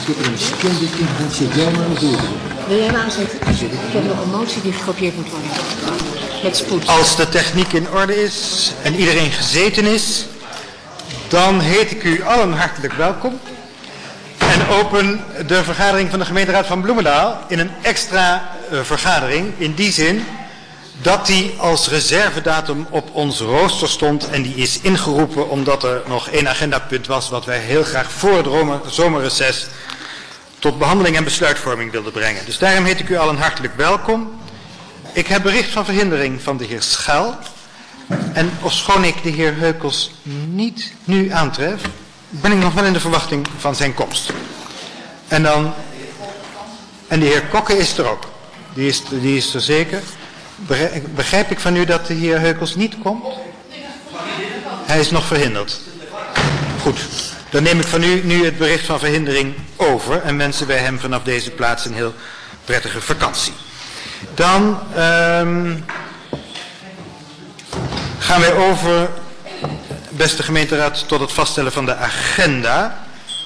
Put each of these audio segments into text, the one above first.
Ik heb er een scandic in gaan zitten. Jij maar door. Wil jij maar aanzetten? Ik heb nog een motie die gekopieerd moet worden. Met spoed. Als de techniek in orde is en iedereen gezeten is, dan heet ik u allen hartelijk welkom. En open de vergadering van de gemeenteraad van Bloemendaal in een extra vergadering. In die zin dat die als reservedatum op ons rooster stond. En die is ingeroepen omdat er nog één agendapunt was wat wij heel graag voor het zomerreces tot behandeling en besluitvorming wilden brengen. Dus daarom heet ik u allen hartelijk welkom. Ik heb bericht van verhindering van de heer Schaal. En ofschoon ik de heer Heukels niet nu aantref, ben ik nog wel in de verwachting van zijn komst. En de heer Kokke is er ook. Die is er zeker. Begrijp ik van u dat de heer Heukels niet komt? Hij is nog verhinderd. Goed. Dan neem ik van u nu het bericht van verhindering over en wensen wij hem vanaf deze plaats een heel prettige vakantie. Dan gaan wij over, beste gemeenteraad, tot het vaststellen van de agenda.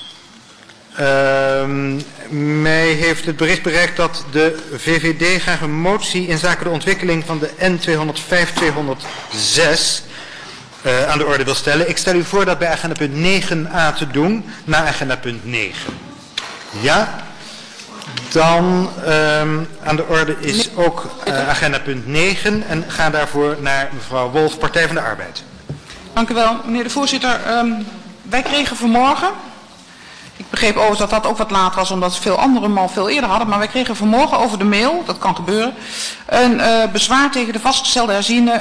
Mij heeft het bericht bereikt dat de VVD graag een motie in zaken de ontwikkeling van de N205-206 aan de orde wil stellen. Ik stel u voor dat bij agenda punt 9a te doen, na agenda punt 9. Ja? Dan aan de orde is ook agenda punt 9 en ga daarvoor naar mevrouw Wolf, Partij van de Arbeid. Dank u wel, meneer de voorzitter. Wij kregen vanmorgen, ik begreep overigens dat dat ook wat laat was omdat veel anderen hem al veel eerder hadden, maar wij kregen vanmorgen over de mail, dat kan gebeuren, een bezwaar tegen de vastgestelde herziene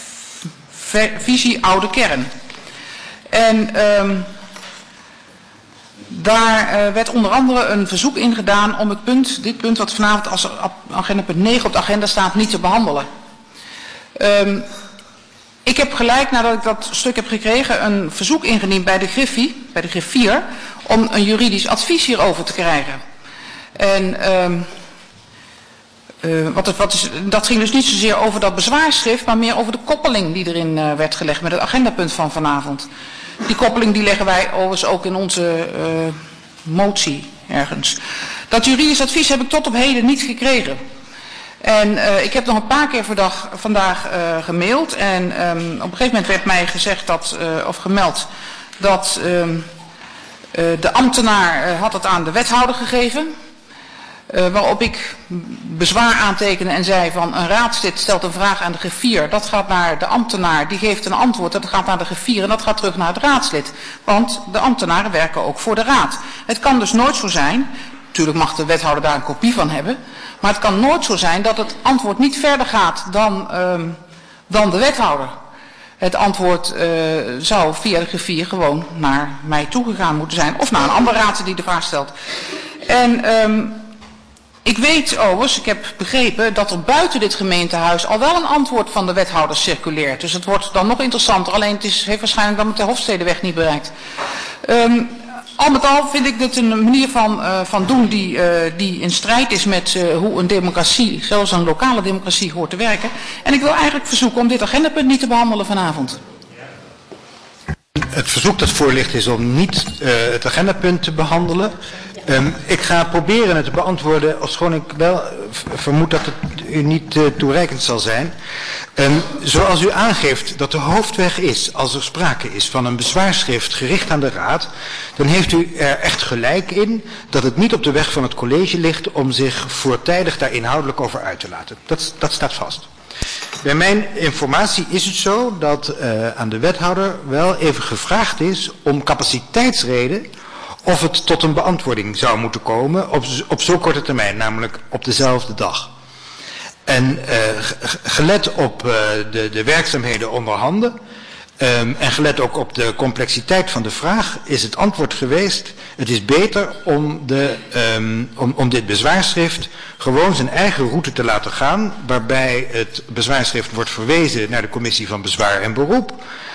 visie oude kern. En daar werd onder andere een verzoek in gedaan om dit punt wat vanavond als agenda punt 9 op de agenda staat niet te behandelen. Ik heb gelijk nadat ik dat stuk heb gekregen een verzoek ingediend bij de griffier om een juridisch advies hierover te krijgen. En dat ging dus niet zozeer over dat bezwaarschrift, maar meer over de koppeling die erin werd gelegd met het agendapunt van vanavond. Die koppeling die leggen wij overigens ook in onze motie ergens. Dat juridisch advies heb ik tot op heden niet gekregen. En ik heb nog een paar keer vandaag gemaild en op een gegeven moment werd mij gezegd of gemeld dat de ambtenaar had het aan de wethouder gegeven. Waarop ik bezwaar aantekende en zei van een raadslid stelt een vraag aan de griffier. Dat gaat naar de ambtenaar, die geeft een antwoord, dat gaat naar de griffier en dat gaat terug naar het raadslid. Want de ambtenaren werken ook voor de raad. Het kan dus nooit zo zijn, natuurlijk mag de wethouder daar een kopie van hebben, maar het kan nooit zo zijn dat het antwoord niet verder gaat dan de wethouder. Het antwoord zou via de griffier gewoon naar mij toegegaan moeten zijn of naar een andere raad die de vraag stelt. En ik weet overigens, ik heb begrepen dat er buiten dit gemeentehuis al wel een antwoord van de wethouder circuleert. Dus het wordt dan nog interessanter, alleen het heeft waarschijnlijk dan met de Hofstedeweg niet bereikt. Al met al vind ik dit een manier van doen die in strijd is met hoe een democratie, zelfs een lokale democratie, hoort te werken. En ik wil eigenlijk verzoeken om dit agendapunt niet te behandelen vanavond. Het verzoek dat voor ligt is om niet het agendapunt te behandelen. Ik ga proberen het te beantwoorden, ofschoon ik wel vermoed dat het u niet toereikend zal zijn. Zoals u aangeeft dat de hoofdweg is, als er sprake is van een bezwaarschrift gericht aan de raad, dan heeft u er echt gelijk in dat het niet op de weg van het college ligt om zich voortijdig daar inhoudelijk over uit te laten. Dat staat vast. Bij mijn informatie is het zo dat aan de wethouder wel even gevraagd is om capaciteitsreden of het tot een beantwoording zou moeten komen op zo'n korte termijn, namelijk op dezelfde dag. En gelet op de werkzaamheden onderhanden en gelet ook op de complexiteit van de vraag is het antwoord geweest, het is beter om dit bezwaarschrift gewoon zijn eigen route te laten gaan, waarbij het bezwaarschrift wordt verwezen naar de commissie van bezwaar en beroep.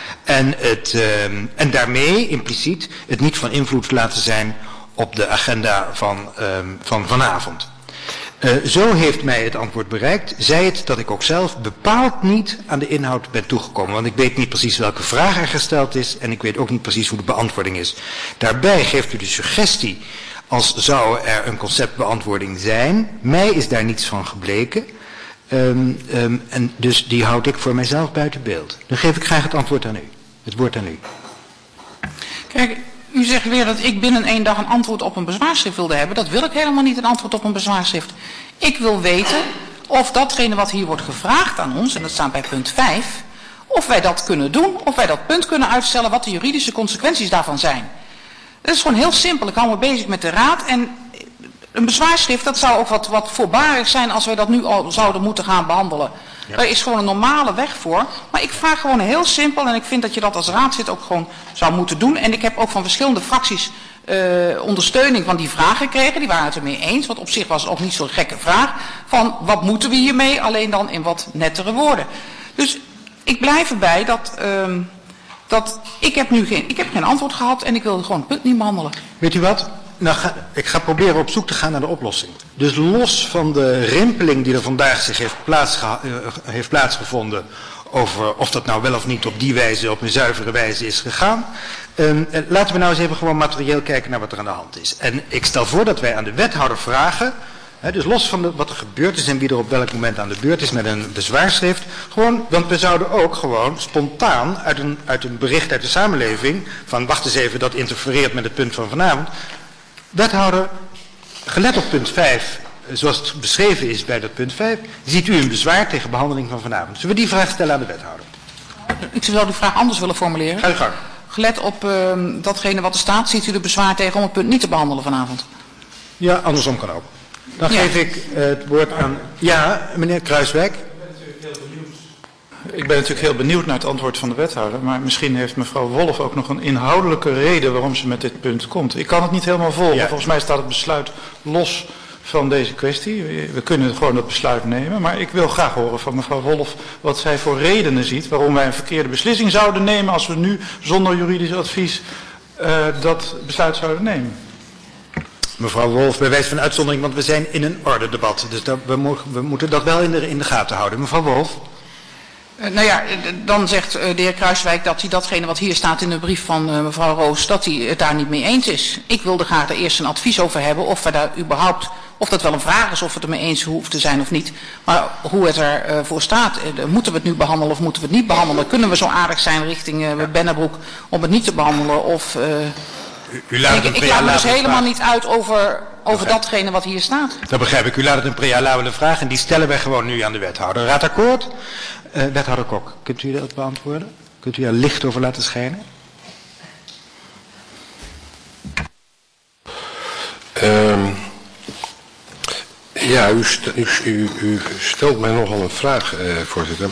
En daarmee impliciet het niet van invloed laten zijn op de agenda van vanavond. Zo heeft mij het antwoord bereikt. Zij het dat ik ook zelf bepaald niet aan de inhoud ben toegekomen. Want ik weet niet precies welke vraag er gesteld is. En ik weet ook niet precies hoe de beantwoording is. Daarbij geeft u de suggestie als zou er een conceptbeantwoording zijn. Mij is daar niets van gebleken. En dus die houd ik voor mijzelf buiten beeld. Dan geef ik graag het antwoord aan u. Het woord aan u. Kijk, u zegt weer dat ik binnen 1 dag een antwoord op een bezwaarschrift wilde hebben. Dat wil ik helemaal niet, een antwoord op een bezwaarschrift. Ik wil weten of datgene wat hier wordt gevraagd aan ons, en dat staat bij punt 5, of wij dat kunnen doen, of wij dat punt kunnen uitstellen, wat de juridische consequenties daarvan zijn. Dat is gewoon heel simpel. Ik hou me bezig met de raad en een bezwaarschrift, dat zou ook wat voorbarig zijn als wij dat nu al zouden moeten gaan behandelen. Ja. Daar is gewoon een normale weg voor. Maar ik vraag gewoon heel simpel en ik vind dat je dat als raadslid ook gewoon zou moeten doen. En ik heb ook van verschillende fracties ondersteuning van die vraag gekregen. Die waren het ermee eens, want op zich was het ook niet zo'n gekke vraag. Van wat moeten we hiermee, alleen dan in wat nettere woorden. Dus ik blijf erbij dat ik heb geen antwoord gehad en ik wil gewoon het punt niet behandelen. Weet u wat? Nou, ik ga proberen op zoek te gaan naar de oplossing. Dus los van de rimpeling die er vandaag zich heeft plaatsgevonden over of dat nou wel of niet op die wijze, op een zuivere wijze is gegaan. Laten we nou eens even gewoon materieel kijken naar wat er aan de hand is. En ik stel voor dat wij aan de wethouder vragen, dus los van wat er gebeurd is en wie er op welk moment aan de beurt is met een bezwaarschrift, gewoon, want we zouden ook gewoon spontaan uit een bericht uit de samenleving, van wacht eens even, dat interfereert met het punt van vanavond. Wethouder, gelet op punt 5, zoals het beschreven is bij dat punt 5, ziet u een bezwaar tegen behandeling van vanavond. Zullen we die vraag stellen aan de wethouder? Ik zou die vraag anders willen formuleren. Ga je gang. Gelet op datgene wat er staat, ziet u er bezwaar tegen om het punt niet te behandelen vanavond? Ja, andersom kan ook. Dan geef ik het woord aan... Ja, meneer Kruiswijk. Ik ben natuurlijk heel benieuwd naar het antwoord van de wethouder, maar misschien heeft mevrouw Wolf ook nog een inhoudelijke reden waarom ze met dit punt komt. Ik kan het niet helemaal volgen. Ja. Volgens mij staat het besluit los van deze kwestie. We kunnen gewoon dat besluit nemen, maar ik wil graag horen van mevrouw Wolf wat zij voor redenen ziet waarom wij een verkeerde beslissing zouden nemen als we nu zonder juridisch advies dat besluit zouden nemen. Mevrouw Wolf, bij wijze van uitzondering, want we zijn in een ordedebat, dus we moeten dat wel in de gaten houden. Mevrouw Wolf. Nou ja, dan zegt de heer Kruiswijk dat hij datgene wat hier staat in de brief van mevrouw Roos, dat hij het daar niet mee eens is. Ik wilde graag er eerst een advies over hebben of we daar überhaupt, of dat wel een vraag is of we het er mee eens hoeft te zijn of niet. Maar hoe het ervoor staat, moeten we het nu behandelen of moeten we het niet behandelen? Kunnen we zo aardig zijn richting Bennebroek om het niet te behandelen of... U laat ik laat me dus helemaal niet uit over datgene wat hier staat. Dat begrijp ik. U laat het een prealabele vraag en die stellen wij gewoon nu aan de wethouder. Raad akkoord? Wethouder Kok, kunt u dat beantwoorden? Kunt u er licht over laten schijnen? Ja, u stelt mij nogal een vraag, voorzitter.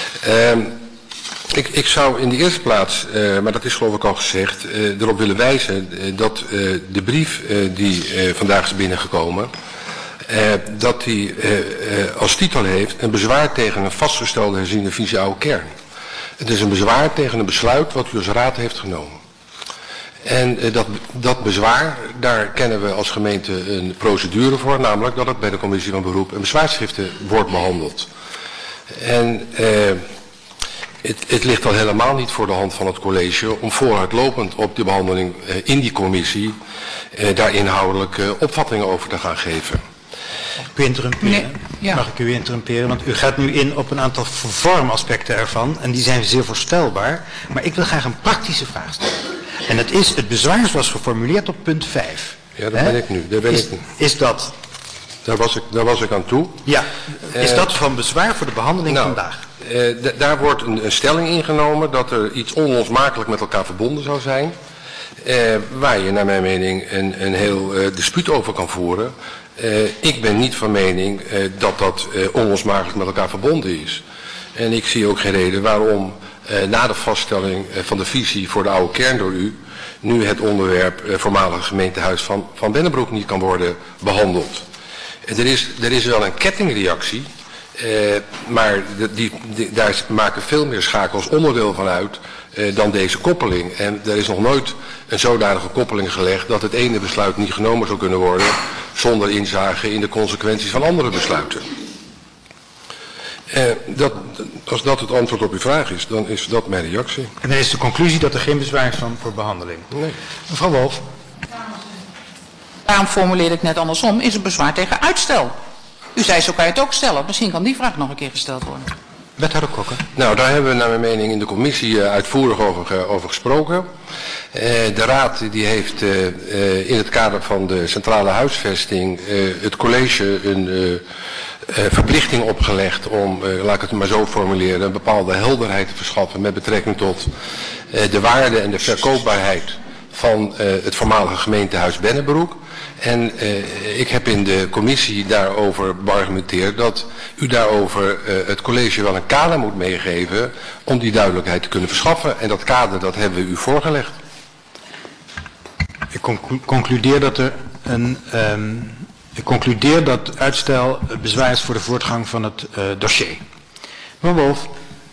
Ik zou in de eerste plaats, maar dat is geloof ik al gezegd, erop willen wijzen dat de brief die vandaag is binnengekomen, dat die als titel heeft een bezwaar tegen een vastgestelde herziende visie oude kern. Het is een bezwaar tegen een besluit wat u als raad heeft genomen. En dat bezwaar, daar kennen we als gemeente een procedure voor, namelijk dat het bij de commissie van beroep en bezwaarschriften wordt behandeld. En het ligt al helemaal niet voor de hand van het college om vooruitlopend op de behandeling in die commissie daar inhoudelijke opvattingen over te gaan geven. Mag ik u interrumperen? Nee, ja. Mag ik u interrumperen? Want u gaat nu in op een aantal vormaspecten ervan en die zijn zeer voorstelbaar. Maar ik wil graag een praktische vraag stellen. En dat is, het bezwaar was geformuleerd op punt 5. Ja, daar ben ik nu. Is dat... Daar was ik aan toe. Ja, is dat van bezwaar voor de behandeling vandaag? Daar wordt een stelling ingenomen dat er iets onlosmakelijk met elkaar verbonden zou zijn. Waar je naar mijn mening een heel dispuut over kan voeren. Ik ben niet van mening dat dat onlosmakelijk met elkaar verbonden is. En ik zie ook geen reden waarom na de vaststelling van de visie voor de oude kern door u nu het onderwerp voormalige gemeentehuis van Bennebroek niet kan worden behandeld. Er is wel een kettingreactie, maar daar maken veel meer schakels onderdeel van uit dan deze koppeling. En er is nog nooit een zodanige koppeling gelegd dat het ene besluit niet genomen zou kunnen worden zonder inzage in de consequenties van andere besluiten. Als dat het antwoord op uw vraag is, dan is dat mijn reactie. En dan is de conclusie dat er geen bezwaar is voor behandeling. Nee. Mevrouw Wolf. Daarom formuleerde ik net andersom, is het bezwaar tegen uitstel. U zei, zo kan je het ook stellen. Misschien kan die vraag nog een keer gesteld worden. Wethouder Kokken. Nou, daar hebben we naar mijn mening in de commissie uitvoerig over gesproken. De raad die heeft in het kader van de centrale huisvesting het college een verplichting opgelegd om, laat ik het maar zo formuleren, een bepaalde helderheid te verschaffen met betrekking tot de waarde en de verkoopbaarheid van het voormalige gemeentehuis Bennebroek. En ik heb in de commissie daarover beargumenteerd dat u daarover het college wel een kader moet meegeven om die duidelijkheid te kunnen verschaffen. En dat kader, dat hebben we u voorgelegd. Ik concludeer dat ik concludeer dat uitstel bezwaar is voor de voortgang van het dossier. Mevrouw Wolf.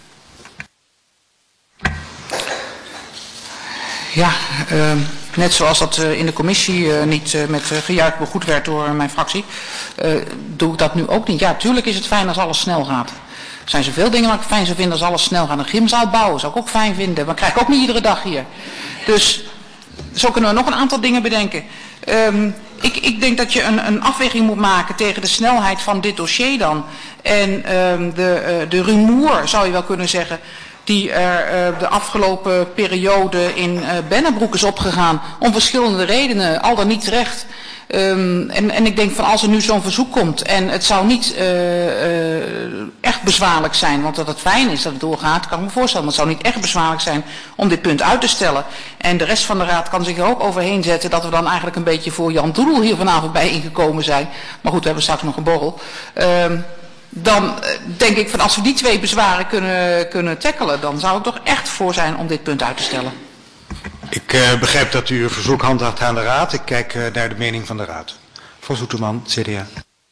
Ja, net zoals dat in de commissie niet met gejuich begoed werd door mijn fractie, doe ik dat nu ook niet. Ja, tuurlijk is het fijn als alles snel gaat. Er zijn zoveel dingen waar ik fijn zou vinden als alles snel gaat. Een gymzaal bouwen zou ik ook fijn vinden, maar krijg ik ook niet iedere dag hier. Dus zo kunnen we nog een aantal dingen bedenken. Ik denk dat je een afweging moet maken tegen de snelheid van dit dossier dan. En de rumoer, zou je wel kunnen zeggen, die er de afgelopen periode in Bennebroek is opgegaan. Om verschillende redenen, al dan niet terecht. En ik denk van als er nu zo'n verzoek komt en het zou niet echt bezwaarlijk zijn, want dat het fijn is dat het doorgaat, kan ik me voorstellen, maar het zou niet echt bezwaarlijk zijn om dit punt uit te stellen. En de rest van de raad kan zich er ook overheen zetten dat we dan eigenlijk een beetje voor Jan Doedel hier vanavond bij ingekomen zijn. Maar goed, we hebben straks nog een borrel. Dan denk ik van als we die twee bezwaren kunnen tackelen, dan zou ik toch echt voor zijn om dit punt uit te stellen. Ik begrijp dat u uw verzoek handhaaft aan de raad. Ik kijk naar de mening van de raad. Mevrouw Zoeterman, CDA.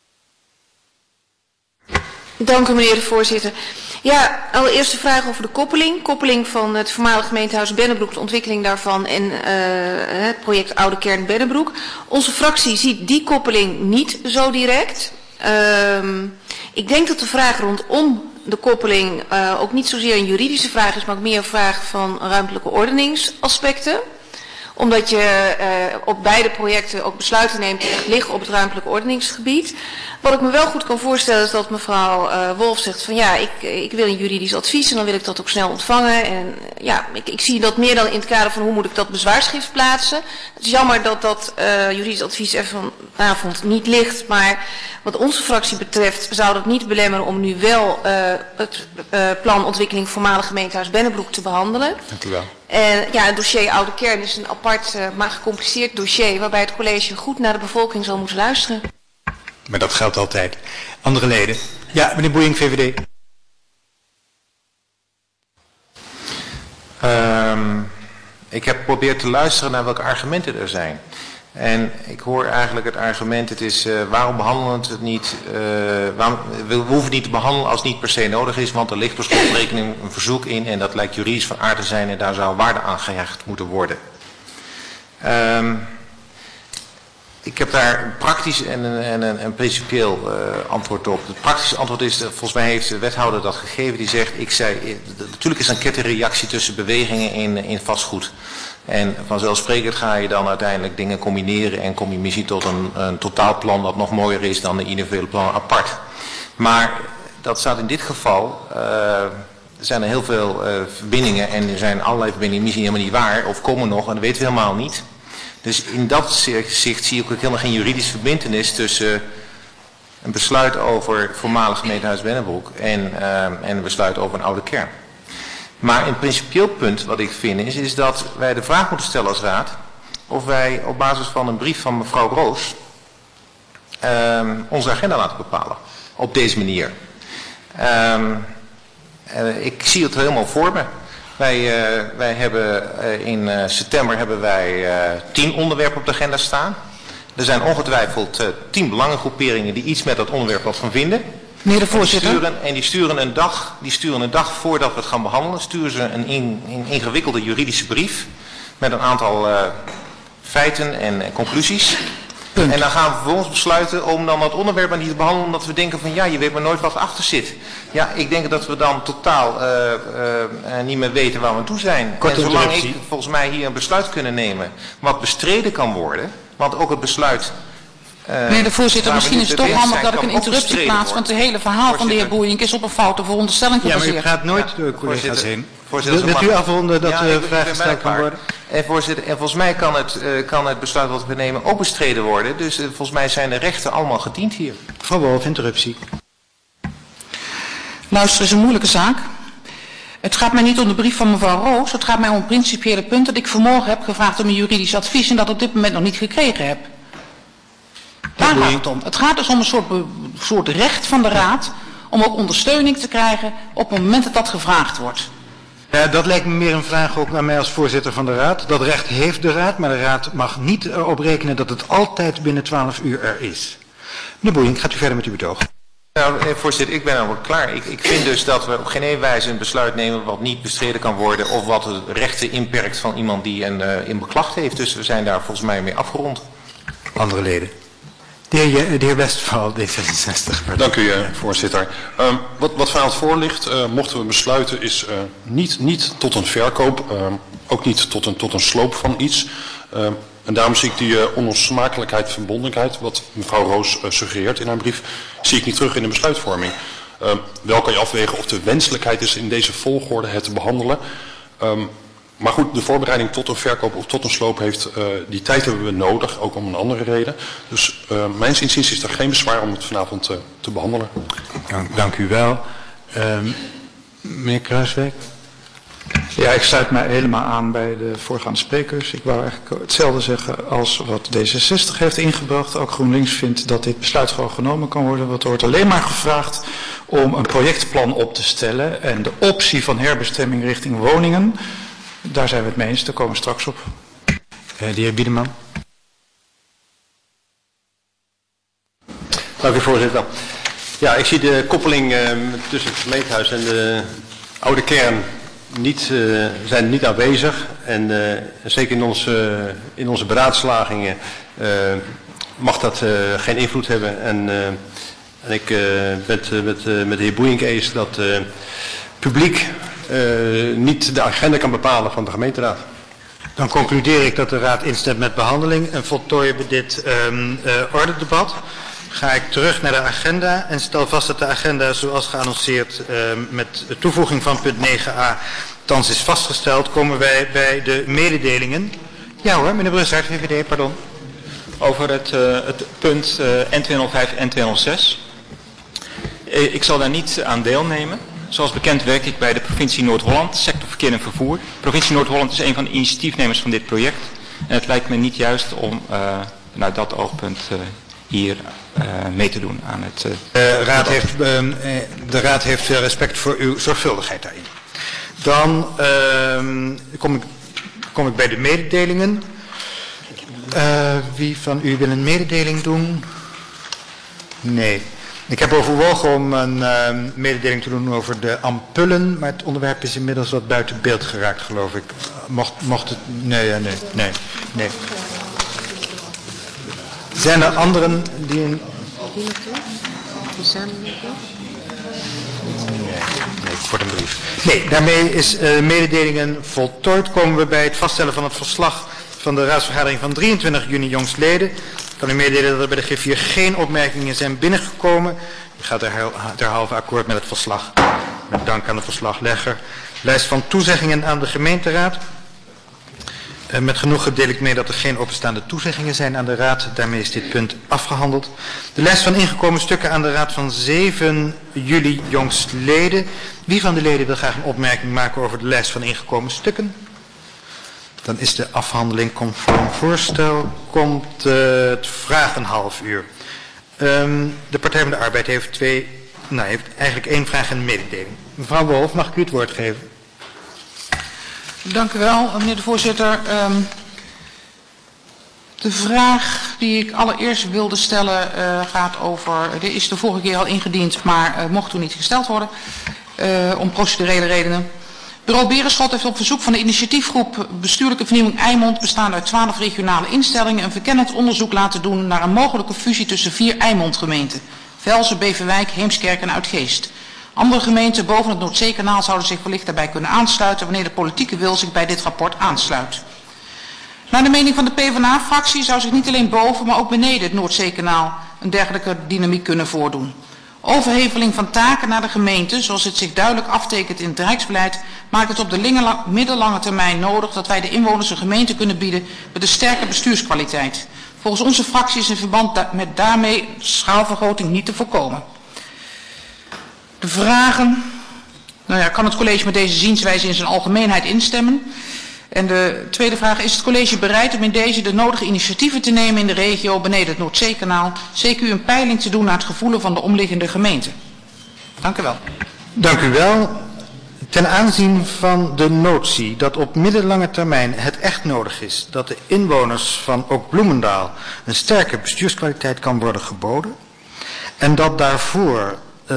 Dank u meneer de voorzitter. Ja, allereerst de vraag over de koppeling. Koppeling van het voormalig gemeentehuis Bennebroek, de ontwikkeling daarvan en het project Oude Kern Bennebroek. Onze fractie ziet die koppeling niet zo direct. Ik denk dat de vraag rondom de koppeling ook niet zozeer een juridische vraag is, maar ook meer een vraag van ruimtelijke ordeningsaspecten. Omdat je op beide projecten ook besluiten neemt die echt liggen op het ruimtelijke ordeningsgebied. Wat ik me wel goed kan voorstellen is dat mevrouw Wolf zegt van ja, ik wil een juridisch advies en dan wil ik dat ook snel ontvangen. En ja, ik zie dat meer dan in het kader van hoe moet ik dat bezwaarschrift plaatsen. Het is jammer dat dat juridisch advies er vanavond niet ligt, maar wat onze fractie betreft zou dat niet belemmeren om nu wel het plan ontwikkeling voormalig gemeentehuis Bennebroek te behandelen. Dank u wel. En ja, het dossier Oude Kern is een apart, maar gecompliceerd dossier waarbij het college goed naar de bevolking zal moeten luisteren. Maar dat geldt altijd. Andere leden? Ja, meneer Boeing, VVD. Ik heb geprobeerd te luisteren naar welke argumenten er zijn. En ik hoor eigenlijk het argument, het is waarom behandelen we het niet, we hoeven het niet te behandelen als het niet per se nodig is, want er ligt per slotrekening een verzoek in en dat lijkt juridisch van aard te zijn en daar zou waarde aan gehecht moeten worden. Ik heb daar een praktisch en een principieel antwoord op. Het praktische antwoord is, volgens mij heeft de wethouder dat gegeven, die zegt, natuurlijk is er een kettingreactie tussen bewegingen in vastgoed. En vanzelfsprekend ga je dan uiteindelijk dingen combineren en kom je misschien tot een totaalplan dat nog mooier is dan de individuele plannen apart. Maar dat staat in dit geval, er zijn er heel veel verbindingen en er zijn allerlei verbindingen misschien helemaal niet waar of komen nog en dat weten we helemaal niet. Dus in dat zicht zie ik ook helemaal geen juridische verbintenis tussen een besluit over het voormalig gemeentehuis Bennebroek en een besluit over een oude kern. Maar een principieel punt wat ik vind is dat wij de vraag moeten stellen als raad of wij op basis van een brief van mevrouw Roos onze agenda laten bepalen. Op deze manier. Ik zie het helemaal voor me. Wij hebben in september hebben wij 10 onderwerpen op de agenda staan. Er zijn ongetwijfeld 10 belangengroeperingen die iets met dat onderwerp wat van vinden. Meneer de voorzitter. Die sturen een dag voordat we het gaan behandelen, sturen ze een ingewikkelde juridische brief met een aantal feiten en conclusies. Punt. En dan gaan we vervolgens besluiten om dan dat onderwerp maar niet te behandelen, omdat we denken van ja, je weet maar nooit wat achter zit. Ja, ik denk dat we dan totaal niet meer weten waar we aan toe zijn. En zolang ik volgens mij hier een besluit kunnen nemen wat bestreden kan worden, Want ook het besluit... Meneer de voorzitter, misschien is het toch handig dat ik een interruptie plaats, want het hele verhaal van de heer Boeijenk is op een foute veronderstelling gebaseerd. Ja, maar u gaat nooit door collega's heen. Voorzitter, wilt u afronden dat de vraag gesteld kan worden? En voorzitter, en volgens mij kan het besluit wat we nemen ook bestreden worden. Dus volgens mij zijn de rechten allemaal gediend hier. Mevrouw Wolf, interruptie. Luister, is een moeilijke zaak. Het gaat mij niet om de brief van mevrouw Roos. Het gaat mij om een principiële punt dat ik vanmorgen heb gevraagd om een juridisch advies en dat op dit moment nog niet gekregen heb. Daar gaat het om. Het gaat dus om een soort recht van de Raad om ook ondersteuning te krijgen op het moment dat dat gevraagd wordt. Ja, dat lijkt me meer een vraag ook naar mij als voorzitter van de Raad. Dat recht heeft de Raad, maar de Raad mag niet erop rekenen dat het altijd binnen 12 uur er is. Meneer Boeijenk, gaat u verder met uw betoog. Nou, voorzitter, ik ben namelijk klaar. Ik vind dus dat we op geen ene wijze een besluit nemen wat niet bestreden kan worden of wat de rechten inperkt van iemand die een beklag heeft. Dus we zijn daar volgens mij mee afgerond. Andere leden. De heer Westphal, D66. Dank u, voorzitter. Wat voor aan het voor ligt, mochten we besluiten, is niet tot een verkoop, ook niet tot een sloop van iets. En daarom zie ik die onlosmakelijkheid, verbondenheid, wat mevrouw Roos suggereert in haar brief, zie ik niet terug in de besluitvorming. Wel kan je afwegen of de wenselijkheid is in deze volgorde het te behandelen. Maar goed, de voorbereiding tot een verkoop of tot een sloop heeft, die tijd hebben we nodig, ook om een andere reden. Dus mijns inziens is er geen bezwaar om het vanavond te behandelen. Dank u wel. Meneer Kruiswijk? Ja, ik sluit mij helemaal aan bij de voorgaande sprekers. Ik wou eigenlijk hetzelfde zeggen als wat D66 heeft ingebracht. Ook GroenLinks vindt dat dit besluit gewoon genomen kan worden. Want er wordt alleen maar gevraagd om een projectplan op te stellen en de optie van herbestemming richting woningen. Daar zijn we het mee eens, daar komen we straks op. De heer Biedeman. Dank u, voorzitter. Ja, ik zie de koppeling tussen het gemeentehuis en de oude kern zijn niet aanwezig. En zeker in onze beraadslagingen mag dat geen invloed hebben. En ik ben het met de heer Boeijenk eens dat publiek niet de agenda kan bepalen van de gemeenteraad. Dan concludeer ik dat de Raad instemt met behandeling en voltooien we dit ordedebat. Ga ik terug naar de agenda en stel vast dat de agenda zoals geannonceerd met de toevoeging van punt 9a thans is vastgesteld. Komen wij bij de mededelingen. Ja hoor, meneer Brussaert, VVD, pardon. Over het punt N205 en N206. Ik zal daar niet aan deelnemen. Zoals bekend werk ik bij de provincie Noord-Holland, sector verkeer en vervoer. De provincie Noord-Holland is een van de initiatiefnemers van dit project. En het lijkt me niet juist om vanuit dat oogpunt hier mee te doen aan het... De Raad heeft respect voor uw zorgvuldigheid daarin. Dan kom ik bij de mededelingen. Wie van u wil een mededeling doen? Nee. Ik heb overwogen om een mededeling te doen over de ampullen, maar het onderwerp is inmiddels wat buiten beeld geraakt, geloof ik. Mocht het... Nee. Zijn er anderen die een... Nee, kort een brief. Nee, daarmee is mededelingen voltooid. Komen we bij het vaststellen van het verslag van de raadsvergadering van 23 juni jongstleden. Ik kan u meedelen dat er bij de G4 geen opmerkingen zijn binnengekomen. U gaat derhalve akkoord met het verslag. Met dank aan de verslaglegger. Lijst van toezeggingen aan de gemeenteraad. Met genoegen deel ik mee dat er geen openstaande toezeggingen zijn aan de raad. Daarmee is dit punt afgehandeld. De lijst van ingekomen stukken aan de raad van 7 juli jongstleden. Wie van de leden wil graag een opmerking maken over de lijst van ingekomen stukken? Dan is de afhandeling conform voorstel. Komt het vraag een half uur. De Partij van de Arbeid heeft heeft eigenlijk 1 vraag en een mededeling. Mevrouw Wolf, mag ik u het woord geven? Dank u wel, meneer de voorzitter. De vraag die ik allereerst wilde stellen gaat over... Dit is de vorige keer al ingediend, maar mocht toen niet gesteld worden. Om procedurele redenen. Bureau Berenschot heeft op verzoek van de initiatiefgroep Bestuurlijke Vernieuwing Eimond, bestaande uit 12 regionale instellingen, een verkennend onderzoek laten doen naar een mogelijke fusie tussen 4 Eimondgemeenten. Velzen, Beverwijk, Heemskerk en Uitgeest. Andere gemeenten boven het Noordzeekanaal zouden zich wellicht daarbij kunnen aansluiten wanneer de politieke wil zich bij dit rapport aansluit. Naar de mening van de PvdA-fractie zou zich niet alleen boven, maar ook beneden het Noordzeekanaal een dergelijke dynamiek kunnen voordoen. Overheveling van taken naar de gemeente, zoals het zich duidelijk aftekent in het Rijksbeleid, maakt het op de middellange termijn nodig dat wij de inwoners een gemeente kunnen bieden met een sterke bestuurskwaliteit. Volgens onze fractie is in verband met daarmee schaalvergroting niet te voorkomen. De vragen. Nou ja, kan het college met deze zienswijze in zijn algemeenheid instemmen? En de tweede vraag, is het college bereid om in deze de nodige initiatieven te nemen in de regio beneden het Noordzeekanaal, CQ een peiling te doen naar het gevoelen van de omliggende gemeenten? Dank u wel. Dank u wel. Ten aanzien van de notie dat op middellange termijn het echt nodig is dat de inwoners van ook Bloemendaal een sterke bestuurskwaliteit kan worden geboden en dat daarvoor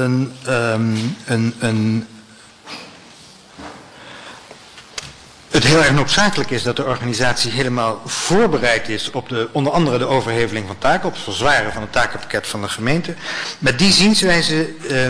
het heel erg noodzakelijk is dat de organisatie helemaal voorbereid is op onder andere de overheveling van taken, op het verzwaren van het takenpakket van de gemeente. Met die zienswijze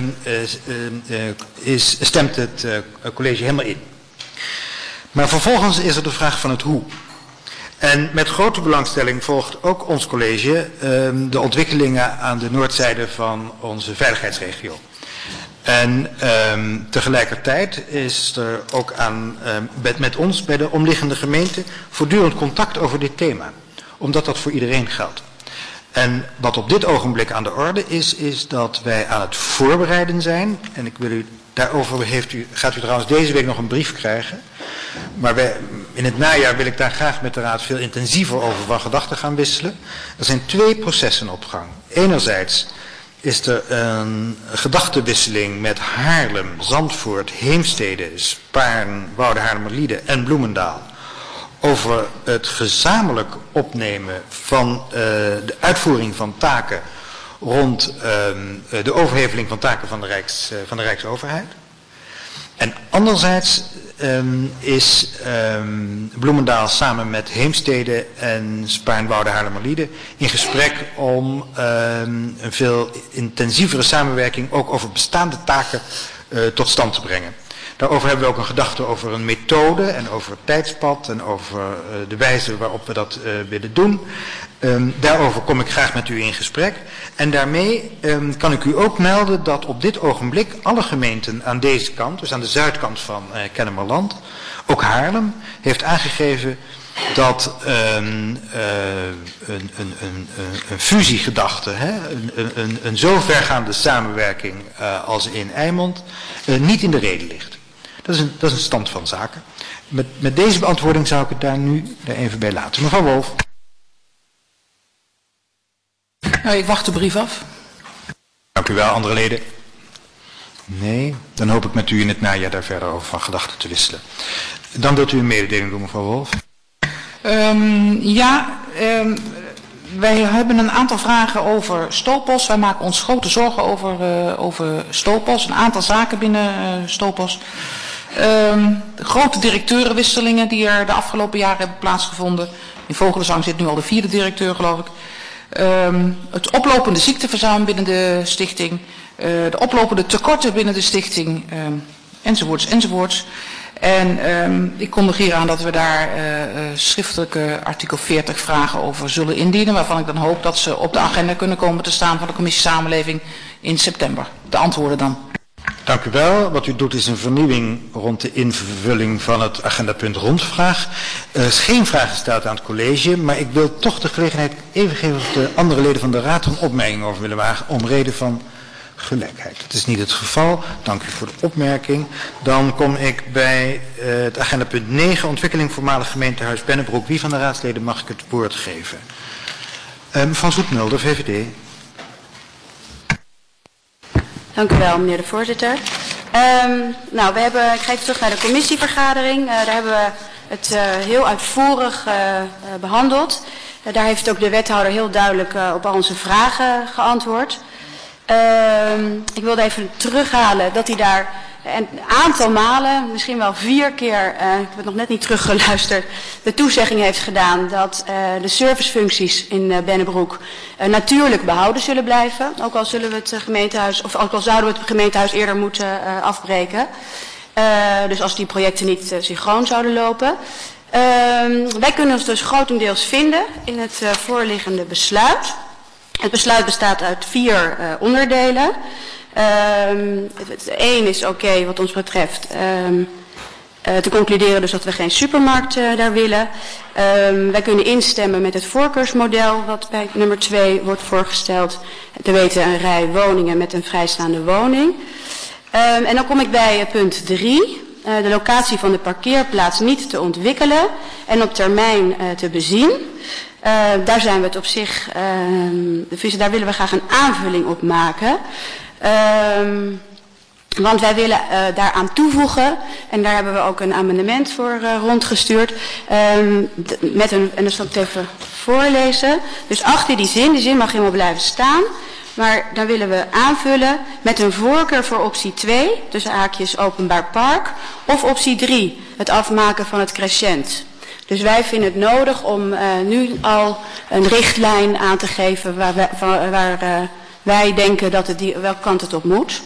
stemt het college helemaal in. Maar vervolgens is er de vraag van het hoe. En met grote belangstelling volgt ook ons college de ontwikkelingen aan de noordzijde van onze veiligheidsregio. En tegelijkertijd is er ook met ons bij de omliggende gemeente voortdurend contact over dit thema. Omdat dat voor iedereen geldt. En wat op dit ogenblik aan de orde is dat wij aan het voorbereiden zijn. En ik wil u daarover gaat u trouwens deze week nog een brief krijgen. Maar in het najaar wil ik daar graag met de Raad veel intensiever over van gedachten gaan wisselen. Er zijn 2 processen op gang. Enerzijds is er een gedachtenwisseling met Haarlem, Zandvoort, Heemstede, Spaarn, Woude Haarlemmerliede en Bloemendaal over het gezamenlijk opnemen van de uitvoering van taken rond de overheveling van taken van de Rijksoverheid. En anderzijds is Bloemendaal samen met Heemstede en Spaarn, Woude Haarlemmerliede in gesprek om een veel intensievere samenwerking ook over bestaande taken tot stand te brengen. Daarover hebben we ook een gedachte over een methode en over het tijdspad en over de wijze waarop we dat willen doen. Daarover kom ik graag met u in gesprek. En daarmee kan ik u ook melden dat op dit ogenblik alle gemeenten aan deze kant, dus aan de zuidkant van Kennemerland, ook Haarlem, heeft aangegeven dat een fusiegedachte, een zo vergaande samenwerking als in Eimond, niet in de reden ligt. Dat is een stand van zaken. Met deze beantwoording zou ik het daar nu even bij laten. Mevrouw Wolf. Nou, ik wacht de brief af. Dank u wel, andere leden. Nee, dan hoop ik met u in het najaar daar verder over van gedachten te wisselen. Dan wilt u een mededeling doen, mevrouw Wolf. Wij hebben een aantal vragen over Stopos. Wij maken ons grote zorgen over Stopos. Een aantal zaken binnen Stopos. Grote directeurenwisselingen die er de afgelopen jaren hebben plaatsgevonden. In Vogelenzang zit nu al de 4e directeur, geloof ik. Het oplopende ziekteverzuim binnen de stichting. De oplopende tekorten binnen de stichting. Enzovoorts. En ik kondig hier aan dat we daar schriftelijke artikel 40 vragen over zullen indienen, waarvan ik dan hoop dat ze op de agenda kunnen komen te staan van de Commissie Samenleving in september. De antwoorden dan. Dank u wel. Wat u doet is een vernieuwing rond de invulling van het agendapunt rondvraag. Er is geen vraag gesteld aan het college, maar ik wil toch de gelegenheid even geven of de andere leden van de Raad er een opmerking over willen maken om reden van gelijkheid. Dat is niet het geval. Dank u voor de opmerking. Dan kom ik bij het agendapunt 9, ontwikkeling voormalig gemeentehuis Bennebroek. Wie van de raadsleden mag ik het woord geven? Mevrouw Zoetmulder, VVD. Dank u wel, meneer de voorzitter. Ik ga even terug naar de commissievergadering. Daar hebben we het heel uitvoerig behandeld. Daar heeft ook de wethouder heel duidelijk op al onze vragen geantwoord. Ik wilde even terughalen dat hij daar een aantal malen, misschien wel 4 keer, ik heb het nog net niet teruggeluisterd, de toezegging heeft gedaan dat de servicefuncties in Bennebroek natuurlijk behouden zullen blijven. Ook al zullen we het gemeentehuis, of ook al zouden we het gemeentehuis eerder moeten afbreken. Dus als die projecten niet synchroon zouden lopen. Wij kunnen ons dus grotendeels vinden in het voorliggende besluit. Het besluit bestaat uit 4 onderdelen. Het 1 is oké wat ons betreft te concluderen dus dat we geen supermarkt daar willen. Wij kunnen instemmen met het voorkeursmodel wat bij nummer 2 wordt voorgesteld. Te weten een rij woningen met een vrijstaande woning. En dan kom ik bij punt 3. De locatie van de parkeerplaats niet te ontwikkelen en op termijn te bezien. Daar zijn we het op zich, daar willen we graag een aanvulling op maken. Want wij willen daaraan toevoegen, en daar hebben we ook een amendement voor rondgestuurd, en dat zal ik even voorlezen. Dus achter die zin mag helemaal blijven staan. Maar dan willen we aanvullen met een voorkeur voor optie 2, tussen haakjes openbaar park, of optie 3, het afmaken van het crescent. Dus wij vinden het nodig om nu al een richtlijn aan te geven waar wij denken dat welke kant het op moet.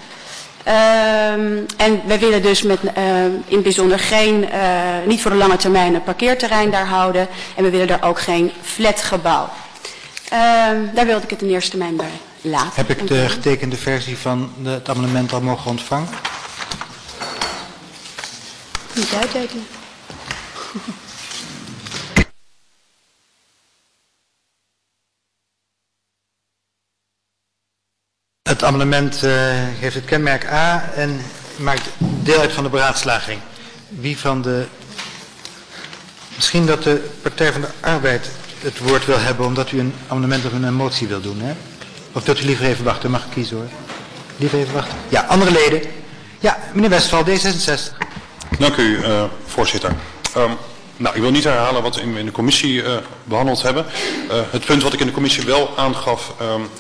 En wij willen dus in het bijzonder niet voor de lange termijn een parkeerterrein daar houden. En we willen daar ook geen flatgebouw. Daar wilde ik het in eerste termijn bij laten. Heb ik de getekende versie van het amendement al mogen ontvangen? Niet uittekenen. Het amendement heeft het kenmerk A en maakt deel uit van de beraadslaging. Wie van de... Misschien dat de Partij van de Arbeid het woord wil hebben omdat u een amendement of een motie wil doen, hè? Of dat u liever even wachten, mag ik kiezen hoor. Liever even wachten. Ja, andere leden. Ja, meneer Westphal, D66. Dank u, voorzitter. Nou, ik wil niet herhalen wat we in de commissie behandeld hebben. Het punt wat ik in de commissie wel aangaf,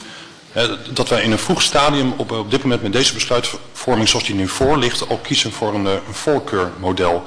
dat wij in een vroeg stadium op dit moment met deze besluitvorming zoals die nu voor ligt, al kiezen voor een voorkeurmodel.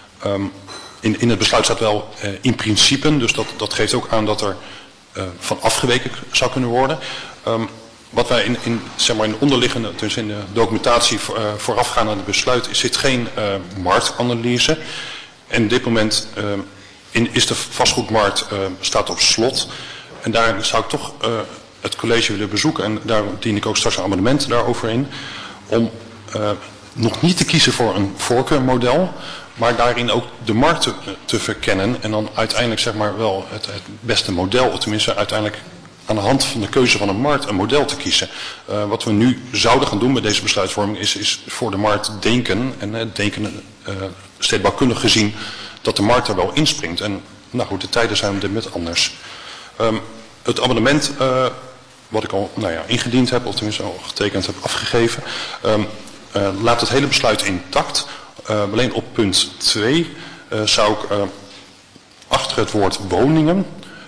In het besluit staat wel in principe, dus dat geeft ook aan dat er van afgeweken zou kunnen worden. Wat wij zeg maar in de onderliggende, dus in de documentatie voorafgaand aan het besluit, zit geen marktanalyse. En op dit moment is de vastgoedmarkt staat op slot. En daar zou ik toch het college willen bezoeken. En daar dien ik ook straks een amendement daarover in. Om nog niet te kiezen voor een voorkeurmodel. Maar daarin ook de markt te verkennen. En dan uiteindelijk zeg maar wel het beste model. Of tenminste uiteindelijk aan de hand van de keuze van een markt een model te kiezen. Wat we nu zouden gaan doen met deze besluitvorming is voor de markt denken. En denken stedenbouwkundig gezien dat de markt er wel inspringt. En nou goed, de tijden zijn op dit moment anders. Het amendement wat ik al ingediend heb, of tenminste al getekend heb afgegeven, laat het hele besluit intact. Alleen op punt 2 zou ik achter het woord woningen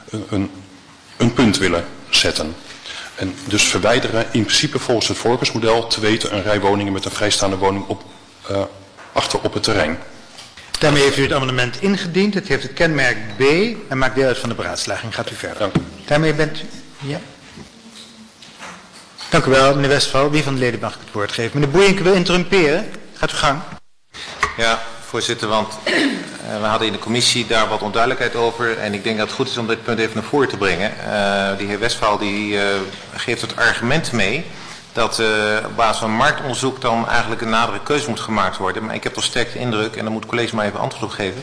een punt willen zetten. En dus verwijderen in principe volgens het voorkeursmodel te weten een rij woningen met een vrijstaande woning achter op het terrein. Daarmee heeft u het amendement ingediend. Het heeft het kenmerk B en maakt deel uit van de beraadslaging. Gaat u verder. Dank u. Daarmee bent u... Ja. Dank u wel, meneer Westphal. Wie van de leden mag ik het woord geven? Meneer Boeink wil interrumperen. Gaat u gang. Ja, voorzitter, want we hadden in de commissie daar wat onduidelijkheid over. En ik denk dat het goed is om dit punt even naar voren te brengen. Die heer Westphal die geeft het argument mee dat op basis van marktonderzoek dan eigenlijk een nadere keuze moet gemaakt worden. Maar ik heb toch sterk de indruk, en daar moet het college maar even antwoord op geven,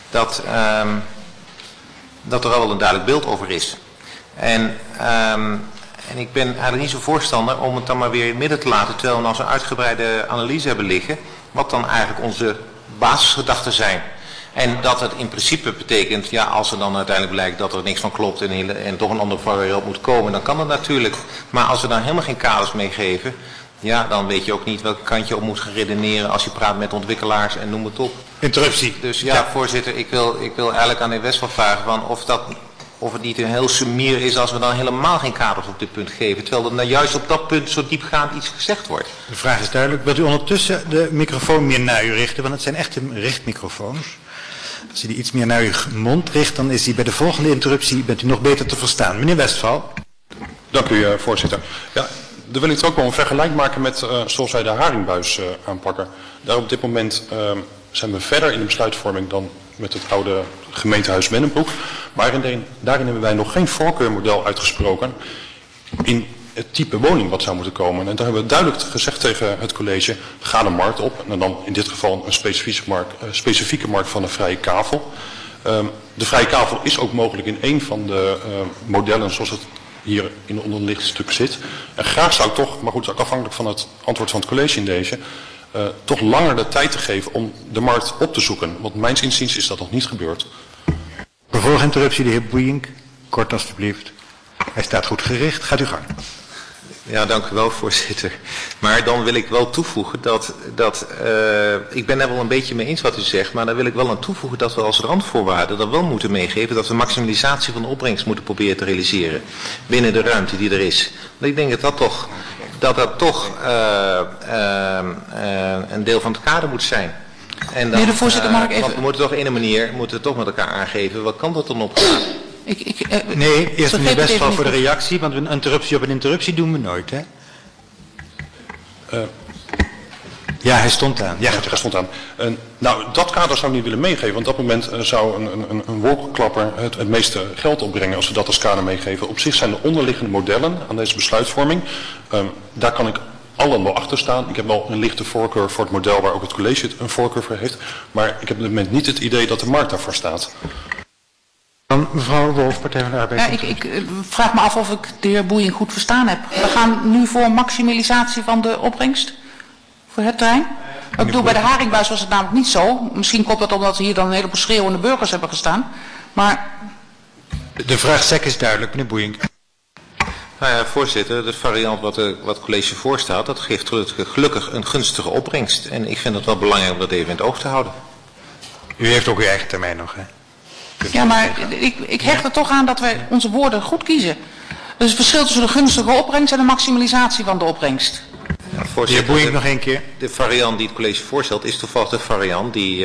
dat er al wel een duidelijk beeld over is. En ik ben eigenlijk niet zo voorstander om het dan maar weer in het midden te laten, terwijl we nou zo'n uitgebreide analyse hebben liggen, wat dan eigenlijk onze basisgedachten zijn. En dat het in principe betekent, ja, als er dan uiteindelijk blijkt dat er niks van klopt en toch een andere variant moet komen, dan kan dat natuurlijk. Maar als we dan helemaal geen kaders meegeven, ja, dan weet je ook niet welke kant je op moet gaan redeneren als je praat met ontwikkelaars en noem het op. Interruptie. Dus ja, voorzitter, ik wil eigenlijk aan de heer Westphal vragen van of het niet een heel sumier is als we dan helemaal geen kaders op dit punt geven. Terwijl er nou juist op dat punt zo diepgaand iets gezegd wordt. De vraag is duidelijk. Wilt u ondertussen de microfoon meer naar u richten? Want het zijn echte richtmicrofoons. Als u die iets meer naar uw mond richt, dan is die bij de volgende interruptie bent u nog beter te verstaan. Meneer Westphal. Dank u, voorzitter. Ja, dan wil ik het ook wel een vergelijk maken met zoals wij de haringbuis aanpakken. Daar op dit moment zijn we verder in de besluitvorming dan met het oude gemeentehuis Bennebroek. Maar daarin hebben wij nog geen voorkeurmodel uitgesproken in het type woning wat zou moeten komen. En daar hebben we duidelijk gezegd tegen het college, ga de markt op. En dan in dit geval een specifieke markt van een vrije kavel. De vrije kavel is ook mogelijk in een van de modellen zoals het hier in het onderliggend stuk zit. En graag zou ik toch, maar goed, ook afhankelijk van het antwoord van het college in deze, toch langer de tijd te geven om de markt op te zoeken. Want mijns inziens is dat nog niet gebeurd. Vervolg interruptie, de heer Boeijenk. Kort alstublieft. Hij staat goed gericht. Gaat u gang. Ja, dank u wel, voorzitter. Maar dan wil ik wel toevoegen dat ik ben er wel een beetje mee eens wat u zegt, maar dan wil ik wel aan toevoegen dat we als randvoorwaarde dat wel moeten meegeven dat we maximalisatie van de opbrengst moeten proberen te realiseren binnen de ruimte die er is. Want ik denk dat toch een deel van het kader moet zijn. En dan, de voorzitter, mag ik even... Want we moeten toch op een manier toch met elkaar aangeven, wat kan dat dan op gaan? Nee, eerst meneer Westphal voor de reactie, want een interruptie op een interruptie doen we nooit, hè? Ja, hij stond aan. Ja, hij stond aan. Nou, dat kader zou ik niet willen meegeven, want op dat moment zou een wolkenklapper het meeste geld opbrengen als we dat als kader meegeven. Op zich zijn de onderliggende modellen aan deze besluitvorming, daar kan ik allen wel achter staan. Ik heb wel een lichte voorkeur voor het model waar ook het college een voorkeur voor heeft, maar ik heb op dit moment niet het idee dat de markt daarvoor staat. Dan mevrouw Wolf, Partij van de Arbeid. Ja, ik vraag me af of ik de heer Boeijen goed verstaan heb. We gaan nu voor maximalisatie van de opbrengst voor het terrein. Ik bedoel, bij de Haringbuis was het namelijk niet zo. Misschien komt dat omdat hier dan een heleboel schreeuwende burgers hebben gestaan. Maar... De vraag SEC is duidelijk, meneer Boeijen. Nou ja, voorzitter, de variant wat het college voorstaat, dat geeft gelukkig een gunstige opbrengst. En ik vind het wel belangrijk om dat even in het oog te houden. U heeft ook uw eigen termijn nog, hè? Ja, maar ik hecht er toch aan dat wij onze woorden goed kiezen. Dus het verschil tussen de gunstige opbrengst en de maximalisatie van de opbrengst. Ja, voorzitter, Boeijen nog één keer. De variant die het college voorstelt is toevallig de variant die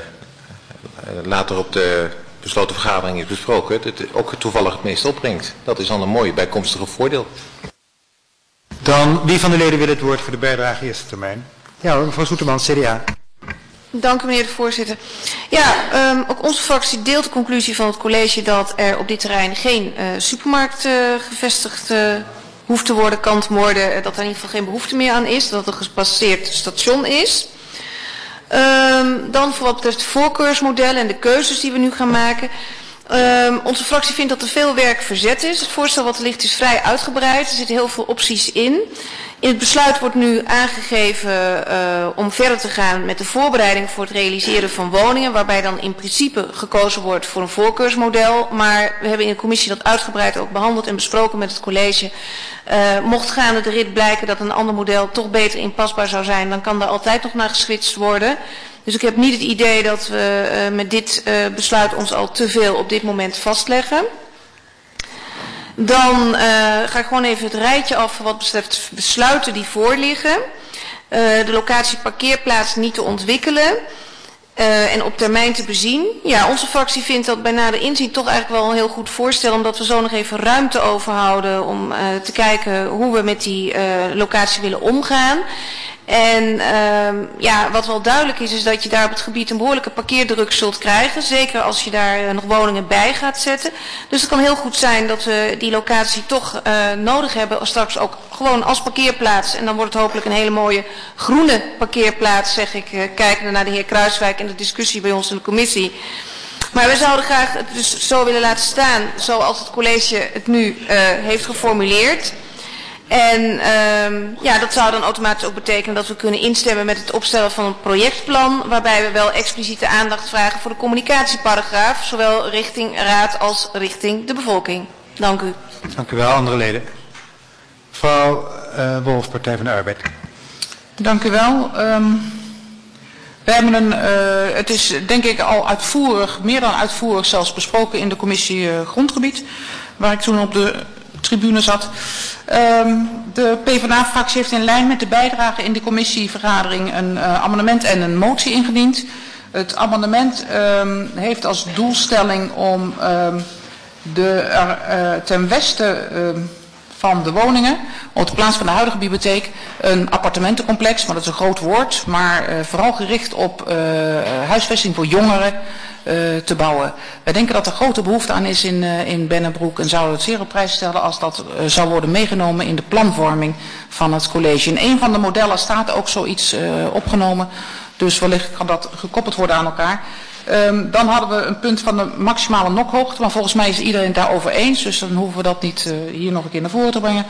later op de besloten vergadering is besproken. Ook toevallig het meest opbrengt. Dat is dan een mooi bijkomstige voordeel. Dan, wie van de leden wil het woord voor de bijdrage eerste termijn? Ja, mevrouw Soeterman, CDA. Dank u, meneer de voorzitter. Ja, ook onze fractie deelt de conclusie van het college dat er op dit terrein geen supermarkt gevestigd hoeft te worden, kan te worden, dat er in ieder geval geen behoefte meer aan is, dat het een gepasseerd station is. Dan voor wat betreft het voorkeursmodel en de keuzes die we nu gaan maken. Onze fractie vindt dat er veel werk verzet is. Het voorstel wat er ligt is vrij uitgebreid. Er zitten heel veel opties in. In het besluit wordt nu aangegeven om verder te gaan met de voorbereiding voor het realiseren van woningen, waarbij dan in principe gekozen wordt voor een voorkeursmodel. Maar we hebben in de commissie dat uitgebreid ook behandeld en besproken met het college. Mocht gaande de rit blijken dat een ander model toch beter inpasbaar zou zijn, dan kan er altijd nog naar geswitcht worden. Dus ik heb niet het idee dat we met dit besluit ons al te veel op dit moment vastleggen. Dan ga ik gewoon even het rijtje af wat betreft besluiten die voorliggen. De locatie parkeerplaats niet te ontwikkelen en op termijn te bezien. Ja, onze fractie vindt dat bij nader inzien toch eigenlijk wel een heel goed voorstel, omdat we zo nog even ruimte overhouden om te kijken hoe we met die locatie willen omgaan. En ja, wat wel duidelijk is dat je daar op het gebied een behoorlijke parkeerdruk zult krijgen. Zeker als je daar nog woningen bij gaat zetten. Dus het kan heel goed zijn dat we die locatie toch nodig hebben. Straks ook gewoon als parkeerplaats. En dan wordt het hopelijk een hele mooie groene parkeerplaats, zeg ik. Kijkende naar de heer Kruiswijk en de discussie bij ons in de commissie. Maar we zouden graag het dus zo willen laten staan zoals het college het nu heeft geformuleerd. En ja, dat zou dan automatisch ook betekenen dat we kunnen instemmen met het opstellen van een projectplan, waarbij we wel expliciete aandacht vragen voor de communicatieparagraaf, zowel richting raad als richting de bevolking. Dank u. Dank u wel. Andere leden. Mevrouw Wolf, Partij van de Arbeid. Dank u wel. We hebben het is denk ik al uitvoerig, meer dan uitvoerig zelfs besproken in de commissie grondgebied, waar ik toen op de tribune zat. De PvdA-fractie heeft in lijn met de bijdrage in de commissievergadering een amendement en een motie ingediend. Het amendement heeft als doelstelling om ten westen van de woningen, op de plaats van de huidige bibliotheek, een appartementencomplex, maar dat is een groot woord, maar vooral gericht op huisvesting voor jongeren, te bouwen. Wij denken dat er grote behoefte aan is in Bennebroek en zouden het zeer op prijs stellen als dat zou worden meegenomen in de planvorming van het college. In een van de modellen staat ook zoiets opgenomen, dus wellicht kan dat gekoppeld worden aan elkaar. Dan hadden we een punt van de maximale nokhoogte, maar volgens mij is iedereen het daarover eens, dus dan hoeven we dat niet hier nog een keer naar voren te brengen.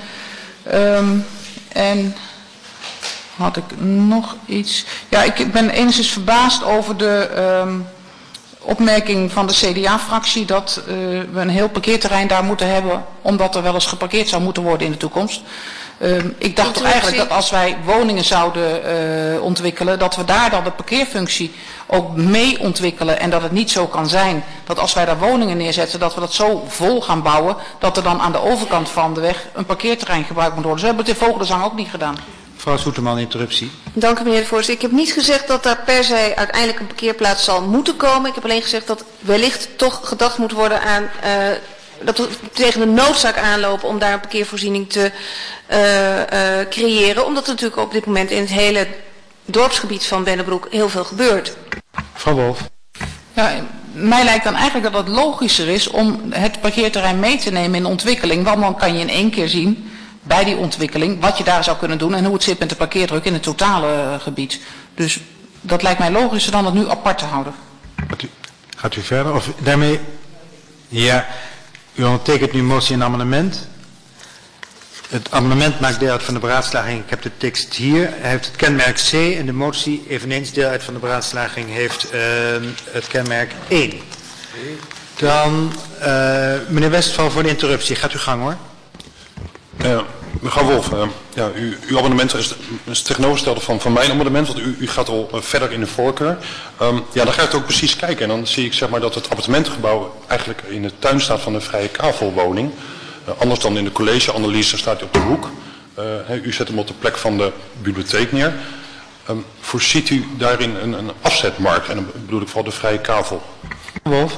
En had ik nog iets? Ja, ik ben enigszins verbaasd over de opmerking van de CDA-fractie dat we een heel parkeerterrein daar moeten hebben, omdat er wel eens geparkeerd zou moeten worden in de toekomst. Ik dacht toch eigenlijk dat als wij woningen zouden ontwikkelen, dat we daar dan de parkeerfunctie ook mee ontwikkelen en dat het niet zo kan zijn dat als wij daar woningen neerzetten, dat we dat zo vol gaan bouwen, dat er dan aan de overkant van de weg een parkeerterrein gebruikt moet worden. Zo hebben we het in Vogelenzang ook niet gedaan. Mevrouw Soeterman, interruptie. Dank u meneer de voorzitter. Ik heb niet gezegd dat daar per se uiteindelijk een parkeerplaats zal moeten komen. Ik heb alleen gezegd dat wellicht toch gedacht moet worden aan dat we tegen de noodzaak aanlopen om daar een parkeervoorziening te creëren. Omdat er natuurlijk op dit moment in het hele dorpsgebied van Bennebroek heel veel gebeurt. Mevrouw Wolf. Ja, mij lijkt dan eigenlijk dat het logischer is om het parkeerterrein mee te nemen in de ontwikkeling. Want dan kan je in één keer zien bij die ontwikkeling wat je daar zou kunnen doen en hoe het zit met de parkeerdruk in het totale gebied. Dus dat lijkt mij logischer dan het nu apart te houden. Gaat u verder? Of daarmee? Ja, u ondertekent nu motie en amendement. Het amendement maakt deel uit van de beraadslaging. Ik heb de tekst hier. Hij heeft het kenmerk C en de motie eveneens deel uit van de beraadslaging heeft het kenmerk 1. Dan meneer Westphal voor de interruptie. Gaat uw gang hoor. Mevrouw Wolf, uw amendement is het tegenovergestelde van mijn amendement, want u gaat al verder in de voorkeur. Dan ga ik ook precies kijken en dan zie ik zeg maar dat het appartementengebouw eigenlijk in de tuin staat van een vrije kavelwoning. Anders dan in de collegeanalyse staat hij op de hoek. U zet hem op de plek van de bibliotheek neer. Voorziet u daarin een afzetmarkt en dan bedoel ik vooral de vrije kavel? Wolf.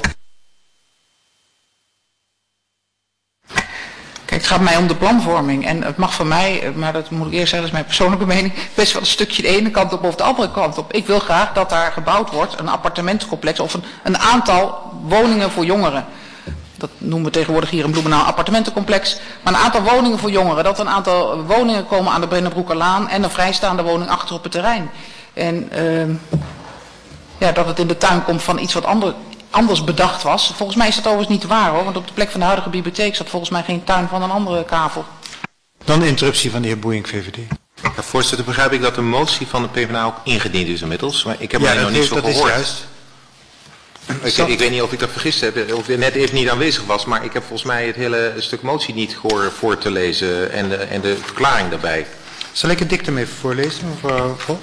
Kijk, het gaat mij om de planvorming en het mag van mij, maar dat moet ik eerst zeggen, dat is mijn persoonlijke mening, best wel een stukje de ene kant op of de andere kant op. Ik wil graag dat daar gebouwd wordt, een appartementencomplex of een aantal woningen voor jongeren. Dat noemen we tegenwoordig hier in Bloemendaal een appartementencomplex. Maar een aantal woningen voor jongeren, dat er een aantal woningen komen aan de Bennebroekerlaan en een vrijstaande woning achter op het terrein. En dat het in de tuin komt van iets wat anders bedacht was. Volgens mij is dat overigens niet waar hoor, want op de plek van de huidige bibliotheek zat volgens mij geen tuin van een andere kavel. Dan de interruptie van de heer Boeink, VVD. Ja, voorzitter, begrijp ik dat de motie van de PvdA ook ingediend is inmiddels, maar ik heb er nog niet zo gehoord. Dat is juist. Ik weet niet of ik dat vergist heb, of ik net even niet aanwezig was, maar ik heb volgens mij het hele stuk motie niet gehoord voor te lezen en de verklaring daarbij. Zal ik het dictum even voorlezen, mevrouw Wolf?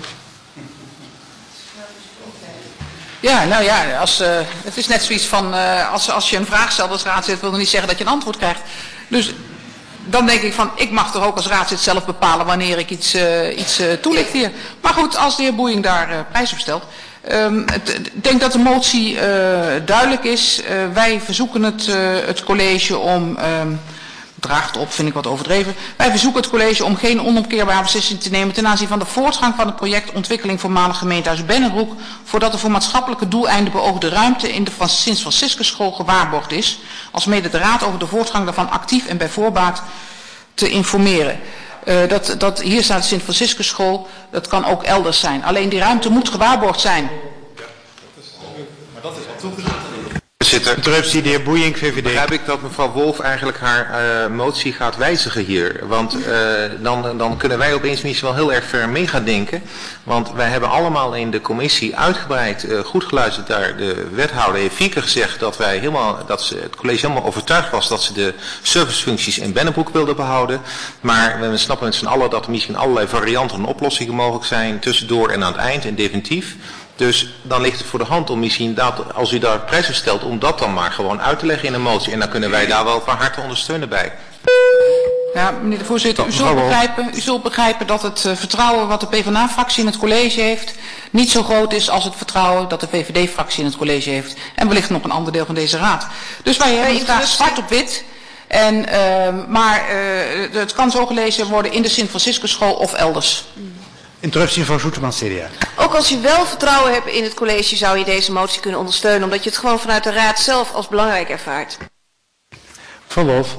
Ja, nou ja, het is net zoiets van, als je een vraag stelt als raadslid, wil dat niet zeggen dat je een antwoord krijgt. Dus dan denk ik van, ik mag toch ook als raadslid zelf bepalen wanneer ik iets toelicht hier. Maar goed, als de heer Boeing daar prijs op stelt. Ik denk dat de motie duidelijk is. Wij verzoeken het college om, draagt op, vind ik wat overdreven. Wij verzoeken het college om geen onomkeerbare beslissing te nemen ten aanzien van de voortgang van het project ontwikkeling voormalig gemeentehuis Bennebroek, voordat de voor maatschappelijke doeleinden beoogde ruimte in de Sint Franciscus school gewaarborgd is, alsmede de raad over de voortgang daarvan actief en bij voorbaat te informeren. Hier staat de Sint Franciscus school, dat kan ook elders zijn. Alleen die ruimte moet gewaarborgd zijn. Maar dat is al toegezegd. Interruptie, de heer Boeink, VVD. Begrijp ik dat mevrouw Wolf eigenlijk haar motie gaat wijzigen hier. Want dan kunnen wij opeens misschien wel heel erg ver mee gaan denken. Want wij hebben allemaal in de commissie uitgebreid goed geluisterd naar de wethouder. Heeft 4 keer gezegd dat het college helemaal overtuigd was dat ze de servicefuncties in Bennebroek wilden behouden. Maar we snappen met z'n allen dat er misschien allerlei varianten en oplossingen mogelijk zijn tussendoor en aan het eind en definitief. Dus dan ligt het voor de hand om misschien dat, als u daar prijs op stelt, om dat dan maar gewoon uit te leggen in een motie. En dan kunnen wij daar wel van harte ondersteunen bij. Ja, meneer de voorzitter, u zult begrijpen dat het vertrouwen wat de PvdA-fractie in het college heeft niet zo groot is als het vertrouwen dat de VVD-fractie in het college heeft. En wellicht nog een ander deel van deze raad. Dus wij hebben het graag zwart op wit. Maar het kan zo gelezen worden in de Sint Franciscus school of elders. Interruptie van Soeterman, CDA. Ook als je wel vertrouwen hebt in het college zou je deze motie kunnen ondersteunen, omdat je het gewoon vanuit de raad zelf als belangrijk ervaart. Van Wolf.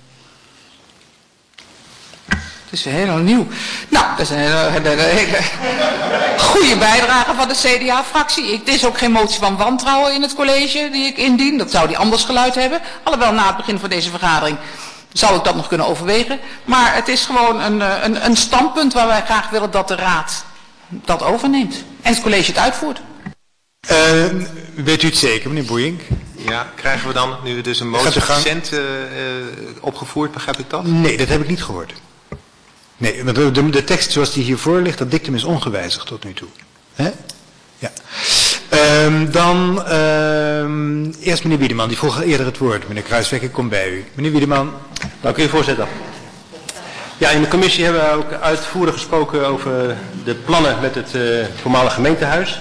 Het is weer heel nieuw. Nou, dat is een hele goede bijdrage van de CDA-fractie. Het is ook geen motie van wantrouwen in het college die ik indien. Dat zou die anders geluid hebben. Alhoewel na het begin van deze vergadering zou ik dat nog kunnen overwegen. Maar het is gewoon een standpunt waar wij graag willen dat de raad dat overneemt. En het college het uitvoert. Weet u het zeker, meneer Boeing? Ja, krijgen we dan nu dus een motie recent opgevoerd, begrijp ik dat? Nee, dat heb ik niet gehoord. Nee, want de tekst zoals die hiervoor ligt, dat dictum is ongewijzigd tot nu toe. Hè? Ja. Dan eerst meneer Wiedeman, die vroeg al eerder het woord. Meneer Kruiswijk, ik kom bij u. Meneer Wiedeman. Dank u, voorzitter. Ja, in de commissie hebben we ook uitvoerig gesproken over de plannen met het voormalige gemeentehuis.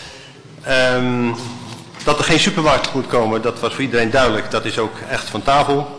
Dat er geen supermarkt moet komen, dat was voor iedereen duidelijk. Dat is ook echt van tafel.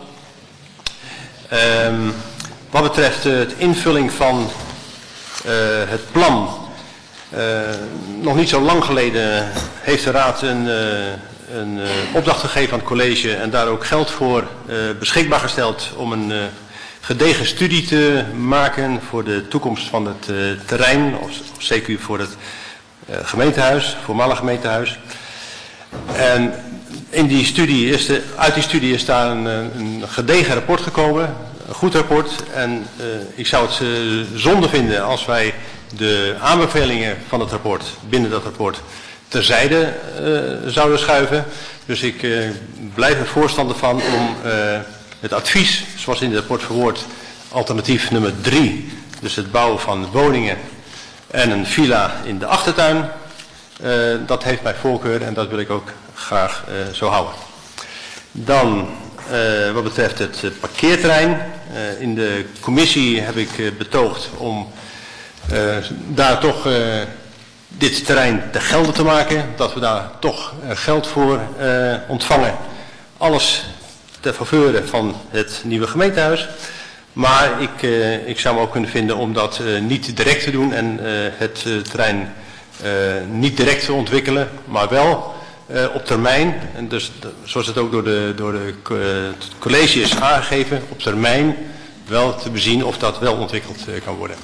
Wat betreft de invulling van het plan, nog niet zo lang geleden heeft de Raad een opdracht gegeven aan het college en daar ook geld voor beschikbaar gesteld om een gedegen studie te maken voor de toekomst van het terrein, of CQ voor het gemeentehuis, voormalig gemeentehuis. En uit die studie is daar een gedegen rapport gekomen. Een goed rapport en ik zou het zonde vinden als wij de aanbevelingen van het rapport, binnen dat rapport, terzijde zouden schuiven. Dus ik blijf er voorstander van om het advies, zoals in het rapport verwoord, alternatief nummer 3, dus het bouwen van woningen en een villa in de achtertuin, dat heeft mijn voorkeur en dat wil ik ook graag zo houden. Dan wat betreft het parkeerterrein, in de commissie heb ik betoogd om daar toch dit terrein te gelden te maken, dat we daar toch geld voor ontvangen. Alles ter faveur van het nieuwe gemeentehuis. Maar ik zou me ook kunnen vinden om dat niet direct te doen en het terrein niet direct te ontwikkelen, maar wel op termijn, en dus zoals het ook door het college is aangegeven, op termijn wel te bezien of dat wel ontwikkeld kan worden.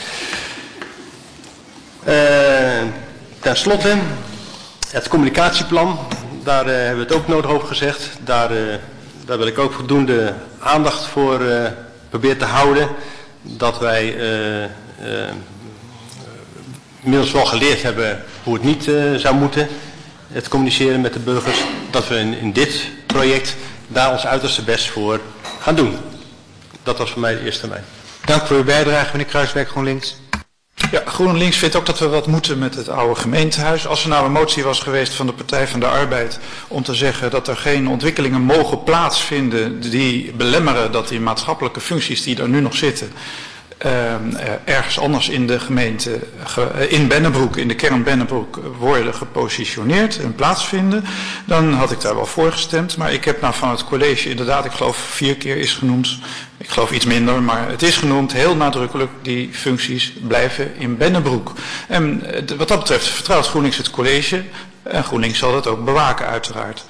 Ten slotte, het communicatieplan, daar hebben we het ook nodig over gezegd. Daar wil ik ook voldoende aandacht voor proberen te houden, dat wij inmiddels wel geleerd hebben hoe het niet zou moeten. Het communiceren met de burgers, dat we in dit project daar ons uiterste best voor gaan doen. Dat was voor mij de eerste termijn. Dank voor uw bijdrage, meneer Kruiswijk, GroenLinks. Ja, GroenLinks vindt ook dat we wat moeten met het oude gemeentehuis. Als er nou een motie was geweest van de Partij van de Arbeid om te zeggen dat er geen ontwikkelingen mogen plaatsvinden die belemmeren dat die maatschappelijke functies die er nu nog zitten, ergens anders in de gemeente, in Bennebroek, in de kern Bennebroek, worden gepositioneerd en plaatsvinden, dan had ik daar wel voor gestemd. Maar ik heb nou van het college inderdaad, ik geloof 4 keer is genoemd, ik geloof iets minder, maar het is genoemd, heel nadrukkelijk, die functies blijven in Bennebroek. En wat dat betreft vertrouwt GroenLinks het college en GroenLinks zal dat ook bewaken uiteraard.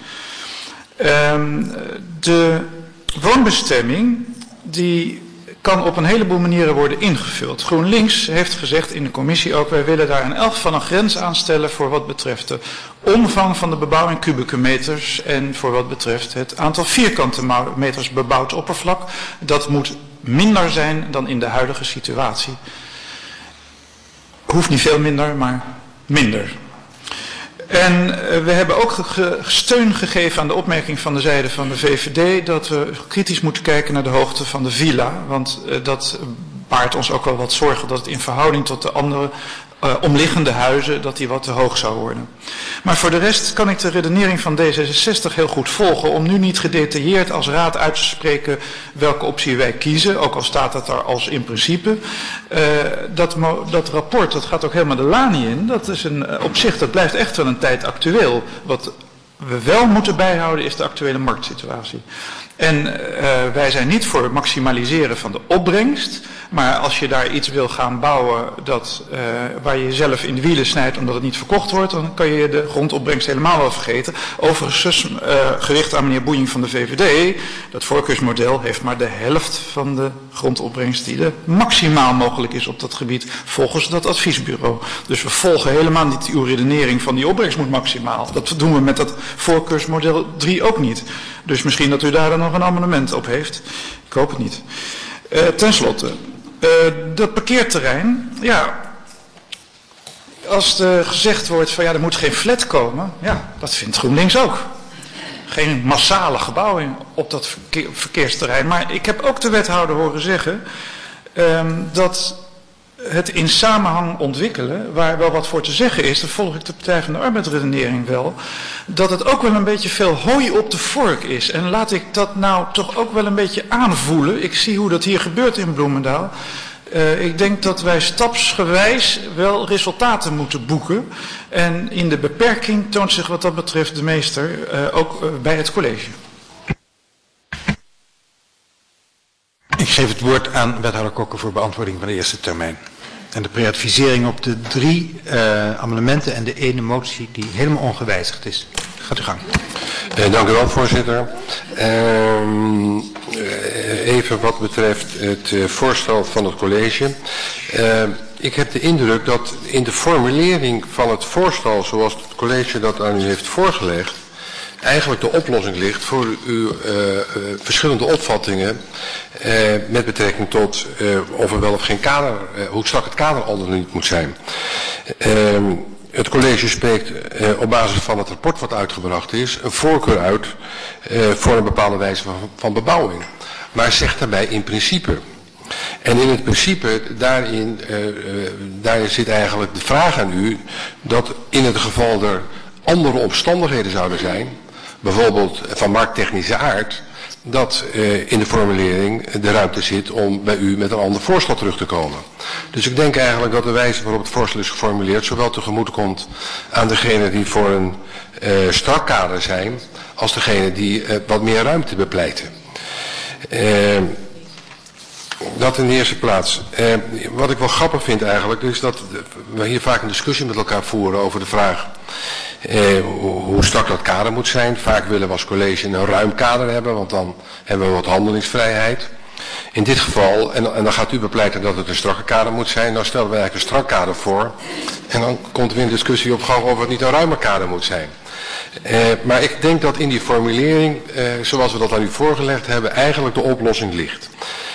De woonbestemming, die kan op een heleboel manieren worden ingevuld. GroenLinks heeft gezegd in de commissie ook, wij willen daar in elk geval een grens aanstellen voor wat betreft de omvang van de bebouwing kubieke meters en voor wat betreft het aantal vierkante meters bebouwd oppervlak. Dat moet minder zijn dan in de huidige situatie. Hoeft niet veel minder, maar minder. En we hebben ook steun gegeven aan de opmerking van de zijde van de VVD dat we kritisch moeten kijken naar de hoogte van de villa. Want dat baart ons ook wel wat zorgen dat het in verhouding tot de andere omliggende huizen, dat die wat te hoog zou worden. Maar voor de rest kan ik de redenering van D66 heel goed volgen om nu niet gedetailleerd als raad uit te spreken welke optie wij kiezen, ook al staat dat daar als in principe. Dat rapport, dat gaat ook helemaal de laan niet in, dat is op zich, dat blijft echt wel een tijd actueel. Wat we wel moeten bijhouden is de actuele marktsituatie. En wij zijn niet voor het maximaliseren van de opbrengst. Maar als je daar iets wil gaan bouwen waar je jezelf in de wielen snijdt omdat het niet verkocht wordt, dan kan je de grondopbrengst helemaal wel vergeten. Overigens, gericht aan meneer Boeijen van de VVD, dat voorkeursmodel heeft maar de helft van de grondopbrengst die er maximaal mogelijk is op dat gebied, volgens dat adviesbureau. Dus we volgen helemaal niet uw redenering van die opbrengst moet maximaal. Dat doen we met dat voorkeursmodel 3 ook niet. Dus misschien dat u daar dan nog een amendement op heeft. Ik hoop het niet. Ten slotte, dat parkeerterrein, ja, als er gezegd wordt van ja, er moet geen flat komen, ja, dat vindt GroenLinks ook. Geen massale gebouwen op dat verkeersterrein. Maar ik heb ook de wethouder horen zeggen dat het in samenhang ontwikkelen, waar wel wat voor te zeggen is, dan volg ik de Partij van de Arbeid redenering wel, dat het ook wel een beetje veel hooi op de vork is. En laat ik dat nou toch ook wel een beetje aanvoelen. Ik zie hoe dat hier gebeurt in Bloemendaal. Ik denk dat wij stapsgewijs wel resultaten moeten boeken. En in de beperking toont zich wat dat betreft de meester, ook bij het college. Ik geef het woord aan wethouder Kokker voor beantwoording van de eerste termijn. En de preadvisering op de 3 amendementen en de ene motie die helemaal ongewijzigd is. Gaat u gang. Dank u wel, voorzitter. Even wat betreft het voorstel van het college. Ik heb de indruk dat in de formulering van het voorstel, zoals het college dat aan u heeft voorgelegd, eigenlijk de oplossing ligt voor uw verschillende opvattingen met betrekking tot of er wel of geen kader, hoe strak het kader al dan niet moet zijn. Het college spreekt op basis van het rapport wat uitgebracht is een voorkeur uit voor een bepaalde wijze van bebouwing. Maar zegt daarbij in principe. En in het principe, daarin zit eigenlijk de vraag aan u dat in het geval er andere omstandigheden zouden zijn, bijvoorbeeld van markttechnische aard, dat in de formulering de ruimte zit om bij u met een ander voorstel terug te komen. Dus ik denk eigenlijk dat de wijze waarop het voorstel is geformuleerd zowel tegemoet komt aan degenen die voor een strak kader zijn, als degenen die wat meer ruimte bepleiten. Dat in de eerste plaats. Wat ik wel grappig vind eigenlijk, is dat we hier vaak een discussie met elkaar voeren over de vraag hoe strak dat kader moet zijn. Vaak willen we als college een ruim kader hebben, want dan hebben we wat handelingsvrijheid. In dit geval, en dan gaat u bepleiten dat het een strakke kader moet zijn, dan stellen we eigenlijk een strak kader voor. En dan komt er weer een discussie op gang of het niet een ruimer kader moet zijn. Maar ik denk dat in die formulering, zoals we dat aan u voorgelegd hebben, eigenlijk de oplossing ligt.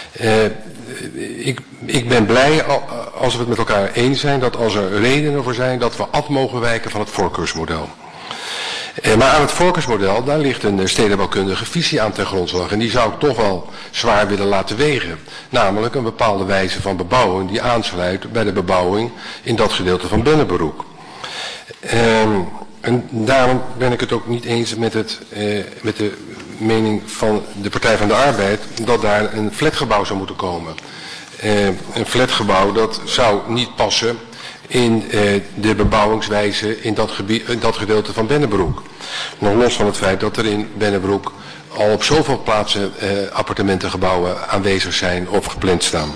Ik ben blij als we het met elkaar eens zijn dat als er redenen voor zijn dat we af mogen wijken van het voorkeursmodel. Maar aan het voorkeursmodel, daar ligt een stedenbouwkundige visie aan ten grondslag. En die zou ik toch wel zwaar willen laten wegen. Namelijk een bepaalde wijze van bebouwing die aansluit bij de bebouwing in dat gedeelte van Bennebroek. En daarom ben ik het ook niet eens met de mening van de Partij van de Arbeid dat daar een flatgebouw zou moeten komen. Een flatgebouw dat zou niet passen in de bebouwingswijze in dat gedeelte van Bennebroek. Nog los van het feit dat er in Bennebroek al op zoveel plaatsen appartementengebouwen aanwezig zijn of gepland staan.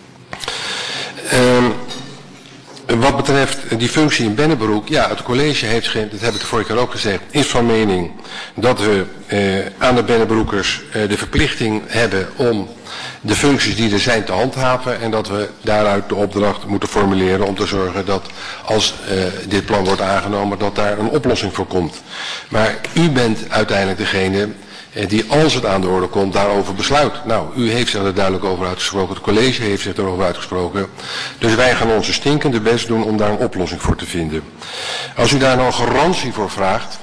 Wat betreft die functie in Bennebroek, ja, het college heeft, dat heb ik de vorige keer ook gezegd, is van mening dat we aan de Bennebroekers de verplichting hebben om de functies die er zijn te handhaven en dat we daaruit de opdracht moeten formuleren om te zorgen dat als dit plan wordt aangenomen dat daar een oplossing voor komt. Maar u bent uiteindelijk degene die als het aan de orde komt daarover besluit. Nou, u heeft zich er duidelijk over uitgesproken, het college heeft zich erover uitgesproken. Dus wij gaan onze stinkende best doen om daar een oplossing voor te vinden. Als u daar nou een garantie voor vraagt,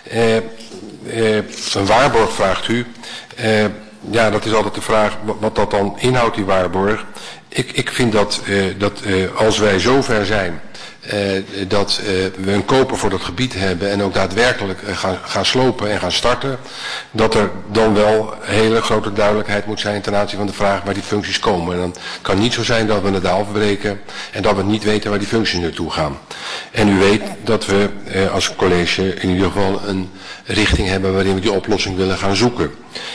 een waarborg vraagt u, ja, dat is altijd de vraag wat dat dan inhoudt, die waarborg. Ik vind dat als wij zover zijn dat we een koper voor dat gebied hebben en ook daadwerkelijk gaan slopen en gaan starten, dat er dan wel hele grote duidelijkheid moet zijn ten aanzien van de vraag waar die functies komen. En dan kan niet zo zijn dat we het afbreken en dat we niet weten waar die functies naartoe gaan. En u weet dat we als college in ieder geval een richting hebben waarin we die oplossing willen gaan zoeken.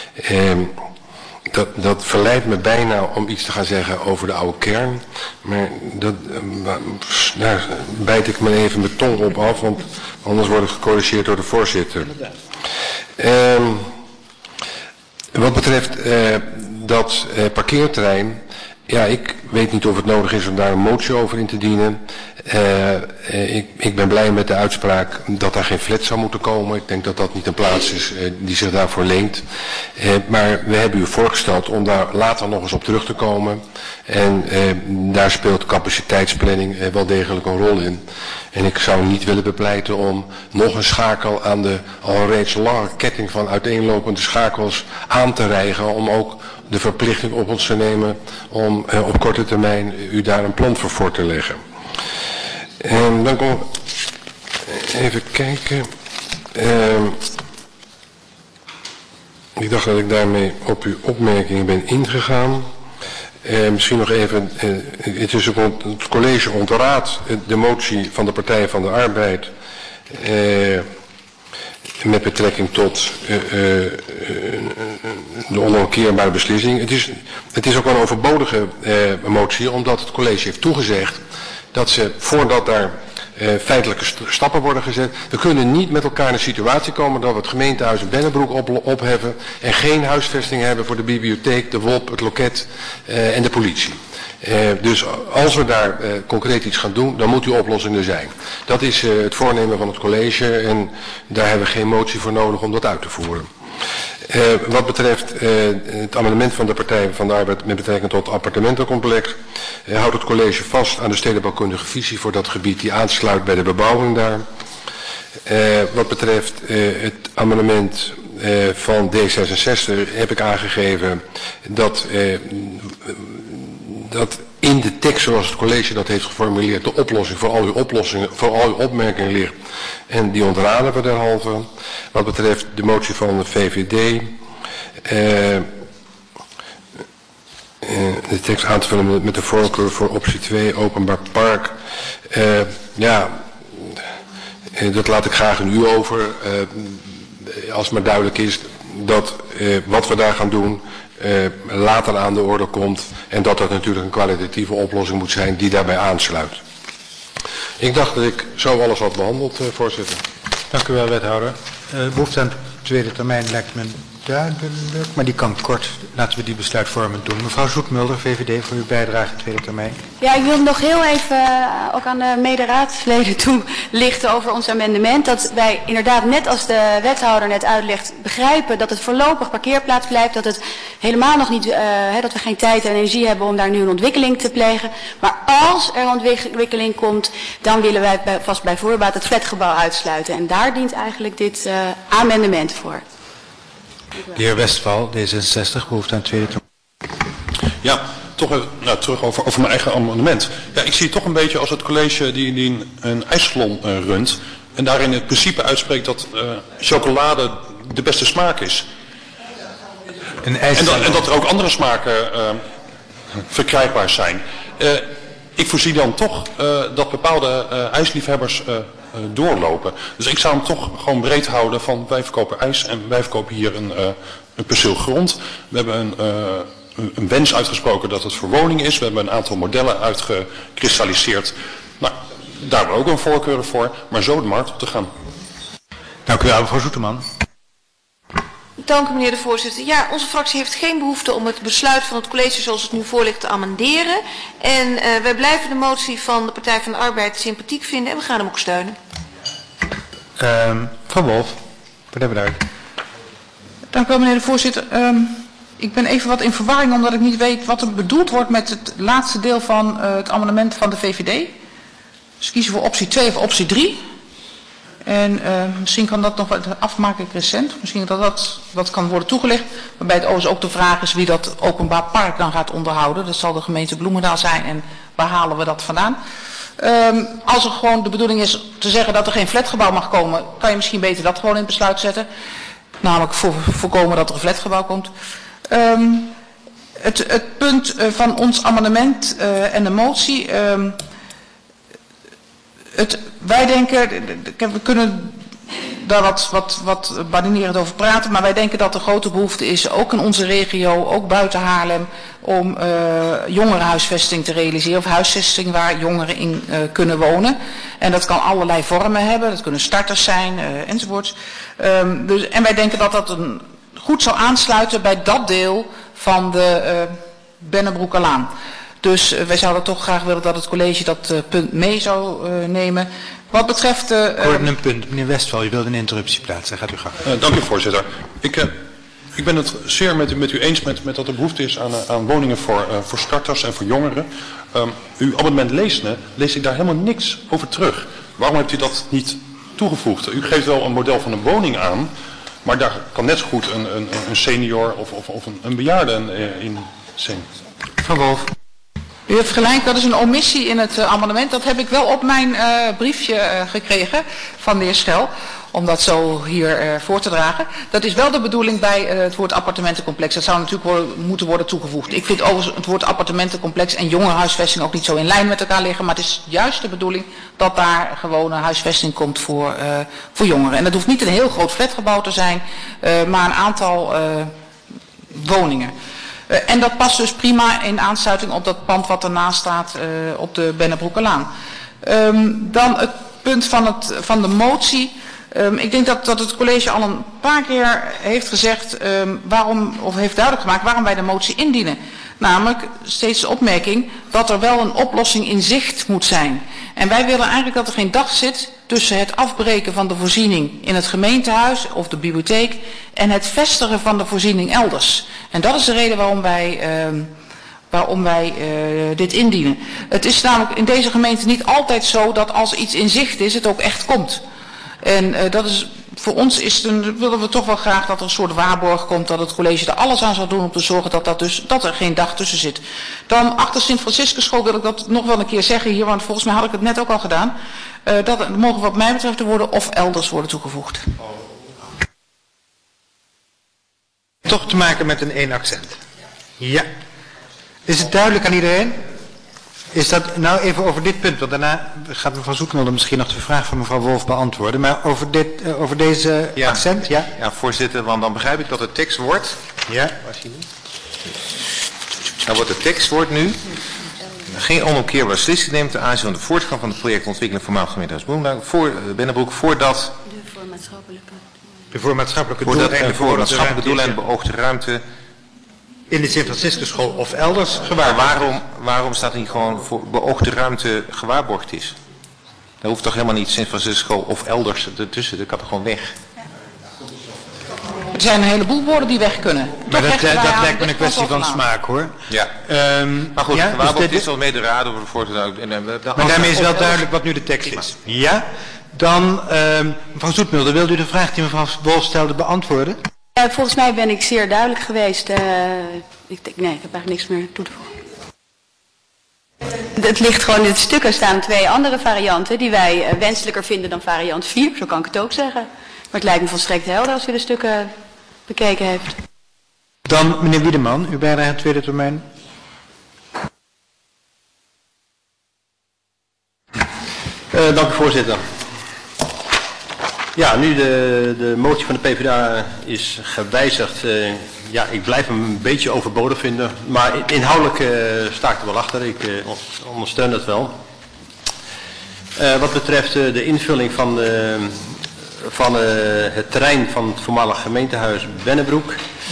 Dat verleidt me bijna om iets te gaan zeggen over de oude kern. Maar daar bijt ik me even mijn tong op af, want anders word ik gecorrigeerd door de voorzitter. Wat betreft dat parkeerterrein, ja, ik weet niet of het nodig is om daar een motie over in te dienen. Ik ben blij met de uitspraak dat daar geen flat zou moeten komen. Ik denk dat dat niet een plaats is die zich daarvoor leent. Maar we hebben u voorgesteld om daar later nog eens op terug te komen. En daar speelt capaciteitsplanning wel degelijk een rol in. En ik zou niet willen bepleiten om nog een schakel aan de al reeds lange ketting van uiteenlopende schakels aan te rijgen. Om ook de verplichting op ons te nemen om op korte termijn u daar een plan voor te leggen. En dan kom even kijken. Ik dacht dat ik daarmee op uw opmerkingen ben ingegaan. Misschien nog even, het college ontraadt de motie van de Partij van de Arbeid met betrekking tot de onomkeerbare beslissing. Het is ook wel een overbodige motie, omdat het college heeft toegezegd dat ze, voordat daar feitelijke stappen worden gezet, we kunnen niet met elkaar in een situatie komen dat we het gemeentehuis in Bennebroek opheffen en geen huisvesting hebben voor de bibliotheek, de WOP, het loket en de politie. Dus als we daar concreet iets gaan doen, dan moet die oplossing er zijn. Dat is het voornemen van het college en daar hebben we geen motie voor nodig om dat uit te voeren. Wat betreft het amendement van de Partij van de Arbeid met betrekking tot het appartementencomplex, houdt het college vast aan de stedenbouwkundige visie voor dat gebied die aansluit bij de bebouwing daar. Wat betreft het amendement van D66 heb ik aangegeven dat in de tekst zoals het college dat heeft geformuleerd de oplossing voor al uw opmerkingen ligt. En die ontraden we derhalve. Wat betreft de motie van de VVD, de tekst aan te vullen met de voorkeur voor optie 2, openbaar park. Dat laat ik graag aan u over. Als maar duidelijk is dat wat we daar gaan doen later aan de orde komt en dat dat natuurlijk een kwalitatieve oplossing moet zijn die daarbij aansluit. Ik dacht dat ik zo alles had behandeld, voorzitter. Dank u wel, wethouder. Behoefte aan tweede termijn lijkt me duidelijk, maar die kan kort. Laten we die besluitvormend doen. Mevrouw Zoetmulder, VVD, voor uw bijdrage tweede termijn. Ja, ik wil nog heel even ook aan de mederaadsleden toelichten over ons amendement. Dat wij inderdaad, net als de wethouder net uitlegt, begrijpen dat het voorlopig parkeerplaats blijft. Dat het helemaal nog niet, dat we geen tijd en energie hebben om daar nu een ontwikkeling te plegen. Maar als er ontwikkeling komt, dan willen wij vast bij voorbaat het flatgebouw uitsluiten. En daar dient eigenlijk dit amendement voor. De heer Westphal, D66, behoefte aan tweede termijn. Ja, toch even terug over mijn eigen amendement. Ja, ik zie het toch een beetje als het college die een ijssalon runt en daarin het principe uitspreekt dat chocolade de beste smaak is. En dat er ook andere smaken verkrijgbaar zijn. Ik voorzie dan toch dat bepaalde ijsliefhebbers doorlopen. Dus ik zou hem toch gewoon breed houden van wij verkopen ijs en wij verkopen hier een perceel grond. We hebben een wens uitgesproken dat het voor woning is. We hebben een aantal modellen uitgekristalliseerd. Nou, daar hebben we ook een voorkeur voor, maar zo de markt op te gaan. Dank u wel, mevrouw Zoeteman. Dank u, meneer de voorzitter. Ja, onze fractie heeft geen behoefte om het besluit van het college zoals het nu voor ligt te amenderen. En wij blijven de motie van de Partij van de Arbeid sympathiek vinden en we gaan hem ook steunen. Mevrouw Wolf, Partij van de Arbeid. Dank u wel, meneer de voorzitter. Ik ben even wat in verwarring omdat ik niet weet wat er bedoeld wordt met het laatste deel van het amendement van de VVD. Dus kiezen voor optie 2 of optie 3. En misschien kan dat nog wat afmaken recent. Misschien dat kan worden toegelicht. Waarbij het overigens ook de vraag is wie dat openbaar park dan gaat onderhouden. Dat zal de gemeente Bloemendaal zijn en waar halen we dat vandaan. Als er gewoon de bedoeling is te zeggen dat er geen flatgebouw mag komen, kan je misschien beter dat gewoon in het besluit zetten. Namelijk voorkomen dat er een flatgebouw komt. Het punt van ons amendement en de motie. Wij denken, we kunnen daar wat badinerend over praten, maar wij denken dat er grote behoefte is, ook in onze regio, ook buiten Haarlem, om jongerenhuisvesting te realiseren, of huisvesting waar jongeren in kunnen wonen. En dat kan allerlei vormen hebben, dat kunnen starters zijn, enzovoorts. En wij denken dat dat goed zou aansluiten bij dat deel van de Bennebroekerlaan. Dus wij zouden toch graag willen dat het college dat punt mee zou nemen. Wat betreft... een punt. Meneer Westphal, u wilde een interruptie plaatsen. Gaat u gang. Dank u, voorzitter. Ik ben het zeer met u eens met dat er behoefte is aan woningen voor starters en voor jongeren. Uw amendement lees ik daar helemaal niks over terug. Waarom hebt u dat niet toegevoegd? U geeft wel een model van een woning aan, maar daar kan net zo goed een senior of een bejaarde in zijn. Van Wolf. U heeft gelijk, dat is een omissie in het amendement. Dat heb ik wel op mijn briefje gekregen van de heer Schel, om dat zo hier voor te dragen. Dat is wel de bedoeling bij het woord appartementencomplex. Dat zou natuurlijk moeten worden toegevoegd. Ik vind overigens het woord appartementencomplex en jongerenhuisvesting ook niet zo in lijn met elkaar liggen, maar het is juist de bedoeling dat daar gewone huisvesting komt voor jongeren. En dat hoeft niet een heel groot flatgebouw te zijn, maar een aantal woningen. En dat past dus prima in aansluiting op dat pand wat ernaast staat op de Bennebroekerlaan. Dan het punt van de motie. Ik denk dat het college al een paar keer heeft gezegd, heeft duidelijk gemaakt waarom wij de motie indienen. Namelijk steeds de opmerking dat er wel een oplossing in zicht moet zijn. En wij willen eigenlijk dat er geen dag zit tussen het afbreken van de voorziening in het gemeentehuis of de bibliotheek en het vestigen van de voorziening elders. En dat is de reden waarom wij dit indienen. Het is namelijk in deze gemeente niet altijd zo dat als iets in zicht is, het ook echt komt. En dat is, voor ons willen we toch wel graag dat er een soort waarborg komt, dat het college er alles aan zal doen om te zorgen dat er geen dag tussen zit. Dan achter Sint-Franciscusschool wil ik dat nog wel een keer zeggen hier, want volgens mij had ik het net ook al gedaan. Dat mogen wat mij betreft de woorden of elders worden toegevoegd. Toch te maken met een één accent. Ja. Is het duidelijk aan iedereen? Is dat nou even over dit punt, want daarna gaat mevrouw Zoetmulder misschien nog de vraag van mevrouw Wolf beantwoorden. Maar over deze accent, ja? Ja, voorzitter, want dan begrijp ik dat de tekst wordt. Ja. Waar is hij nu? Dan wordt de tekst nu. Geen onomkeerbare beslissing neemt ten aanzien van de voortgang van het project ontwikkeling voormalig gemeentehuis Bennebroek voordat de voor maatschappelijke doeleinden en beoogde ruimte in de Sint-Franciscusschool of elders gewaarborgd. Waarom staat er niet gewoon voor beoogde ruimte gewaarborgd is? Daar hoeft toch helemaal niet Sint-Franciscusschool of elders ertussen, dat kan er gewoon weg. Er zijn een heleboel woorden die weg kunnen. Maar dat lijkt me een kwestie van smaak, hoor. Ja. Maar goed, gewaarborgd is wel mede raden voor de voorzitter. Maar daarmee is wel duidelijk wat nu de tekst is. Ja. Dan, mevrouw Zoetmulder, wilt u de vraag die mevrouw Wolf stelde beantwoorden? Volgens mij ben ik zeer duidelijk geweest. Ik heb eigenlijk niks meer toe te voegen. Het ligt gewoon in het stuk. Er staan 2 andere varianten die wij wenselijker vinden dan variant 4. Zo kan ik het ook zeggen. Maar het lijkt me volstrekt helder als u de stukken bekeken heeft. Dan meneer Wiedeman, uw bijdrage in tweede termijn. Dank u, voorzitter. Ja, nu de motie van de PvdA is gewijzigd. Ik blijf hem een beetje overbodig vinden. Maar inhoudelijk sta ik er wel achter. Ik ondersteun dat wel. Wat betreft de invulling van het terrein van het voormalig gemeentehuis Bennebroek.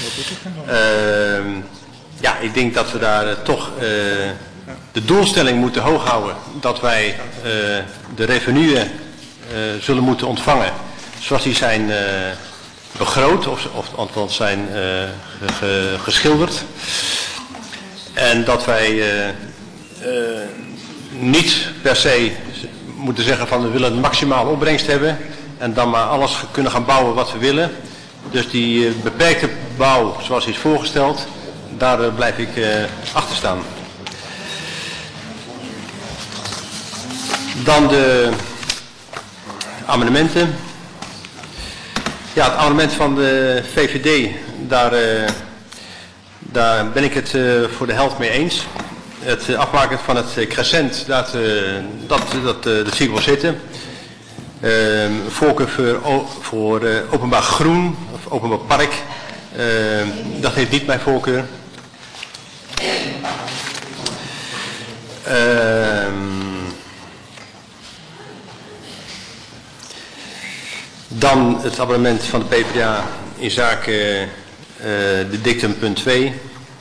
Ik denk dat we daar toch de doelstelling moeten hoog houden. Dat wij de revenuen zullen moeten ontvangen zoals die zijn begroot of althans zijn geschilderd. En dat wij niet per se moeten zeggen van we willen een maximale opbrengst hebben en dan maar alles kunnen gaan bouwen wat we willen. Dus die beperkte bouw zoals is voorgesteld, daar blijf ik achter staan. Dan de amendementen. Ja, het amendement van de VVD, daar ben ik het voor de helft mee eens. Het afmaken van het crescent, dat zie ik wel zitten. Voorkeur voor openbaar groen of openbaar park, dat heeft niet mijn voorkeur. Dan het amendement van de PvdA in zaken de dictum punt 2.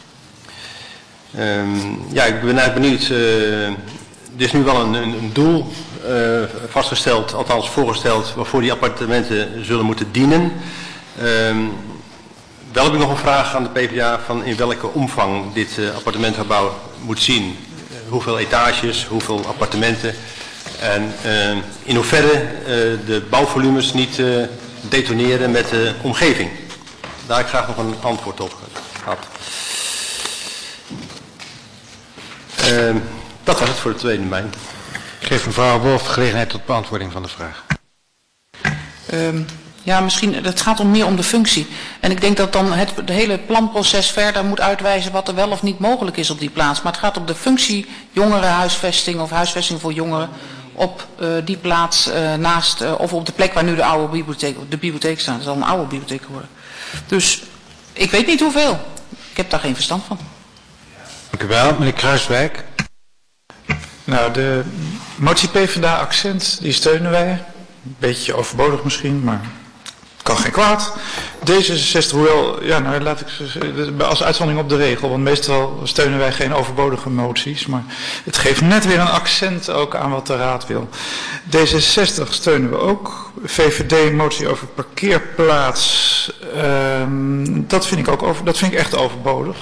Ja, ik ben eigenlijk benieuwd. Er is nu wel een doel vastgesteld, althans voorgesteld, waarvoor die appartementen zullen moeten dienen. Wel heb ik nog een vraag aan de PvdA van in welke omvang dit appartementengebouw moet zien. Hoeveel etages, hoeveel appartementen. En in hoeverre de bouwvolumes niet detoneren met de omgeving. Daar heb ik graag nog een antwoord op gehad. Dat was het voor de tweede termijn. Ik geef mevrouw Wolf de gelegenheid tot beantwoording van de vraag. Ja, misschien, het gaat meer om de functie. En ik denk dat dan het hele planproces verder moet uitwijzen wat er wel of niet mogelijk is op die plaats. Maar het gaat om de functie jongerenhuisvesting of huisvesting voor jongeren op die plaats naast, of op de plek waar nu de oude bibliotheek staat. Het zal een oude bibliotheek worden. Dus ik weet niet hoeveel. Ik heb daar geen verstand van. Dank u wel, meneer Kruiswijk. Nou, de motie PvdA accent, die steunen wij. Een beetje overbodig misschien, maar kan geen kwaad. D66, hoewel, ja, nou laat ik als uitzondering op de regel, want meestal steunen wij geen overbodige moties, maar het geeft net weer een accent ook aan wat de Raad wil. D66 steunen we ook. VVD, motie over parkeerplaats, dat vind ik echt overbodig.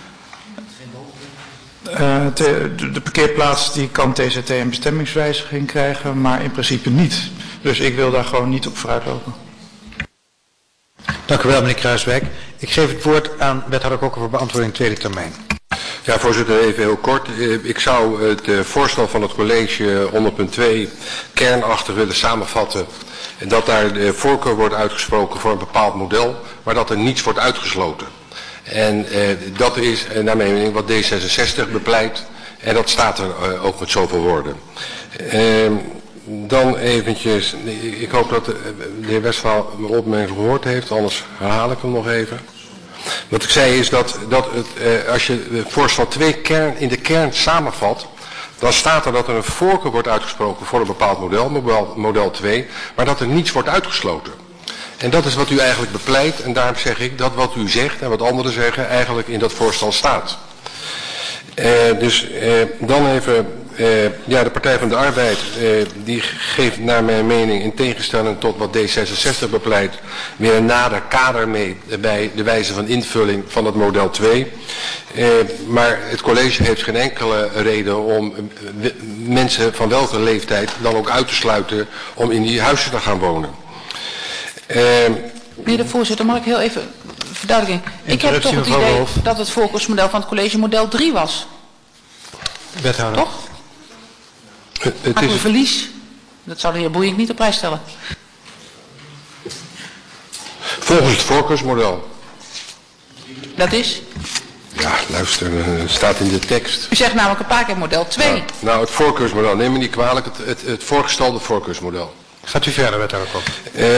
De parkeerplaats die kan TZT een bestemmingswijziging krijgen, maar in principe niet. Dus ik wil daar gewoon niet op vooruitlopen. Dank u wel, meneer Kruiswijk. Ik geef het woord aan wethouder Kokker voor beantwoording tweede termijn. Ja, voorzitter, even heel kort. Ik zou het voorstel van het college onder punt 2 kernachtig willen samenvatten. Dat daar de voorkeur wordt uitgesproken voor een bepaald model, maar dat er niets wordt uitgesloten. En dat is naar mijn mening wat D66 bepleit. En dat staat er ook met zoveel woorden. Dan eventjes, ik hoop dat de heer Westphal mijn opmerking gehoord heeft, anders herhaal ik hem nog even. Wat ik zei is dat als je voorstel 2 in de kern samenvat, dan staat er dat er een voorkeur wordt uitgesproken voor een bepaald model 2, maar dat er niets wordt uitgesloten. En dat is wat u eigenlijk bepleit en daarom zeg ik dat wat u zegt en wat anderen zeggen eigenlijk in dat voorstel staat. Dan even, de Partij van de Arbeid, die geeft naar mijn mening in tegenstelling tot wat D66 bepleit, weer een nader kader mee bij de wijze van invulling van het model 2. Maar het college heeft geen enkele reden om mensen van welke leeftijd dan ook uit te sluiten om in die huizen te gaan wonen. Meneer de voorzitter, mag ik heel even verduidelijking? Ik heb toch het idee dat het voorkeursmodel van het college model 3 was. Wethouder. Toch? Het is een verlies. Dat zou de heer Boeienk niet op prijs stellen. Volgens het voorkeursmodel. Dat is? Ja, luister, het staat in de tekst. U zegt namelijk een paar keer model 2. Ja, nou, het voorkeursmodel, neem me niet kwalijk, het voorgestelde voorkeursmodel. Gaat u verder, wethouder Kok.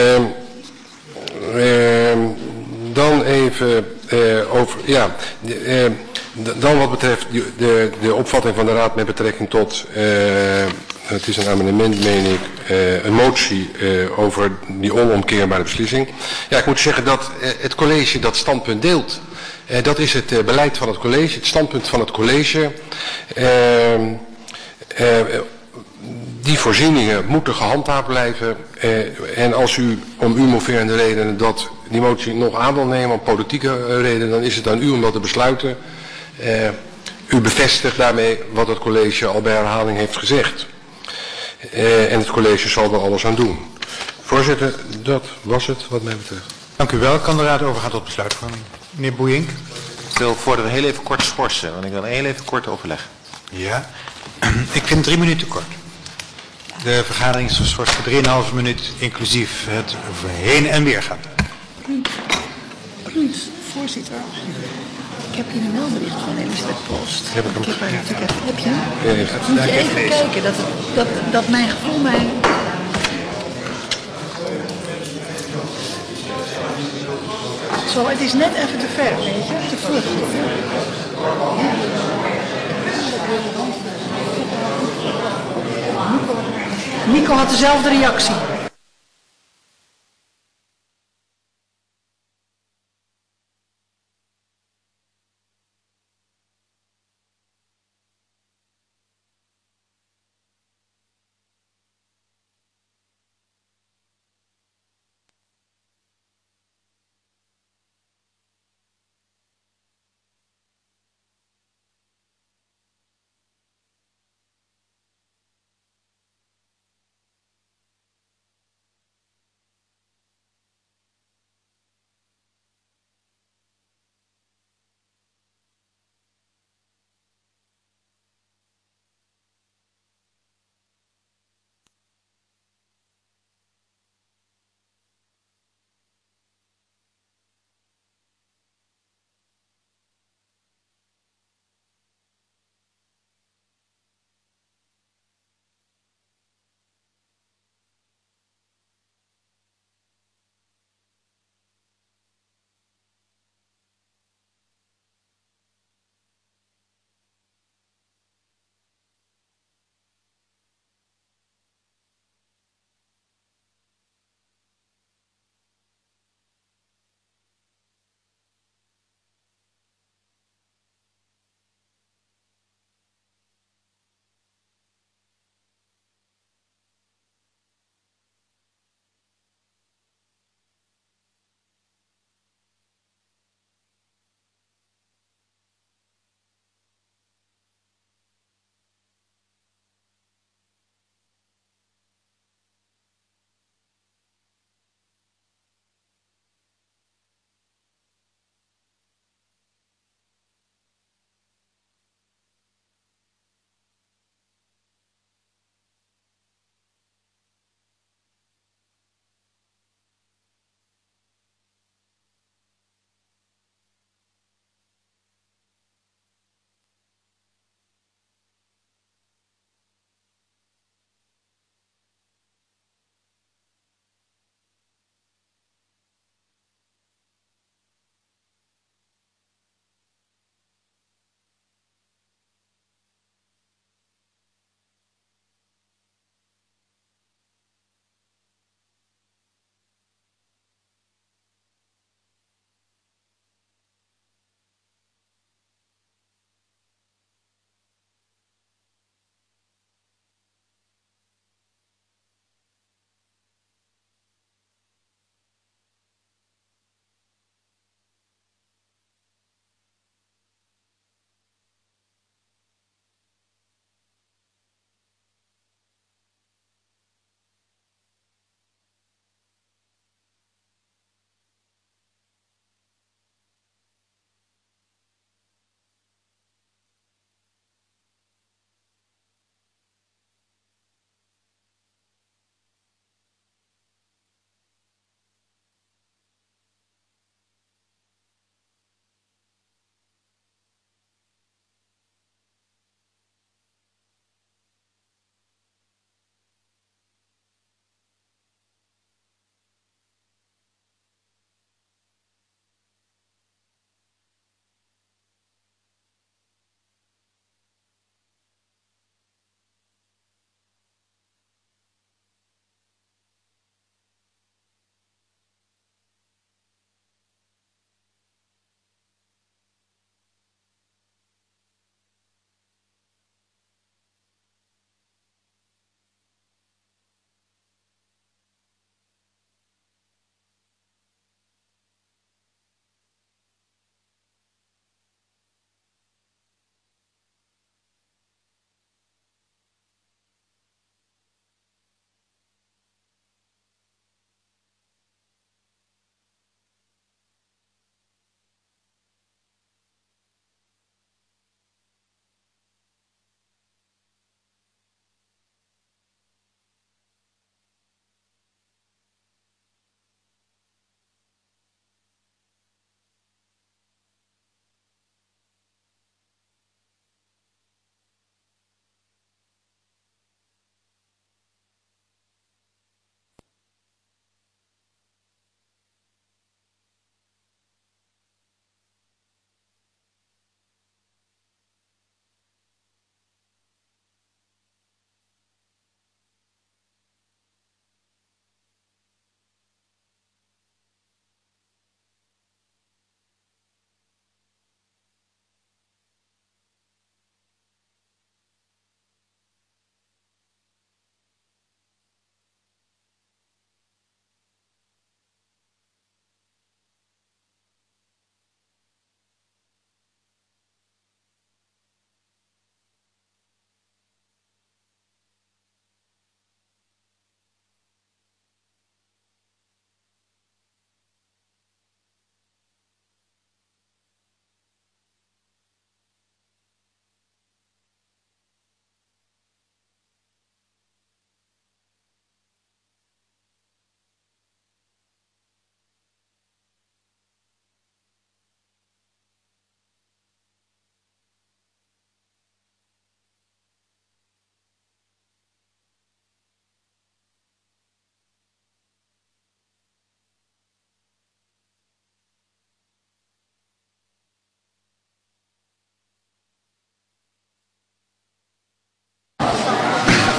Dan even over, dan wat betreft de opvatting van de Raad met betrekking tot, het is een amendement, meen ik, een motie over die onomkeerbare beslissing. Ja, ik moet zeggen dat het college dat standpunt deelt. Dat is het beleid van het college, het standpunt van het college. Die voorzieningen moeten gehandhaafd blijven. En als u om uw moverende redenen dat die motie nog aan wil nemen om politieke redenen, dan is het aan u om dat te besluiten. U bevestigt daarmee wat het college al bij herhaling heeft gezegd. En het college zal er alles aan doen. Voorzitter, dat was het wat mij betreft. Dank u wel. Kan de Raad overgaan tot besluitvorming? Meneer Boeienk. Ik wil voordat we heel even kort schorsen, want ik wil heel even kort overleg. Ja, ik vind 3 minuten kort. De vergadering is geschorst voor 3,5 minuut, inclusief het heen en weer gaan. Kluut, voorzitter. Ik heb hier een meldbericht van Elisabeth Post. Heb je hem? Moet je even kijken, dat mijn gevoel mij... Zo, het is net even te ver, weet je, te vlug. Nico had dezelfde reactie.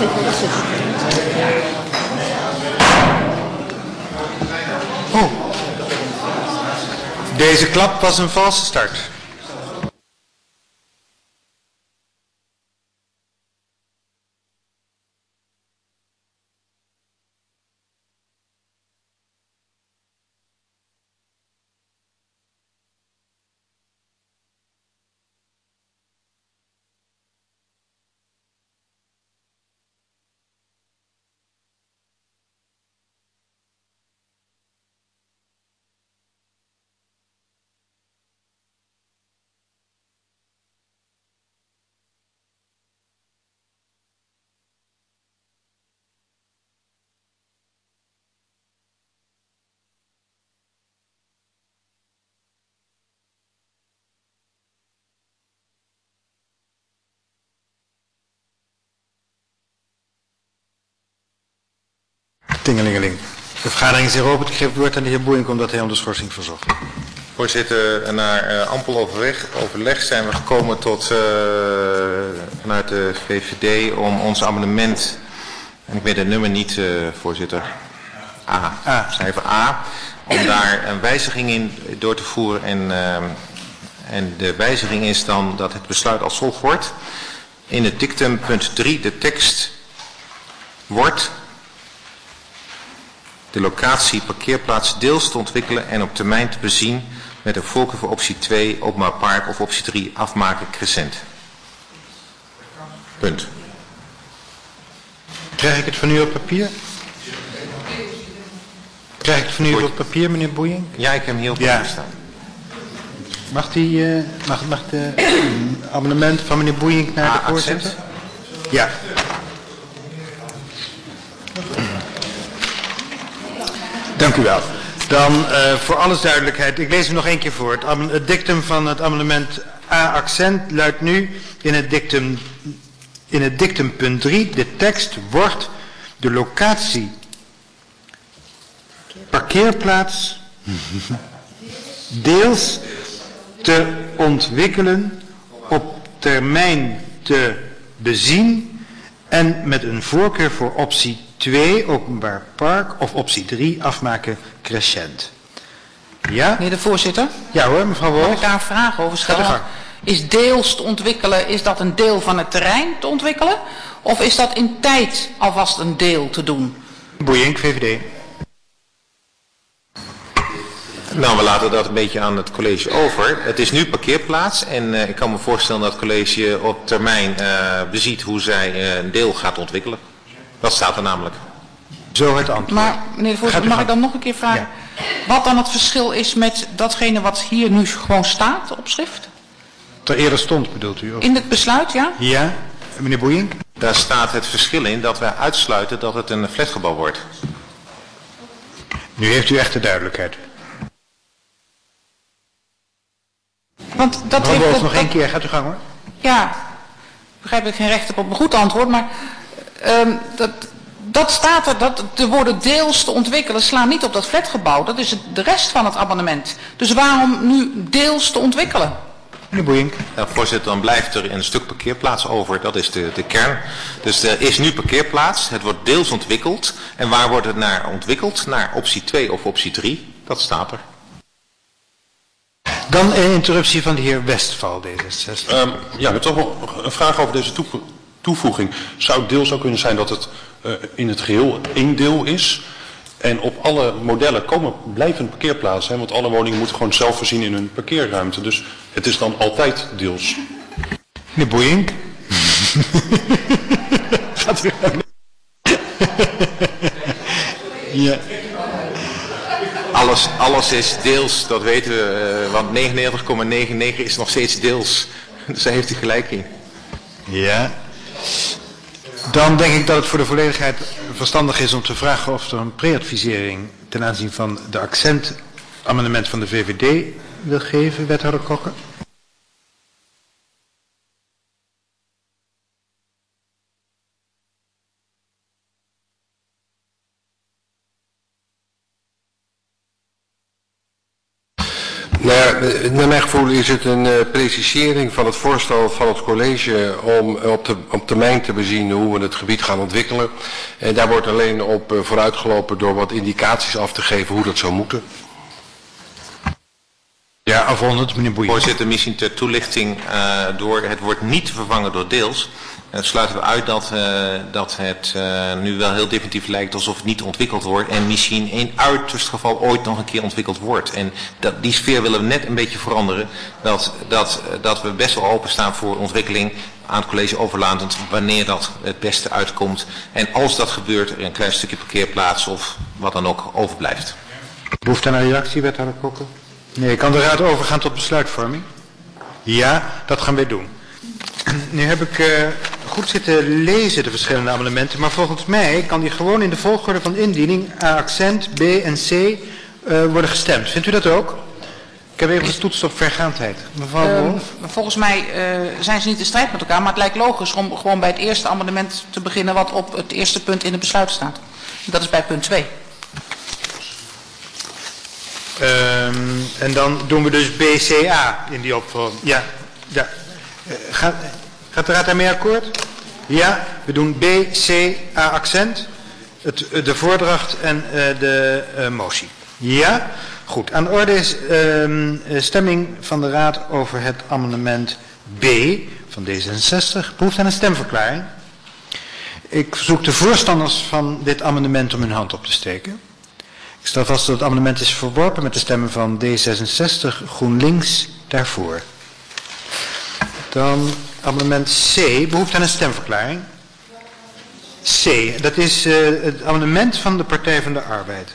Oh. Deze klap was een valse start. Tingelingeling. De vergadering is heropen. Ik geef het woord aan de heer Boeink omdat hij om de schorsing verzocht. Voorzitter, na ampel overleg zijn we gekomen tot vanuit de VVD om ons amendement, en ik weet het nummer niet, voorzitter, cijfer A, om daar een wijziging in door te voeren. En de wijziging is dan dat het besluit als volgt wordt. In het dictum punt 3 de tekst wordt de locatie parkeerplaats deels te ontwikkelen en op termijn te bezien met een voorkeur voor optie 2, openbaar park of optie 3, afmaken crescent. Punt. Krijg ik het van u op papier? Krijg ik het van u op papier, meneer Boeing? Ja, ik heb hem hier op papier staan. Mag de amendement van meneer Boeing naar de voorzitter? Ja. Dank u wel. Dan voor alles duidelijkheid, ik lees hem nog één keer voor. Het dictum van het amendement A-accent luidt nu in het dictum punt 3. De tekst wordt de locatie parkeerplaats deels te ontwikkelen, op termijn te bezien en met een voorkeur voor optie 2, openbaar park, of optie 3, afmaken crescent. Ja? Meneer de voorzitter? Ja hoor, mevrouw Wolf. Mag ik daar een vraag over stellen? Is deels te ontwikkelen, is dat een deel van het terrein te ontwikkelen? Of is dat in tijd alvast een deel te doen? Boeink, VVD. Nou, we laten dat een beetje aan het college over. Het is nu parkeerplaats en ik kan me voorstellen dat het college op termijn beziet hoe zij een deel gaat ontwikkelen. Dat staat er namelijk. Zo het antwoord. Maar meneer de voorzitter, mag ik dan nog een keer vragen? Ja. Wat dan het verschil is met datgene wat hier nu gewoon staat op schrift? Ter eerder stond bedoelt u? Of? In het besluit, ja? Ja, meneer Boeink. Daar staat het verschil in dat wij uitsluiten dat het een flatgebouw wordt. Nu heeft u echt de duidelijkheid. Want dat heeft Wolf, nog één keer, gaat u gang hoor. Ja, begrijp ik geen recht op een goed antwoord, maar dat staat er, dat de woorden deels te ontwikkelen slaan niet op dat flatgebouw. Dat is de rest van het amendement. Dus waarom nu deels te ontwikkelen? Meneer Boeink. Ja, voorzitter, dan blijft er een stuk parkeerplaats over. Dat is de kern. Dus er is nu parkeerplaats. Het wordt deels ontwikkeld. En waar wordt het naar ontwikkeld? Naar optie 2 of optie 3. Dat staat er. Dan een interruptie van de heer Westphal, D66. Ja, ik heb toch wel een vraag over deze toevoeging. Zou het deels ook kunnen zijn dat het in het geheel één deel is? En op alle modellen blijven parkeerplaatsen. Hè? Want alle woningen moeten gewoon zelf voorzien in hun parkeerruimte. Dus het is dan altijd deels. Meneer Boeink. Gaat u ja. Alles is deels, dat weten we, want 99,99 is nog steeds deels. Dus daar heeft u gelijk in. Ja. Dan denk ik dat het voor de volledigheid verstandig is om te vragen of er een preadvisering ten aanzien van de accentamendement van de VVD wil geven, wethouder Kokke. Nou ja, naar mijn gevoel is het een precisering van het voorstel van het college om op termijn te bezien hoe we het gebied gaan ontwikkelen. En daar wordt alleen op vooruitgelopen door wat indicaties af te geven hoe dat zou moeten. Ja, afrondend, meneer Boeien. Voorzitter, misschien ter toelichting door het wordt niet te vervangen door deels. Sluiten we uit dat het nu wel heel definitief lijkt alsof het niet ontwikkeld wordt en misschien in uiterst geval ooit nog een keer ontwikkeld wordt. En die sfeer willen we net een beetje veranderen. Dat we best wel openstaan voor ontwikkeling aan het college overlatend wanneer dat het beste uitkomt. En als dat gebeurt er een klein stukje parkeerplaats of wat dan ook overblijft. Behoefte aan een reactie, wethouder Kokken? Nee, kan de raad overgaan tot besluitvorming? Ja, dat gaan wij doen. Nu heb ik goed zitten lezen de verschillende amendementen, maar volgens mij kan die gewoon in de volgorde van indiening A accent, B en C worden gestemd. Vindt u dat ook? Ik heb even getoetst op vergaandheid. Mevrouw Wolf? Volgens mij zijn ze niet in strijd met elkaar, maar het lijkt logisch om gewoon bij het eerste amendement te beginnen wat op het eerste punt in het besluit staat. Dat is bij punt 2. En dan doen we dus BCA in die opvolging. Ja. Gaat de raad daarmee akkoord? Ja, we doen BCA accent, de voordracht en de motie. Ja, goed. Aan de orde is stemming van de raad over het amendement B van D66. Behoefte aan een stemverklaring. Ik verzoek de voorstanders van dit amendement om hun hand op te steken. Ik stel vast dat het amendement is verworpen met de stemmen van D66, GroenLinks daarvoor. Dan amendement C, behoefte aan een stemverklaring. C, dat is het amendement van de Partij van de Arbeid.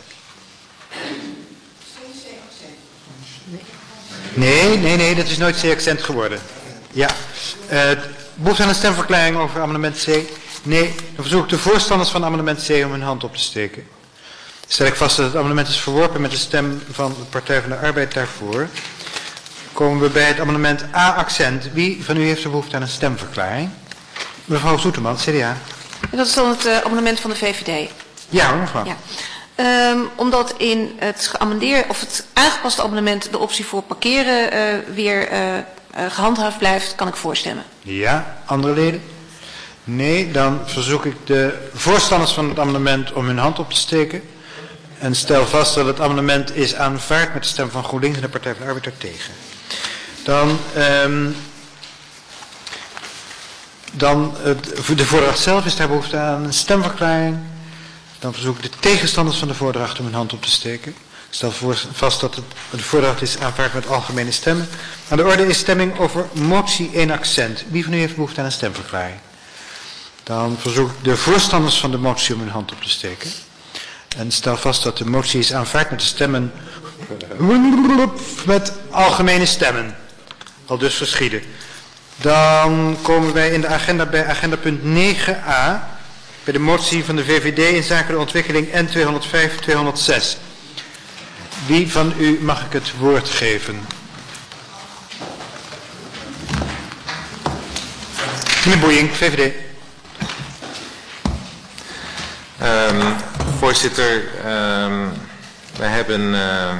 Nee, dat is nooit C-accent geworden. Ja, behoefte aan een stemverklaring over amendement C. Nee, dan verzoek ik de voorstanders van amendement C om hun hand op te steken. Stel ik vast dat het amendement is verworpen met de stem van de Partij van de Arbeid daarvoor. Komen we bij het amendement A-accent. Wie van u heeft de behoefte aan een stemverklaring? Mevrouw Zoeteman, CDA. En dat is dan het amendement van de VVD. Ja, mevrouw. Ja. Omdat in het het aangepaste amendement de optie voor parkeren weer gehandhaafd blijft, kan ik voorstemmen. Ja, andere leden? Nee, dan verzoek ik de voorstanders van het amendement om hun hand op te steken. En stel vast dat het amendement is aanvaard met de stem van GroenLinks en de Partij van de Arbeid daartegen. Dan de voordracht zelf, is daar behoefte aan een stemverklaring. Dan verzoek ik de tegenstanders van de voordracht om hun hand op te steken. Ik stel vast dat de voordracht is aanvaard met algemene stemmen. Aan de orde is stemming over motie 1 accent. Wie van u heeft behoefte aan een stemverklaring? Dan verzoek ik de voorstanders van de motie om hun hand op te steken. En stel vast dat de motie is aanvaard met de stemmen met algemene stemmen. Al dus geschieden. Dan komen wij in de agenda bij agendapunt 9a. Bij de motie van de VVD in zaken de ontwikkeling N205-206. Wie van u mag ik het woord geven? Meneer Boeing, VVD. Voorzitter, we hebben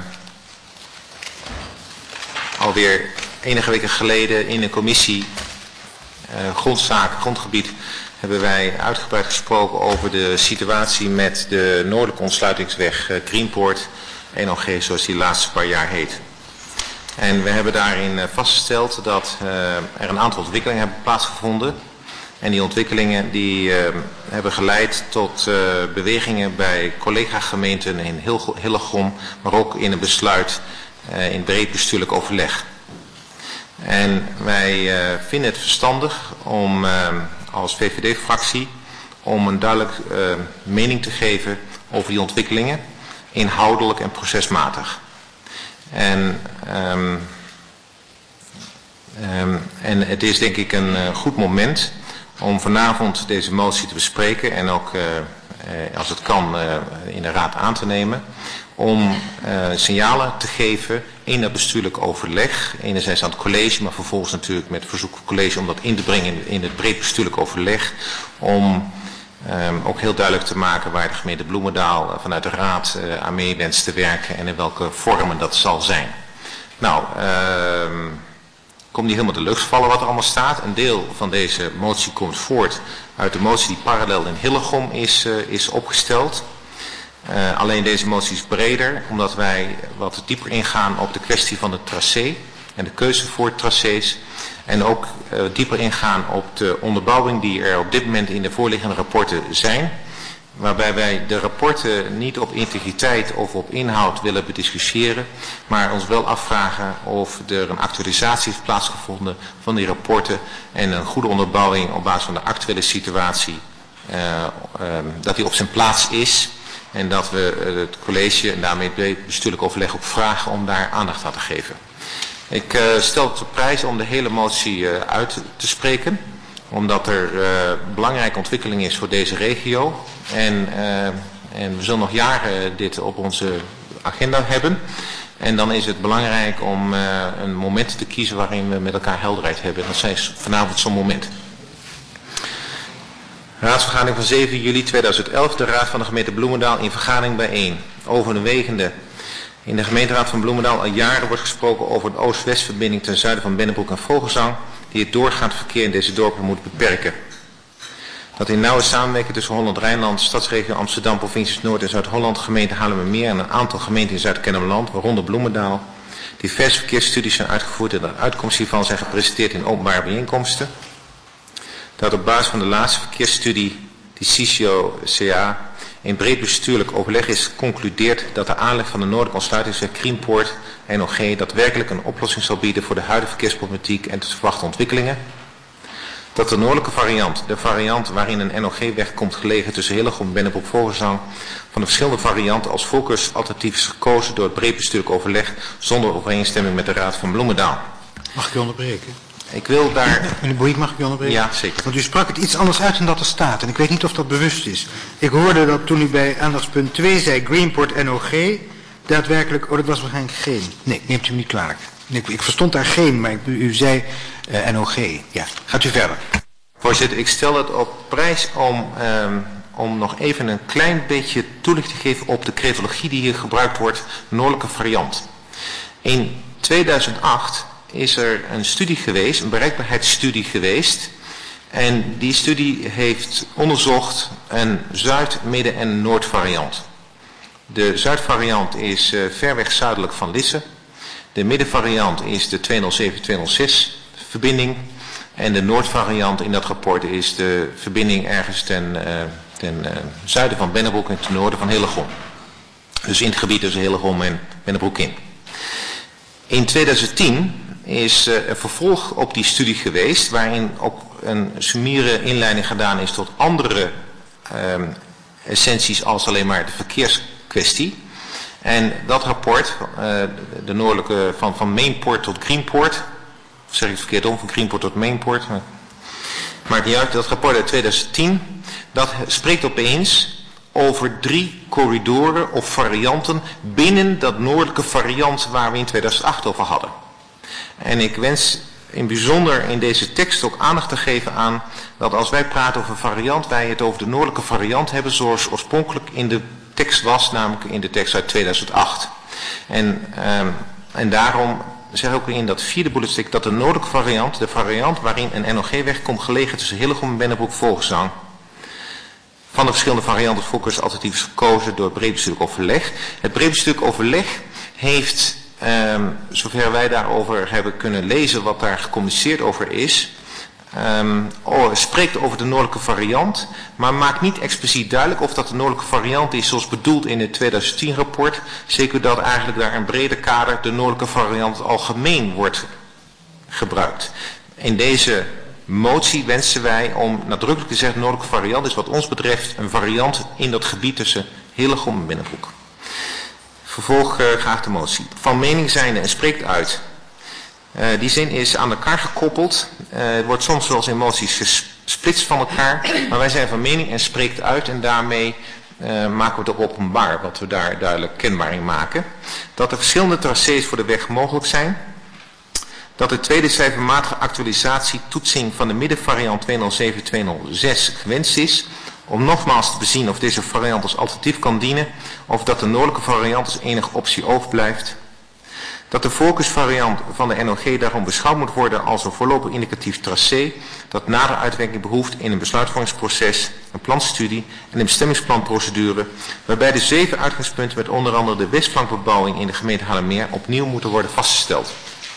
alweer enige weken geleden in de commissie grondzaken, grondgebied, hebben wij uitgebreid gesproken over de situatie met de noordelijke ontsluitingsweg Greenpoort, NOG zoals die de laatste paar jaar heet. En we hebben daarin vastgesteld dat er een aantal ontwikkelingen hebben plaatsgevonden. En die ontwikkelingen die hebben geleid tot bewegingen bij collega-gemeenten in Hillegom, maar ook in een besluit in breed bestuurlijk overleg. En wij vinden het verstandig om als VVD-fractie om een duidelijk mening te geven over die ontwikkelingen, inhoudelijk en procesmatig. En het is denk ik een goed moment om vanavond deze motie te bespreken en ook als het kan in de raad aan te nemen. Om signalen te geven in het bestuurlijk overleg. Enerzijds aan het college, maar vervolgens natuurlijk met verzoek van het college om dat in te brengen in het breed bestuurlijk overleg. Om ook heel duidelijk te maken waar de gemeente Bloemendaal vanuit de raad aan mee wenst te werken en in welke vormen dat zal zijn. Nou, komt niet helemaal de lucht vallen wat er allemaal staat. Een deel van deze motie komt voort uit de motie die parallel in Hillegom is opgesteld. Alleen deze motie is breder, omdat wij wat dieper ingaan op de kwestie van het tracé en de keuze voor tracés. En ook dieper ingaan op de onderbouwing die er op dit moment in de voorliggende rapporten zijn. Waarbij wij de rapporten niet op integriteit of op inhoud willen bediscussiëren. Maar ons wel afvragen of er een actualisatie heeft plaatsgevonden van die rapporten. En een goede onderbouwing op basis van de actuele situatie. Dat die op zijn plaats is. En dat we het college en daarmee het bestuurlijk overleg ook vragen om daar aandacht aan te geven. Ik stel het op prijs om de hele motie uit te spreken. Omdat er belangrijke ontwikkeling is voor deze regio. En we zullen nog jaren dit op onze agenda hebben. En dan is het belangrijk om een moment te kiezen waarin we met elkaar helderheid hebben. En dat is vanavond zo'n moment. Raadsvergadering van 7 juli 2011. De Raad van de gemeente Bloemendaal in vergadering bijeen. Overwegende. In de gemeenteraad van Bloemendaal al jaren wordt gesproken over een oost-west-verbinding ten zuiden van Bennebroek en Vogelzang, die het doorgaand verkeer in deze dorpen moet beperken. Dat in nauwe samenwerking tussen Holland-Rijnland, Stadsregio Amsterdam, provincies Noord- en Zuid-Holland, gemeente Haarlemmermeer en een aantal gemeenten in Zuid-Kennemerland, waaronder Bloemendaal, diverse verkeersstudies zijn uitgevoerd en de uitkomsten hiervan zijn gepresenteerd in openbare bijeenkomsten. Dat op basis van de laatste verkeersstudie, die CICO-CA, in breed bestuurlijk overleg is geconcludeerd dat de aanleg van de noordelijke ontsluitingsweg Kriempoort NOG daadwerkelijk een oplossing zal bieden voor de huidige verkeersproblematiek en te verwachten ontwikkelingen. Dat de noordelijke variant, de variant waarin een NOG-weg komt gelegen tussen Hillegom en Bennebroek Vogelzang, van de verschillende varianten als voorkeursalternatief is gekozen door het breed bestuurlijk overleg zonder overeenstemming met de Raad van Bloemendaal. Mag ik u onderbreken? Ik wil daar... Meneer Boeik, mag ik u onderbreken? Ja, zeker. Want u sprak het iets anders uit dan dat er staat. En ik weet niet of dat bewust is. Ik hoorde dat toen u bij aandachtspunt 2 zei Greenport NOG, daadwerkelijk... Oh, dat was waarschijnlijk geen. Nee, neemt u me niet kwalijk. Ik verstond daar geen, maar u zei NOG. Ja, gaat u verder. Voorzitter, ik stel het op prijs om nog even een klein beetje toelichting te geven op de cretologie die hier gebruikt wordt, noordelijke variant. In 2008... is er een studie geweest, een bereikbaarheidsstudie geweest. En die studie heeft onderzocht een Zuid-, Midden- en Noordvariant. De Zuidvariant is ver weg zuidelijk van Lisse. De middenvariant is de 207-206 verbinding. En de Noordvariant in dat rapport is de verbinding ergens ten zuiden van Bennebroek en ten noorden van Hillegom. Dus in het gebied tussen Hillegom en Bennebroek in. In 2010... is een vervolg op die studie geweest, waarin ook een summiere inleiding gedaan is tot andere essenties als alleen maar de verkeerskwestie. En dat rapport, de noordelijke van Mainport tot Greenport, of zeg ik het verkeerd om, van Greenport tot Mainport, maakt niet uit, dat rapport uit 2010, dat spreekt opeens over 3 corridoren of varianten binnen dat noordelijke variant waar we in 2008 over hadden. En ik wens in bijzonder in deze tekst ook aandacht te geven aan dat als wij praten over variant, wij het over de noordelijke variant hebben zoals oorspronkelijk in de tekst was, namelijk in de tekst uit 2008. En daarom zeg ik ook in dat 4e bulletstick dat de noordelijke variant, de variant waarin een NOG-weg komt gelegen tussen Hillegom en Bennebroek Vogelzang, van de verschillende varianten voorkeursalternatief is gekozen door het breed bestuurlijk overleg. Het breed bestuurlijk overleg heeft... zover wij daarover hebben kunnen lezen wat daar gecommuniceerd over is, spreekt over de noordelijke variant, maar maakt niet expliciet duidelijk of dat de noordelijke variant is zoals bedoeld in het 2010 rapport, zeker dat eigenlijk daar in breder kader de noordelijke variant algemeen wordt gebruikt. In deze motie wensen wij om nadrukkelijk te zeggen, de noordelijke variant is wat ons betreft een variant in dat gebied tussen Hillegom en Bennebroek. Vervolg graag de motie. Van mening zijnde en spreekt uit. Die zin is aan elkaar gekoppeld. Het wordt soms wel eens in moties gesplitst van elkaar. Maar wij zijn van mening en spreekt uit. En daarmee maken we het ook openbaar. Wat we daar duidelijk kenbaar in maken. Dat er verschillende tracés voor de weg mogelijk zijn. Dat de tweede cijfermatige actualisatie toetsing van de middenvariant 207-206 gewenst is. Om nogmaals te bezien of deze variant als alternatief kan dienen, of dat de noordelijke variant als enige optie overblijft. Dat de voorkeursvariant van de NOG daarom beschouwd moet worden als een voorlopig indicatief tracé dat nader uitwerking behoeft in een besluitvormingsproces, een planstudie en een bestemmingsplanprocedure, waarbij de 7 uitgangspunten met onder andere de westflankbebouwing in de gemeente Haarlemmermeer opnieuw moeten worden vastgesteld.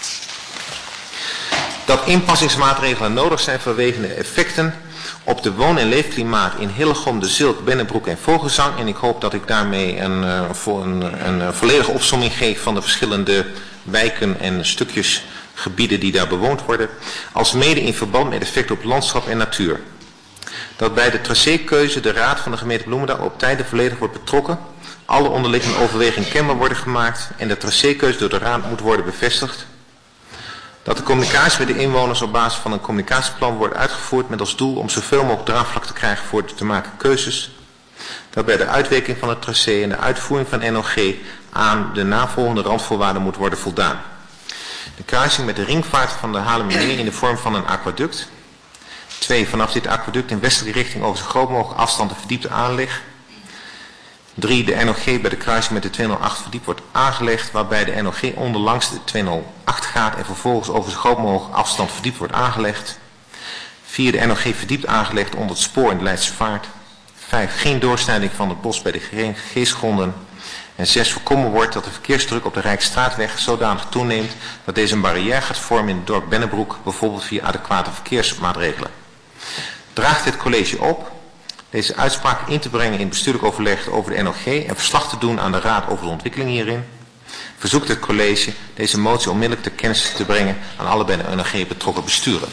Dat inpassingsmaatregelen nodig zijn vanwege de effecten op de woon- en leefklimaat in Hillegom, De Zilk, Bennebroek en Vogelzang. En ik hoop dat ik daarmee een volledige opsomming geef van de verschillende wijken en stukjes gebieden die daar bewoond worden. Als mede in verband met effecten op landschap en natuur. Dat bij de tracékeuze de Raad van de gemeente Bloemendaal op tijden volledig wordt betrokken. Alle onderliggende overwegingen kenbaar worden gemaakt en de tracékeuze door de Raad moet worden bevestigd. Dat de communicatie met de inwoners op basis van een communicatieplan wordt uitgevoerd met als doel om zoveel mogelijk draagvlak te krijgen voor de te maken keuzes. Dat bij de uitwerking van het tracé en de uitvoering van NOG aan de navolgende randvoorwaarden moet worden voldaan. De kruising met de ringvaart van de Haarlemmermeer in de vorm van een aquaduct. 2. Vanaf dit aquaduct in westelijke richting over zo groot mogelijk afstand de verdiepte aanleg. 3. De NOG bij de kruising met de 208 verdiep wordt aangelegd, waarbij de NOG onderlangs de 208 gaat en vervolgens over zo groot mogelijk afstand verdiept wordt aangelegd. 4. De NOG verdiept aangelegd onder het spoor in de Leidse Vaart. 5. Geen doorsnijding van het bos bij de geestgronden. En 6. Voorkomen wordt dat de verkeersdruk op de Rijksstraatweg zodanig toeneemt dat deze een barrière gaat vormen in het dorp Bennebroek, bijvoorbeeld via adequate verkeersmaatregelen. Draagt het college op deze uitspraak in te brengen in bestuurlijk overleg over de NOG en verslag te doen aan de Raad over de ontwikkeling hierin. Verzoekt het college deze motie onmiddellijk ter kennis te brengen aan alle bij de NOG betrokken besturen.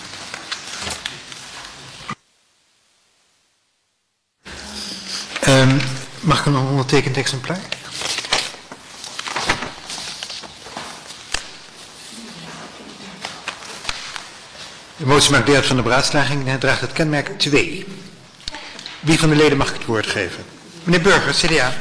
Mag ik een ondertekend exemplaar? De motie maakt deel uit van de beraadslaging en draagt het kenmerk 2. Wie van de leden mag ik het woord geven? Meneer Burger, CDA.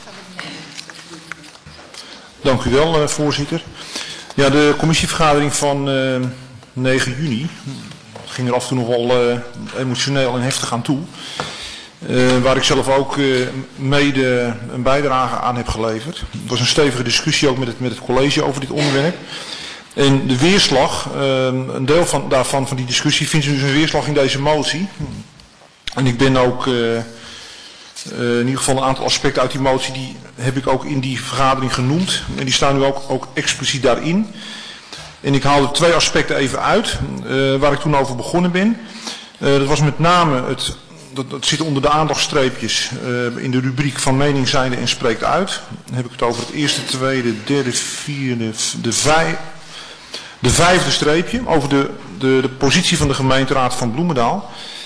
Dank u wel, voorzitter. Ja, de commissievergadering van 9 juni ging er af en toe nogal emotioneel en heftig aan toe. Waar ik zelf ook mede een bijdrage aan heb geleverd. Het was een stevige discussie ook met het college over dit onderwerp. En de weerslag, een deel van die discussie, vindt dus een weerslag in deze motie. En ik ben ook, in ieder geval een aantal aspecten uit die motie, die heb ik ook in die vergadering genoemd. En die staan nu ook expliciet daarin. En ik haalde 2 aspecten even uit, waar ik toen over begonnen ben. Dat was met name, dat zit onder de aandachtstreepjes in de rubriek van mening zijnde en spreekt uit. Dan heb ik het over het eerste, tweede, derde, vierde, de 5e streepje, over de positie van de gemeenteraad van Bloemendaal.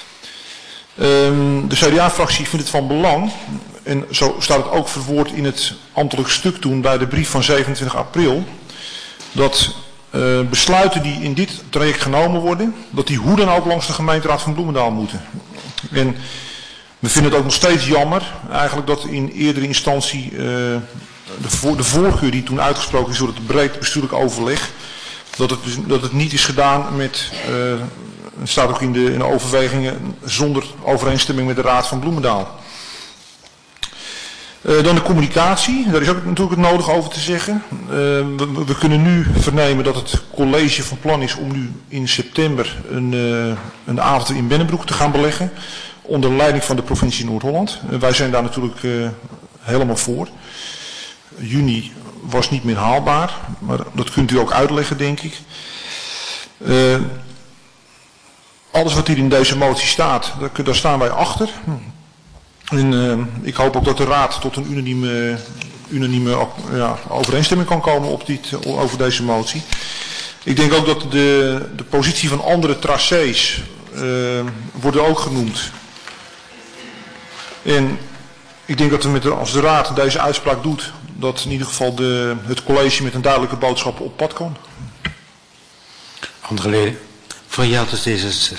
De CDA-fractie vindt het van belang, en zo staat het ook verwoord in het ambtelijk stuk toen bij de brief van 27 april, dat besluiten die in dit traject genomen worden, dat die hoe dan ook langs de gemeenteraad van Bloemendaal moeten. En we vinden het ook nog steeds jammer, eigenlijk dat in eerdere instantie de voorkeur die toen uitgesproken is door het breed bestuurlijk overleg, dat het niet is gedaan met, het staat ook in de overwegingen, zonder overeenstemming met de Raad van Bloemendaal. Dan de communicatie, daar is ook natuurlijk het nodig over te zeggen. We kunnen nu vernemen dat het college van plan is om nu in september een avond in Bennebroek te gaan beleggen. Onder leiding van de provincie Noord-Holland. Wij zijn daar natuurlijk helemaal voor. Juni was niet meer haalbaar, maar dat kunt u ook uitleggen, denk ik. Alles wat hier in deze motie staat, daar staan wij achter. En ik hoop ook dat de Raad tot een unanieme overeenstemming kan komen over deze motie. Ik denk ook dat de positie van andere tracés worden ook genoemd. En ik denk dat we als de Raad deze uitspraak doet, dat in ieder geval het college met een duidelijke boodschap op pad kan. Andere leden. Van Jelters D66.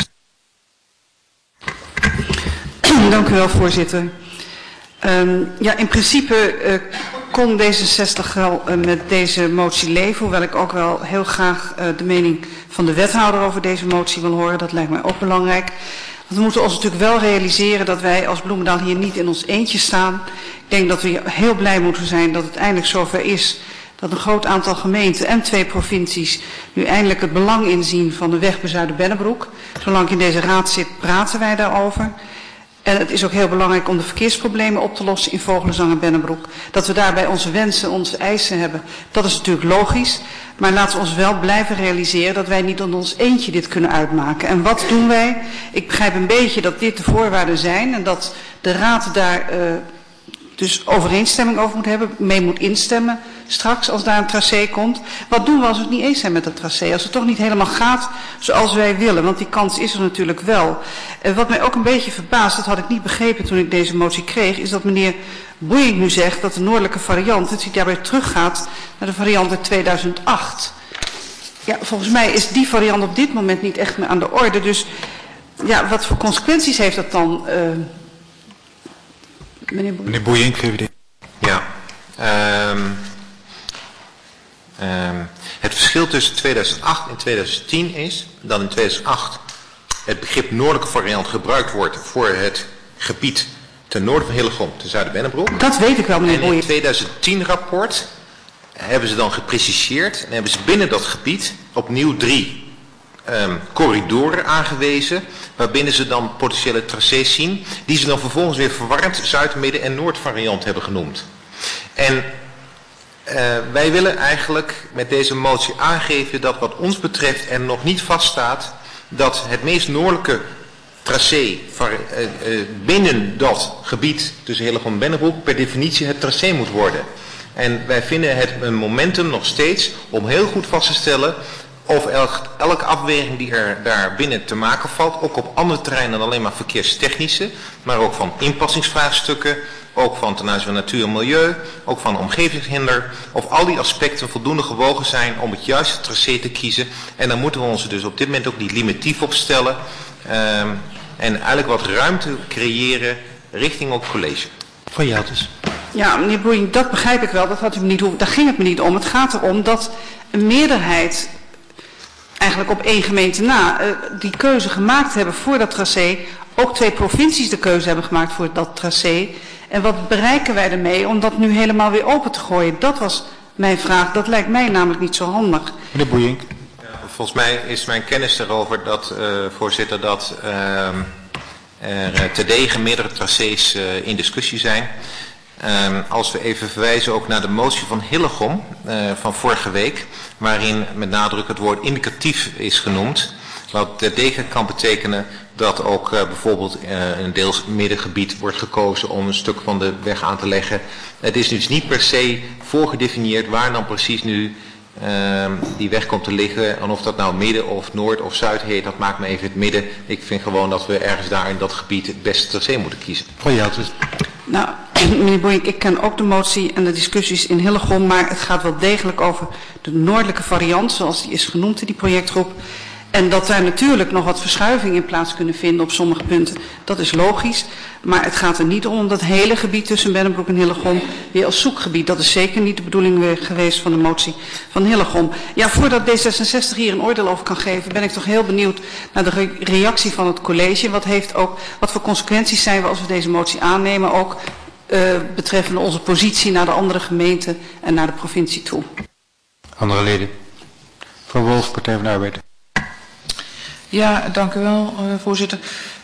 Dank u wel, voorzitter. In principe kon D66 wel met deze motie leven, hoewel ik ook wel heel graag de mening van de wethouder over deze motie wil horen. Dat lijkt mij ook belangrijk. Want we moeten ons natuurlijk wel realiseren dat wij als Bloemendaal hier niet in ons eentje staan. Ik denk dat we heel blij moeten zijn dat het eindelijk zover is dat een groot aantal gemeenten en 2 provincies nu eindelijk het belang inzien van de weg Bezuiden-Bennebroek. Zolang ik in deze raad zit, praten wij daarover. En het is ook heel belangrijk om de verkeersproblemen op te lossen in Vogelenzang en Bennebroek. Dat we daarbij onze wensen, onze eisen hebben, dat is natuurlijk logisch. Maar laten we ons wel blijven realiseren dat wij niet aan ons eentje dit kunnen uitmaken. En wat doen wij? Ik begrijp een beetje dat dit de voorwaarden zijn en dat de raad daar dus overeenstemming over moet hebben, mee moet instemmen straks als daar een tracé komt. Wat doen we als we het niet eens zijn met dat tracé? Als het toch niet helemaal gaat zoals wij willen, want die kans is er natuurlijk wel. Wat mij ook een beetje verbaast, dat had ik niet begrepen toen ik deze motie kreeg, is dat meneer Boeing nu zegt dat de noordelijke variant, dat hij daarbij teruggaat naar de variant uit 2008. Ja, volgens mij is die variant op dit moment niet echt meer aan de orde. Dus ja, wat voor consequenties heeft dat dan? Meneer Boeing, VVD. Ja. Het verschil tussen 2008 en 2010 is dat in 2008 het begrip noordelijke variant gebruikt wordt voor het gebied ten noorden van Hillegom, ten Zuiden-Bennebroek. Dat weet ik wel, meneer Boeing. En in het 2010-rapport hebben ze dan gepreciseerd en hebben ze binnen dat gebied opnieuw 3 corridoren aangewezen, waarbinnen ze dan potentiële tracés zien, die ze dan vervolgens weer verwarrend Zuid-, Midden- en Noord-variant hebben genoemd. En wij willen eigenlijk met deze motie aangeven dat wat ons betreft er nog niet vaststaat dat het meest noordelijke tracé binnen dat gebied tussen Hillegom en Bennebroek per definitie het tracé moet worden. En wij vinden het een momentum nog steeds om heel goed vast te stellen of elke afweging die er daar binnen te maken valt, ook op andere terreinen dan alleen maar verkeerstechnische, maar ook van inpassingsvraagstukken, ook van ten aanzien van natuur en milieu, ook van omgevingshinder, of al die aspecten voldoende gewogen zijn om het juiste tracé te kiezen. En dan moeten we ons dus op dit moment ook niet limitief opstellen en eigenlijk wat ruimte creëren richting ook college. Van Jeltjes. Ja, meneer Boeing, dat begrijp ik wel. Daar ging het me niet om. Het gaat erom dat een meerderheid, eigenlijk op 1 gemeente na, die keuze gemaakt hebben voor dat tracé. Ook 2 provincies de keuze hebben gemaakt voor dat tracé. En wat bereiken wij ermee om dat nu helemaal weer open te gooien? Dat was mijn vraag. Dat lijkt mij namelijk niet zo handig. Meneer Boeing. Volgens mij is mijn kennis erover dat, voorzitter, dat er terdege meerdere tracés in discussie zijn. Als we even verwijzen ook naar de motie van Hillegom van vorige week, waarin met nadruk het woord indicatief is genoemd, wat terdege kan betekenen dat ook bijvoorbeeld een deels middengebied wordt gekozen om een stuk van de weg aan te leggen. Het is dus niet per se voorgedefinieerd waar dan precies nu die weg komt te liggen. En of dat nou midden of noord of zuid heet, dat maakt me even het midden. Ik vind gewoon dat we ergens daar in dat gebied het beste tracé moeten kiezen. Nou, meneer Boeing, ik ken ook de motie en de discussies in Hillegom, maar het gaat wel degelijk over de noordelijke variant, zoals die is genoemd in die projectgroep. En dat daar natuurlijk nog wat verschuivingen in plaats kunnen vinden op sommige punten, dat is logisch. Maar het gaat er niet om dat hele gebied tussen Bennebroek en Hillegom weer als zoekgebied. Dat is zeker niet de bedoeling geweest van de motie van Hillegom. Ja, voordat D66 hier een oordeel over kan geven, ben ik toch heel benieuwd naar de reactie van het college. Wat voor consequenties zijn we als we deze motie aannemen, ook betreffende onze positie naar de andere gemeenten en naar de provincie toe. Andere leden. Mevrouw Wolf, Partij van de Arbeid. Ja, dank u wel, voorzitter.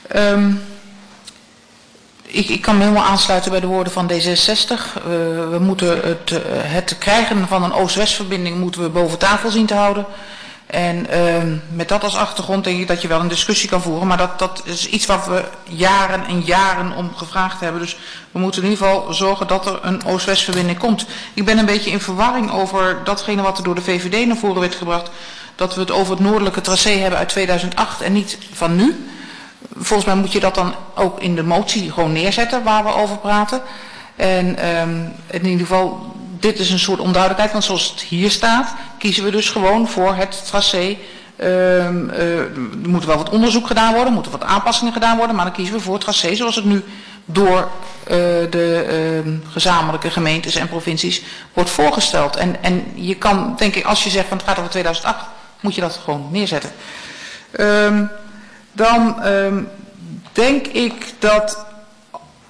Ik kan me helemaal aansluiten bij de woorden van D66. We moeten het krijgen van een Oost-West-verbinding moeten we boven tafel zien te houden. En met dat als achtergrond denk ik dat je wel een discussie kan voeren. Maar dat is iets wat we jaren en jaren om gevraagd hebben. Dus we moeten in ieder geval zorgen dat er een Oost-West-verbinding komt. Ik ben een beetje in verwarring over datgene wat er door de VVD naar voren werd gebracht. Dat we het over het noordelijke tracé hebben uit 2008 en niet van nu. Volgens mij moet je dat dan ook in de motie gewoon neerzetten waar we over praten. En in ieder geval, dit is een soort onduidelijkheid, want zoals het hier staat, kiezen we dus gewoon voor het tracé. Er moet wel wat onderzoek gedaan worden, moeten wat aanpassingen gedaan worden, maar dan kiezen we voor het tracé zoals het nu door de gezamenlijke gemeentes en provincies wordt voorgesteld. En je kan, denk ik, als je zegt van het gaat over 2008, moet je dat gewoon neerzetten. Dan denk ik dat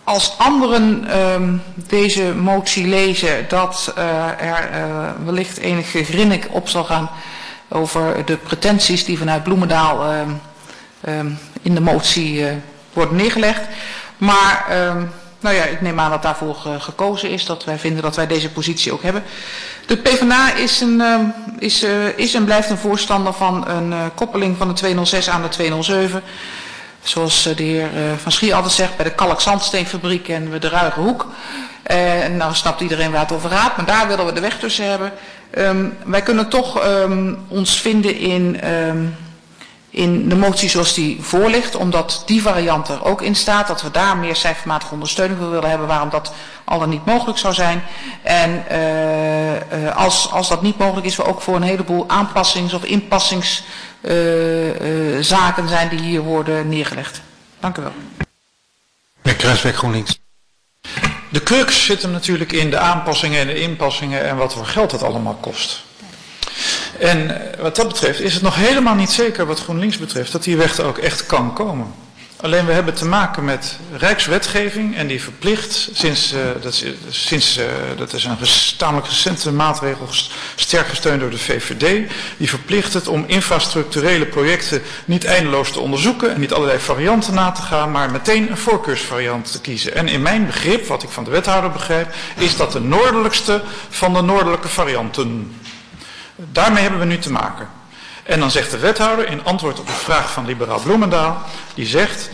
Als anderen deze motie lezen dat er wellicht enig gegrinnik op zal gaan over de pretenties die vanuit Bloemendaal in de motie worden neergelegd. Maar nou ja, ik neem aan dat daarvoor gekozen is, dat wij vinden dat wij deze positie ook hebben. De PvdA is en blijft een voorstander van een koppeling van de 206 aan de 207. Zoals de heer Van Schie altijd zegt, bij de kalk-zandsteenfabriek en we de Ruige Hoek. En nou snapt iedereen waar het over gaat, maar daar willen we de weg tussen hebben. Wij kunnen toch ons vinden in de motie zoals die voor ligt, omdat die variant er ook in staat, dat we daar meer cijfermatige ondersteuning voor willen hebben, waarom dat al dan niet mogelijk zou zijn. En als dat niet mogelijk is, we ook voor een heleboel aanpassings- of inpassingszaken zijn die hier worden neergelegd. Dank u wel. Meneer Kruiswijk, GroenLinks. De crux zit hem natuurlijk in de aanpassingen en de inpassingen en wat voor geld dat allemaal kost. En wat dat betreft is het nog helemaal niet zeker wat GroenLinks betreft dat die weg er ook echt kan komen. Alleen we hebben te maken met rijkswetgeving en die verplicht, dat is een tamelijk recente maatregel, sterk gesteund door de VVD, die verplicht het om infrastructurele projecten niet eindeloos te onderzoeken en niet allerlei varianten na te gaan, maar meteen een voorkeursvariant te kiezen. En in mijn begrip, wat ik van de wethouder begrijp, is dat de noordelijkste van de noordelijke varianten. Daarmee hebben we nu te maken. En dan zegt de wethouder in antwoord op de vraag van liberaal Bloemendaal, die zegt,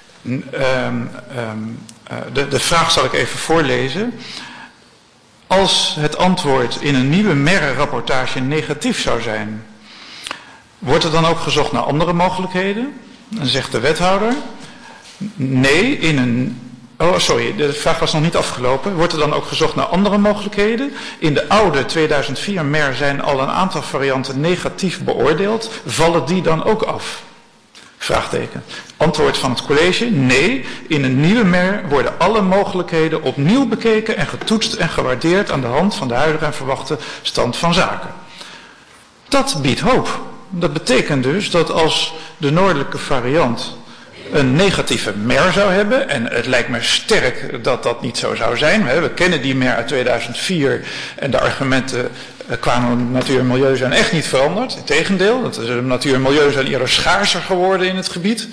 de vraag zal ik even voorlezen. Als het antwoord in een nieuwe MER-rapportage negatief zou zijn, wordt er dan ook gezocht naar andere mogelijkheden? Dan zegt de wethouder, nee, de vraag was nog niet afgelopen. Wordt er dan ook gezocht naar andere mogelijkheden? In de oude 2004 MER zijn al een aantal varianten negatief beoordeeld. Vallen die dan ook af? Vraagteken. Antwoord van het college, nee. In een nieuwe MER worden alle mogelijkheden opnieuw bekeken en getoetst en gewaardeerd aan de hand van de huidige en verwachte stand van zaken. Dat biedt hoop. Dat betekent dus dat als de noordelijke variant een negatieve MER zou hebben, en het lijkt me sterk dat dat niet zo zou zijn. We kennen die MER uit 2004 en de argumenten qua natuur en milieu zijn echt niet veranderd. Integendeel, de natuur en milieu zijn eerder schaarser geworden in het gebied.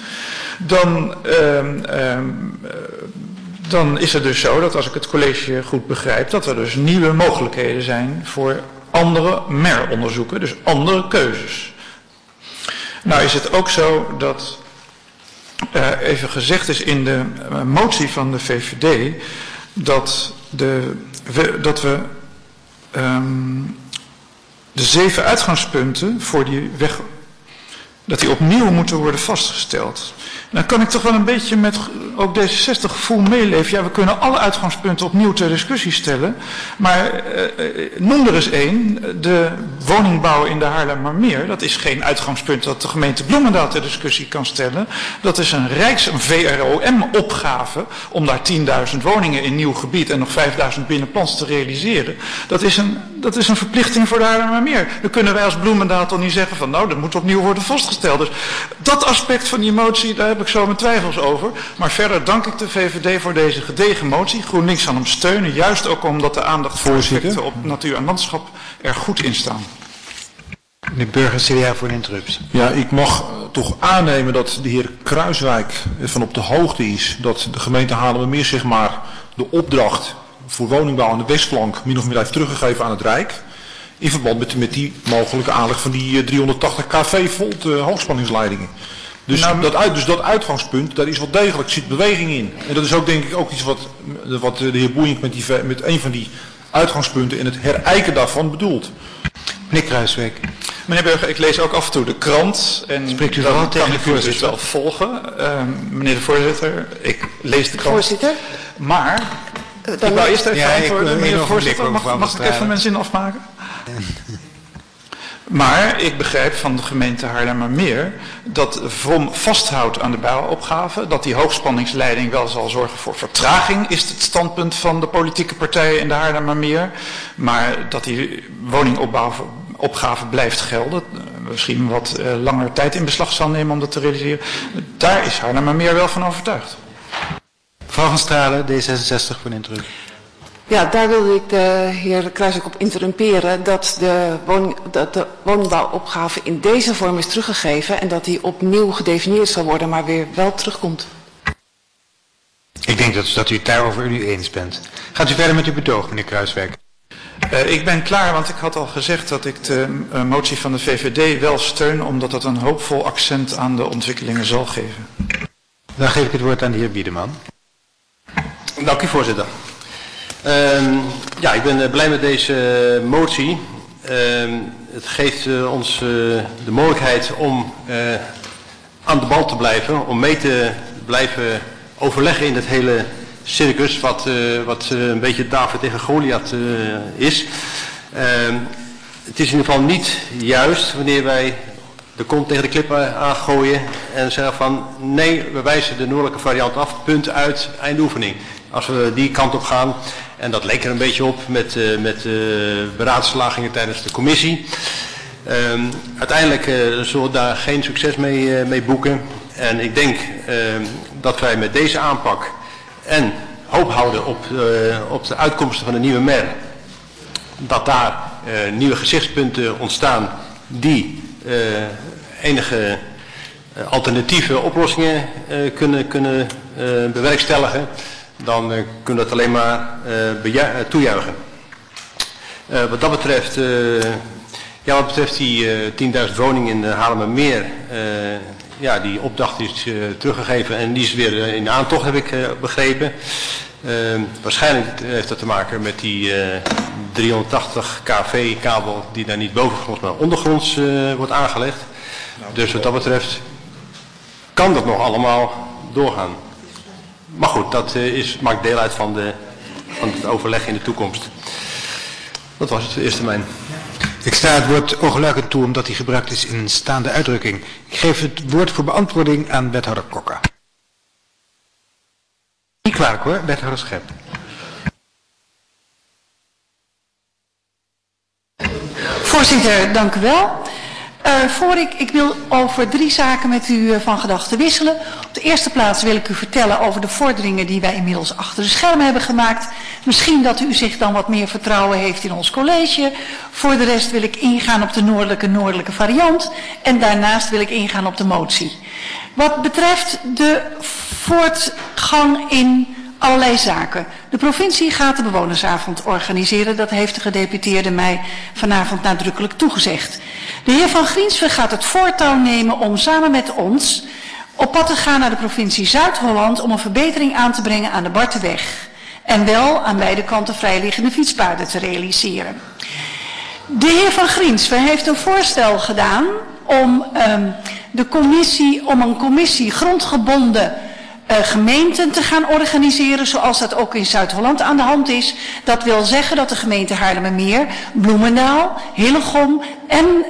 Dan is het dus zo dat als ik het college goed begrijp, dat er dus nieuwe mogelijkheden zijn voor andere MER-onderzoeken, dus andere keuzes. Nou is het ook zo dat even gezegd is in de motie van de VVD dat we de 7 uitgangspunten voor die weg, dat die opnieuw moeten worden vastgesteld. En dan kan ik toch wel een beetje met ook D66 gevoel meeleven. Ja, we kunnen alle uitgangspunten opnieuw ter discussie stellen. Maar noem er eens één. De woningbouw in de Haarlemmermeer. Dat is geen uitgangspunt dat de gemeente Bloemendaal ter discussie kan stellen. Dat is een VROM-opgave om daar 10.000 woningen in nieuw gebied en nog 5.000 binnenplans te realiseren. Dat is een verplichting voor de Haarlemmermeer. Dan kunnen wij als Bloemendaal toch niet zeggen van nou, dat moet opnieuw worden vastgesteld. Dus dat aspect van die motie, daar heb ik zo mijn twijfels over. Maar verder dank ik de VVD voor deze gedegen motie. GroenLinks zal hem steunen, juist ook omdat de aandacht voor aspecten op natuur en landschap er goed in staan. Meneer Burger, CDA voor de interruptie. Ja, ik mag toch aannemen dat de heer Kruiswijk van op de hoogte is dat de gemeente Haarlemmermeer zeg maar de opdracht voor woningbouw aan de Westflank min of meer heeft teruggegeven aan het Rijk. In verband met die mogelijke aanleg van die 380 kV volt hoogspanningsleidingen. Dus, dat uitgangspunt, daar is wel degelijk, zit beweging in. En dat is ook denk ik ook iets wat de heer Boeink met een van die uitgangspunten en het herijken daarvan bedoelt. Meneer Kruiswijk. Meneer Burger, ik lees ook af en toe de krant en spreekt u dan vooral tegen kan de ik u dus voorzitter? wel volgen. Meneer de voorzitter, ik lees de krant. Voorzitter? Maar, ik wou eerst even antwoorden. Meneer de voorzitter, mag ik even mijn zin afmaken? Maar ik begrijp van de gemeente Haarlemmermeer dat VROM vasthoudt aan de bouwopgave, dat die hoogspanningsleiding wel zal zorgen voor vertraging, is het standpunt van de politieke partijen in de Haarlemmermeer. Maar dat die woningopgave blijft gelden, misschien wat langer tijd in beslag zal nemen om dat te realiseren, daar is Haarlemmermeer wel van overtuigd. Mevrouw Mevrouw Van Stralen, D66 voor een interruptie. Ja, daar wilde ik de heer Kruijswijk op interrumperen dat de woningbouwopgave in deze vorm is teruggegeven en dat die opnieuw gedefinieerd zal worden, maar weer wel terugkomt. Ik denk dat u het daarover nu eens bent. Gaat u verder met uw betoog, meneer Kruijswijk? Ik ben klaar, want ik had al gezegd dat ik de motie van de VVD wel steun, omdat dat een hoopvol accent aan de ontwikkelingen zal geven. Dan geef ik het woord aan de heer Wiedeman. Dank u, voorzitter. Ja, ik ben blij met deze motie. Het geeft ons de mogelijkheid om aan de bal te blijven, om mee te blijven overleggen in het hele circus, wat een beetje David tegen Goliath is. Het is in ieder geval niet juist wanneer wij de kont tegen de klippen aangooien en zeggen van nee, we wijzen de noordelijke variant af, punt uit, eindoefening. Als we die kant op gaan, en dat leek er een beetje op met beraadslagingen tijdens de commissie. Uiteindelijk zullen we daar geen succes mee boeken. En ik denk dat wij met deze aanpak en hoop houden op de uitkomsten van de nieuwe MER, dat daar nieuwe gezichtspunten ontstaan die enige alternatieve oplossingen kunnen bewerkstelligen, dan kunnen we het alleen maar toejuichen. Wat dat betreft, wat betreft die 10.000 woningen in Haarlemmermeer, die opdracht is teruggegeven en die is weer in aantocht, heb ik begrepen. Waarschijnlijk heeft dat te maken met die 380 kV kabel die daar niet bovengronds maar ondergronds wordt aangelegd. Dus wat dat betreft kan dat nog allemaal doorgaan. Maar goed, dat maakt deel uit van het overleg in de toekomst. Dat was het, eerste termijn. Ik sta het woord oogluikend toe omdat die gebruikt is in een staande uitdrukking. Ik geef het woord voor beantwoording aan wethouder Kokka. Niet kwalijk hoor, wethouder Schep. Voorzitter, dank u wel. Ik wil over 3 zaken met u van gedachten wisselen. Op de eerste plaats wil ik u vertellen over de vorderingen die wij inmiddels achter de schermen hebben gemaakt. Misschien dat u zich dan wat meer vertrouwen heeft in ons college. Voor de rest wil ik ingaan op de noordelijke variant. En daarnaast wil ik ingaan op de motie. Wat betreft de voortgang in allerlei zaken. De provincie gaat de bewonersavond organiseren. Dat heeft de gedeputeerde mij vanavond nadrukkelijk toegezegd. De heer Van Griensven gaat het voortouw nemen om samen met ons op pad te gaan naar de provincie Zuid-Holland om een verbetering aan te brengen aan de Barteweg. En wel aan beide kanten vrijliggende fietspaden te realiseren. De heer Van Griensven heeft een voorstel gedaan om een commissie grondgebonden gemeenten te gaan organiseren, zoals dat ook in Zuid-Holland aan de hand is. Dat wil zeggen dat de gemeente Haarlemmermeer, Bloemendaal, Hillegom en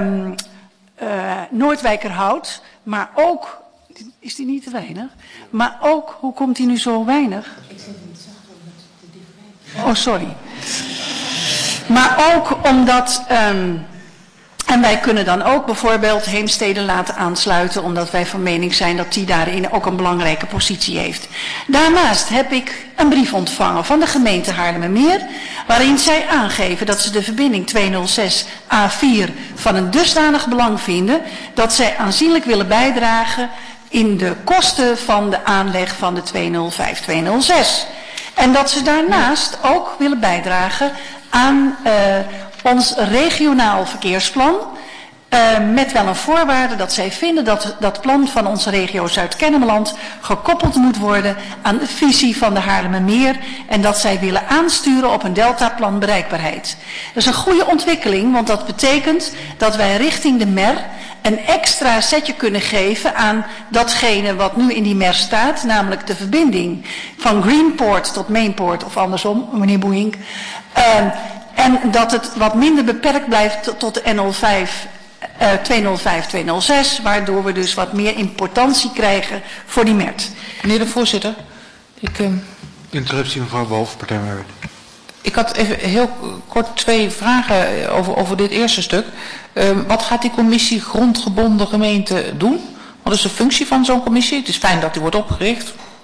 Noordwijkerhout, maar ook, is die niet te weinig? Maar ook, hoe komt die nu zo weinig? Oh, sorry. Maar ook omdat, en wij kunnen dan ook bijvoorbeeld Heemstede laten aansluiten, omdat wij van mening zijn dat die daarin ook een belangrijke positie heeft. Daarnaast heb ik een brief ontvangen van de gemeente Haarlemmermeer, waarin zij aangeven dat ze de verbinding 206 A4 van een dusdanig belang vinden, dat zij aanzienlijk willen bijdragen in de kosten van de aanleg van de 205-206. En dat ze daarnaast ook willen bijdragen aan ons regionaal verkeersplan, met wel een voorwaarde dat zij vinden dat dat plan van onze regio Zuid-Kennemerland gekoppeld moet worden aan de visie van de Haarlemmermeer en dat zij willen aansturen op een deltaplan bereikbaarheid. Dat is een goede ontwikkeling, want dat betekent dat wij richting de MER een extra setje kunnen geven aan datgene wat nu in die MER staat, namelijk de verbinding van Greenport tot Mainport of andersom, meneer Boeink. En dat het wat minder beperkt blijft tot de NL5, 205-206, waardoor we dus wat meer importantie krijgen voor die MERT. Meneer de voorzitter, Interruptie mevrouw Wolf, Partij van de Arbeid. Ik had even heel kort 2 vragen over dit eerste stuk. Wat gaat die commissie grondgebonden gemeente doen? Wat is de functie van zo'n commissie? Het is fijn dat die wordt opgericht.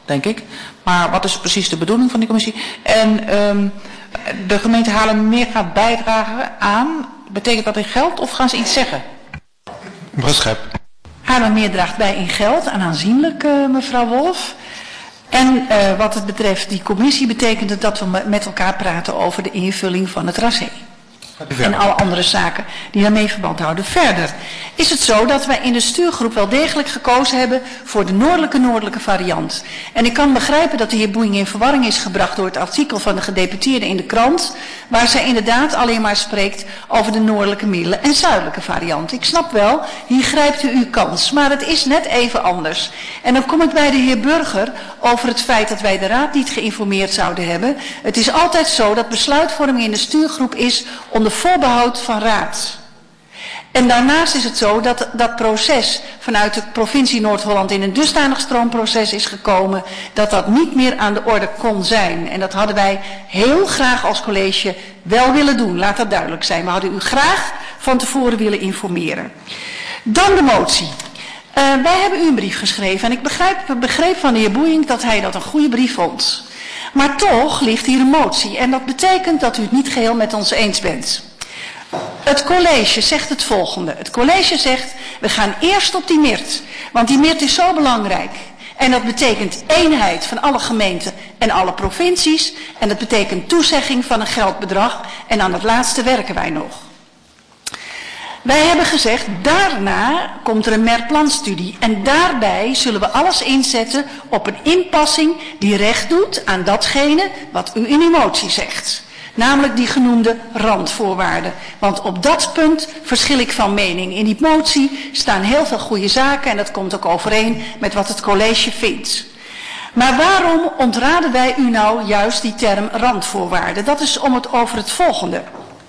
denk ik. Maar wat is precies de bedoeling van die commissie? En de gemeente Haarlemmermeer gaat bijdragen aan, betekent dat in geld of gaan ze iets zeggen? Mevrouw Schep. Haarlemmermeer draagt bij in geld en aanzienlijk, mevrouw Wolf. En wat het betreft die commissie betekent het dat we met elkaar praten over de invulling van het tracé. En alle andere zaken die daarmee verband houden. Verder is het zo dat wij in de stuurgroep wel degelijk gekozen hebben voor de noordelijke variant. En ik kan begrijpen dat de heer Boeing in verwarring is gebracht door het artikel van de gedeputeerde in de krant, waar zij inderdaad alleen maar spreekt over de noordelijke, middelen en zuidelijke variant. Ik snap wel, hier grijpt u uw kans, maar het is net even anders. En dan kom ik bij de heer Burger over het feit dat wij de raad niet geïnformeerd zouden hebben. Het is altijd zo dat besluitvorming in de stuurgroep is onder voorbehoud van raad. En daarnaast is het zo dat dat proces vanuit de provincie Noord-Holland in een dusdanig stroomproces is gekomen dat dat niet meer aan de orde kon zijn. En dat hadden wij heel graag als college wel willen doen, laat dat duidelijk zijn. We hadden u graag van tevoren willen informeren. Dan de motie. Wij hebben u een brief geschreven en ik begreep van de heer Boeing dat hij dat een goede brief vond. Maar toch ligt hier een motie en dat betekent dat u het niet geheel met ons eens bent. Het college zegt het volgende. Het college zegt, we gaan eerst op die MIRT, want die MIRT is zo belangrijk. En dat betekent eenheid van alle gemeenten en alle provincies. En dat betekent toezegging van een geldbedrag en aan het laatste werken wij nog. Wij hebben gezegd, daarna komt er een MER-planstudie en daarbij zullen we alles inzetten op een inpassing die recht doet aan datgene wat u in uw motie zegt. Namelijk die genoemde randvoorwaarden. Want op dat punt verschil ik van mening. In die motie staan heel veel goede zaken en dat komt ook overeen met wat het college vindt. Maar waarom ontraden wij u nou juist die term randvoorwaarden? Dat is om het over het volgende.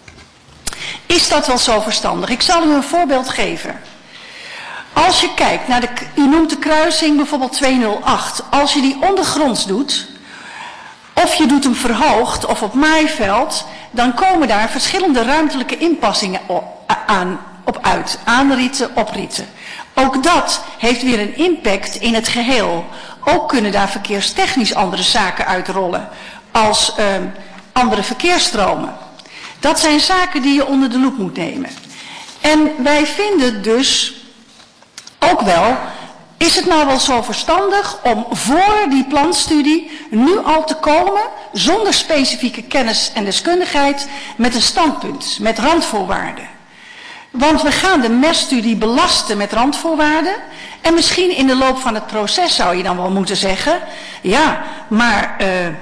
Is dat wel zo verstandig? Ik zal u een voorbeeld geven. Als je kijkt naar u noemt de kruising bijvoorbeeld 208. Als je die ondergronds doet, of je doet hem verhoogd of op maaiveld, dan komen daar verschillende ruimtelijke inpassingen op uit. Aanrieten, oprieten. Ook dat heeft weer een impact in het geheel. Ook kunnen daar verkeerstechnisch andere zaken uitrollen, als andere verkeersstromen. Dat zijn zaken die je onder de loep moet nemen. En wij vinden dus ook wel, is het nou wel zo verstandig om voor die planstudie nu al te komen, zonder specifieke kennis en deskundigheid, met een standpunt, met randvoorwaarden. Want we gaan de MER-studie belasten met randvoorwaarden. En misschien in de loop van het proces zou je dan wel moeten zeggen, ja, maar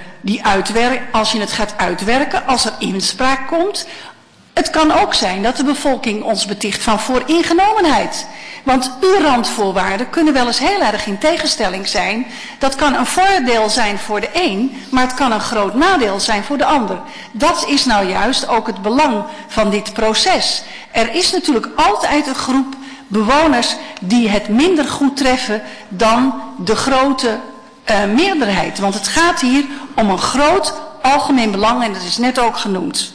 als je het gaat uitwerken, als er inspraak komt, het kan ook zijn dat de bevolking ons beticht van vooringenomenheid. Want uw randvoorwaarden kunnen wel eens heel erg in tegenstelling zijn. Dat kan een voordeel zijn voor de een, maar het kan een groot nadeel zijn voor de ander. Dat is nou juist ook het belang van dit proces. Er is natuurlijk altijd een groep bewoners die het minder goed treffen dan de grote meerderheid. Want het gaat hier om een groot algemeen belang en dat is net ook genoemd.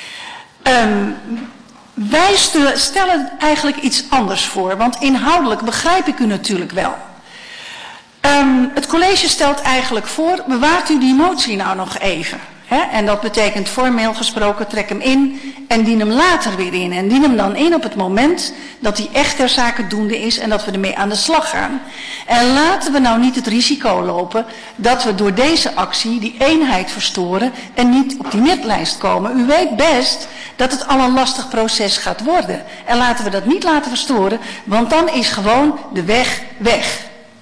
Wij stellen eigenlijk iets anders voor, want inhoudelijk begrijp ik u natuurlijk wel. Het college stelt eigenlijk voor, bewaart u die motie nou nog even. Hè? En dat betekent formeel gesproken, trek hem in en dien hem later weer in. En dien hem dan in op het moment dat hij echt ter zake doende is en dat we ermee aan de slag gaan. En laten we nou niet het risico lopen dat we door deze actie die eenheid verstoren en niet op die midlijst komen. U weet best dat het al een lastig proces gaat worden. En laten we dat niet laten verstoren, want dan is gewoon de weg weg.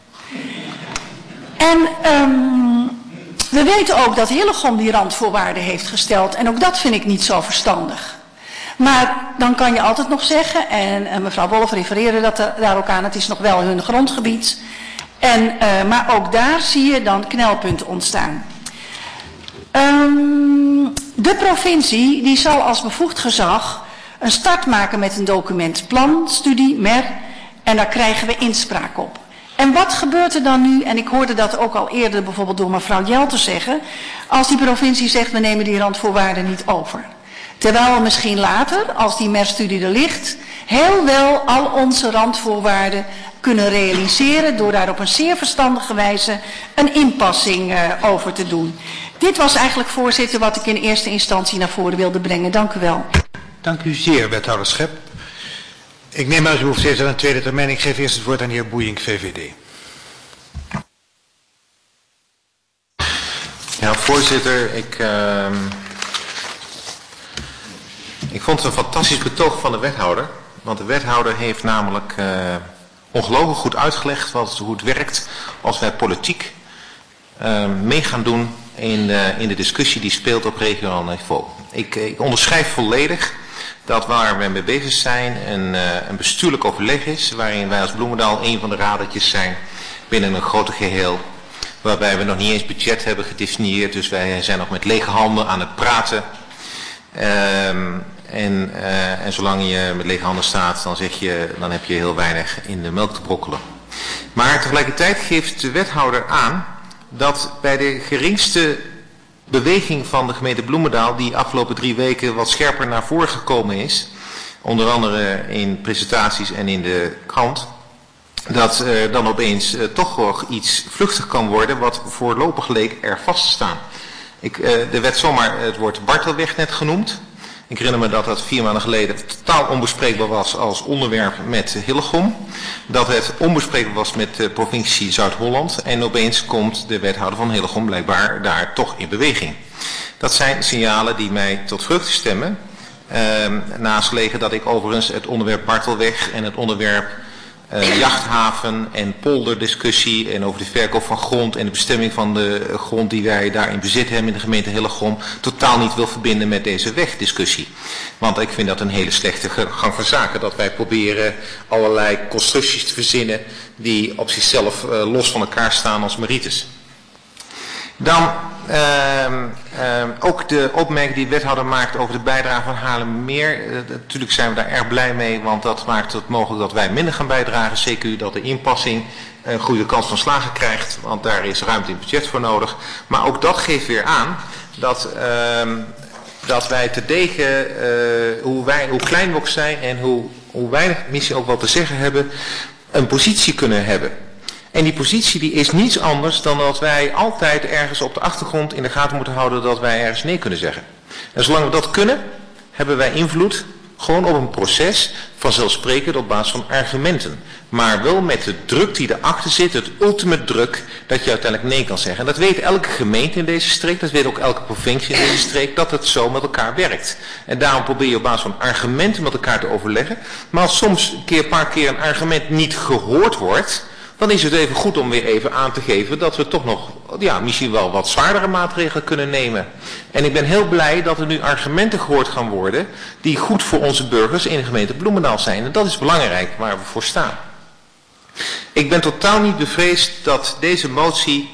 En we weten ook dat Hillegom die randvoorwaarden heeft gesteld en ook dat vind ik niet zo verstandig. Maar dan kan je altijd nog zeggen, en mevrouw Wolf refereerde daar ook aan, het is nog wel hun grondgebied. Maar ook daar zie je dan knelpunten ontstaan. De provincie die zal als bevoegd gezag een start maken met een document planstudie, MER, en daar krijgen we inspraak op. En wat gebeurt er dan nu, en ik hoorde dat ook al eerder bijvoorbeeld door mevrouw Jelte zeggen, als die provincie zegt we nemen die randvoorwaarden niet over. Terwijl we misschien later, als die MER-studie er ligt, heel wel al onze randvoorwaarden kunnen realiseren door daar op een zeer verstandige wijze een inpassing over te doen. Dit was eigenlijk, voorzitter, wat ik in eerste instantie naar voren wilde brengen. Dank u wel. Dank u zeer, wethouder Schep. Ik neem aan dat u behoeft steeds aan een tweede termijn. Ik geef eerst het woord aan de heer Boeink, VVD. Ja, voorzitter, ik vond het een fantastisch betoog van de wethouder. Want de wethouder heeft namelijk ongelooflijk goed uitgelegd hoe het werkt als wij politiek mee gaan doen in de discussie die speelt op regionaal niveau. Ik onderschrijf volledig dat waar we mee bezig zijn een bestuurlijk overleg is, waarin wij als Bloemendaal een van de radertjes zijn binnen een groter geheel, waarbij we nog niet eens budget hebben gedefinieerd, dus wij zijn nog met lege handen aan het praten. En zolang je met lege handen staat, dan heb je heel weinig in de melk te brokkelen. Maar tegelijkertijd geeft de wethouder aan dat bij de geringste beweging van de gemeente Bloemendaal, die afgelopen 3 weken wat scherper naar voren gekomen is, onder andere in presentaties en in de krant, dat dan opeens toch nog iets vluchtig kan worden wat voorlopig leek er vast te staan. Er werd zomaar het woord Bartelweg net genoemd. Ik herinner me dat dat 4 maanden geleden totaal onbespreekbaar was als onderwerp met Hillegom. Dat het onbespreekbaar was met de provincie Zuid-Holland. En opeens komt de wethouder van Hillegom blijkbaar daar toch in beweging. Dat zijn signalen die mij tot vreugde stemmen. Naast liggen dat ik overigens het onderwerp Bartelweg en het onderwerp jachthaven en polderdiscussie en over de verkoop van grond en de bestemming van de grond die wij daar in bezit hebben in de gemeente Hillegom totaal niet wil verbinden met deze wegdiscussie. Want ik vind dat een hele slechte gang van zaken, dat wij proberen allerlei constructies te verzinnen die op zichzelf los van elkaar staan als merites. Dan ook de opmerking die de wethouder maakt over de bijdrage van Haarlemmermeer. Natuurlijk zijn we daar erg blij mee, want dat maakt het mogelijk dat wij minder gaan bijdragen. Zeker dat de inpassing een goede kans van slagen krijgt, want daar is ruimte in het budget voor nodig. Maar ook dat geeft weer aan dat wij terdege, hoe klein we ook zijn en hoe weinig missie ook wat te zeggen hebben, een positie kunnen hebben. En die positie die is niets anders dan dat wij altijd ergens op de achtergrond in de gaten moeten houden dat wij ergens nee kunnen zeggen. En zolang we dat kunnen, hebben wij invloed gewoon op een proces, vanzelfsprekend op basis van argumenten. Maar wel met de druk die erachter zit, het ultimate druk, dat je uiteindelijk nee kan zeggen. En dat weet elke gemeente in deze streek, dat weet ook elke provincie in deze streek, dat het zo met elkaar werkt. En daarom probeer je op basis van argumenten met elkaar te overleggen. Maar als soms een paar keer een argument niet gehoord wordt, dan is het even goed om weer even aan te geven dat we toch nog misschien wel wat zwaardere maatregelen kunnen nemen. En ik ben heel blij dat er nu argumenten gehoord gaan worden die goed voor onze burgers in de gemeente Bloemendaal zijn. En dat is belangrijk waar we voor staan. Ik ben totaal niet bevreesd dat deze motie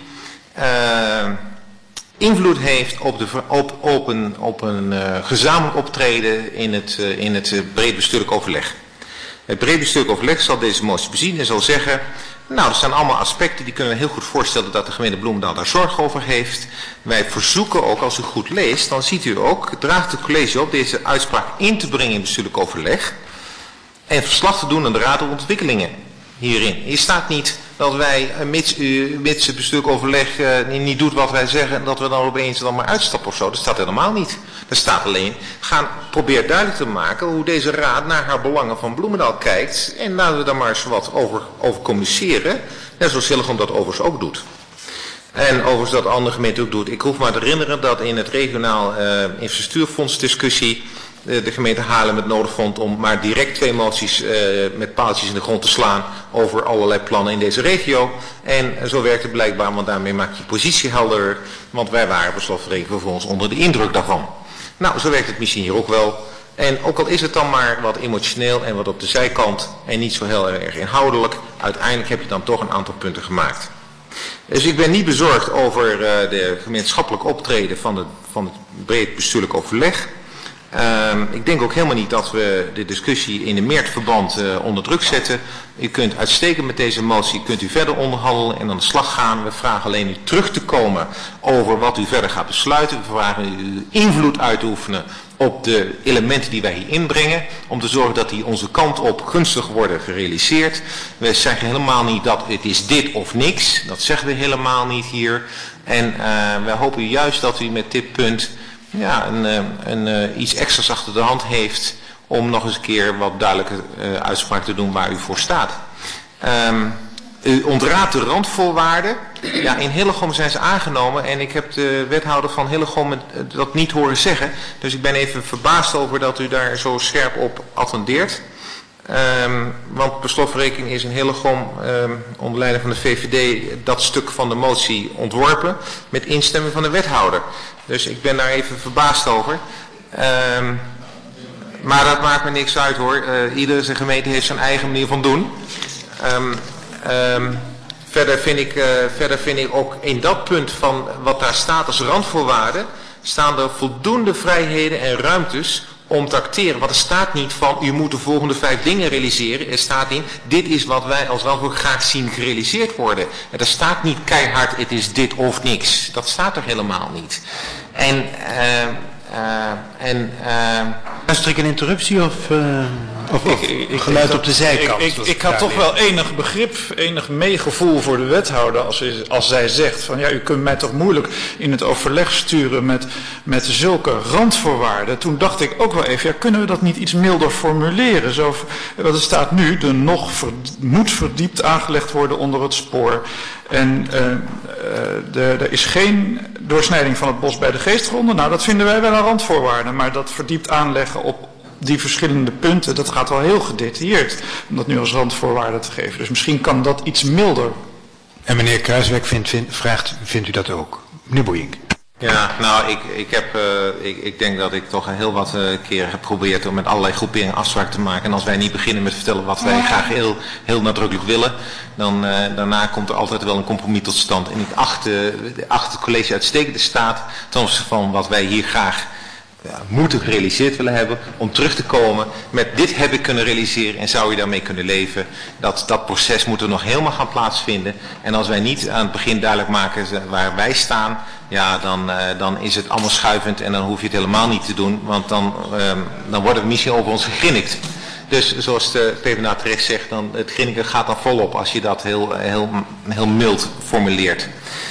invloed heeft op een gezamenlijk optreden in het breed bestuurlijk overleg. Het breed bestuurlijk overleg zal deze motie bezien en zal zeggen, nou, dat zijn allemaal aspecten die kunnen we heel goed voorstellen dat de gemeente Bloemendaal daar zorg over heeft. Wij verzoeken ook, als u goed leest, dan ziet u ook, draagt het college op deze uitspraak in te brengen in bestuurlijk overleg en verslag te doen aan de Raad over Ontwikkelingen hierin. Hier staat niet dat wij, mits het bestuurlijk overleg niet doet wat wij zeggen, dat we dan opeens dan maar uitstappen of zo. Dat staat helemaal niet. Er staat alleen, probeer duidelijk te maken hoe deze raad naar haar belangen van Bloemendaal kijkt. En laten we daar maar eens wat over communiceren. Net zoals Hillegom dat overigens ook doet. En overigens dat andere gemeenten ook doet. Ik hoef maar te herinneren dat in het regionaal infrastructuurfonds discussie de gemeente Haarlem het nodig vond om maar direct 2 moties met paaltjes in de grond te slaan over allerlei plannen in deze regio. En zo werkt het blijkbaar, want daarmee maak je positie helder. Want wij waren per slotverrekening vervolgens onder de indruk daarvan. Nou, zo werkt het misschien hier ook wel. En ook al is het dan maar wat emotioneel en wat op de zijkant en niet zo heel erg inhoudelijk, uiteindelijk heb je dan toch een aantal punten gemaakt. Dus ik ben niet bezorgd over de gemeenschappelijk optreden van het breed bestuurlijk overleg. Ik denk ook helemaal niet dat we de discussie in de meertverband onder druk zetten. U kunt uitstekend met deze motie, kunt u verder onderhandelen en aan de slag gaan. We vragen alleen u terug te komen over wat u verder gaat besluiten. We vragen u invloed uit te oefenen op de elementen die wij hier inbrengen, om te zorgen dat die onze kant op gunstig worden gerealiseerd. We zeggen helemaal niet dat het is dit of niks, dat zeggen we helemaal niet hier. En wij hopen juist dat u met dit punt iets extra's achter de hand heeft om nog eens een keer wat duidelijke uitspraak te doen waar u voor staat. U ontraadt de randvoorwaarden. Ja, in Hillegom zijn ze aangenomen en ik heb de wethouder van Hillegom dat niet horen zeggen. Dus ik ben even verbaasd over dat u daar zo scherp op attendeert. Want per slotverrekening is in Hillegom onder leiding van de VVD dat stuk van de motie ontworpen met instemming van de wethouder. Dus ik ben daar even verbaasd over. Maar dat maakt me niks uit hoor. Iedere gemeente heeft zijn eigen manier van doen. Verder vind ik ook in dat punt van wat daar staat als randvoorwaarden, staan er voldoende vrijheden en ruimtes om te acteren. Want er staat niet van, u moet de volgende 5 dingen realiseren. Er staat in, dit is wat wij als randvoorwaarden graag zien gerealiseerd worden. En er staat niet keihard, het is dit of niks. Dat staat er helemaal niet. Luister ik een interruptie of geluid op de zijkant? Ik had toch wel enig begrip, enig meegevoel voor de wethouder als zij zegt van ja, u kunt mij toch moeilijk in het overleg sturen met zulke randvoorwaarden. Toen dacht ik ook wel even, ja, kunnen we dat niet iets milder formuleren? Want er staat nu, moet verdiept aangelegd worden onder het spoor. En er is geen doorsnijding van het bos bij de geestgronden. Nou, dat vinden wij wel een randvoorwaarde. Maar dat verdiept aanleggen op die verschillende punten, dat gaat wel heel gedetailleerd. Om dat nu als randvoorwaarde te geven. Dus misschien kan dat iets milder. En meneer Kruiswijk vindt u dat ook? Meneer Boeink. Ja, nou, ik denk dat ik toch heel wat keren heb geprobeerd om met allerlei groeperingen afspraken te maken. En als wij niet beginnen met vertellen wat wij graag heel nadrukkelijk willen, dan daarna komt er altijd wel een compromis tot stand. En ik acht het college uitstekend staat ten opzichte van wat wij hier graag moeten gerealiseerd willen hebben, om terug te komen met dit heb ik kunnen realiseren en zou je daarmee kunnen leven. Dat proces moet er nog helemaal gaan plaatsvinden. En als wij niet aan het begin duidelijk maken waar wij staan, ja, dan is het allemaal schuivend en dan hoef je het helemaal niet te doen, want dan worden we misschien over ons gegrinnikt. Dus zoals de PvdA terecht zegt, het grinniken gaat dan volop als je dat heel mild formuleert.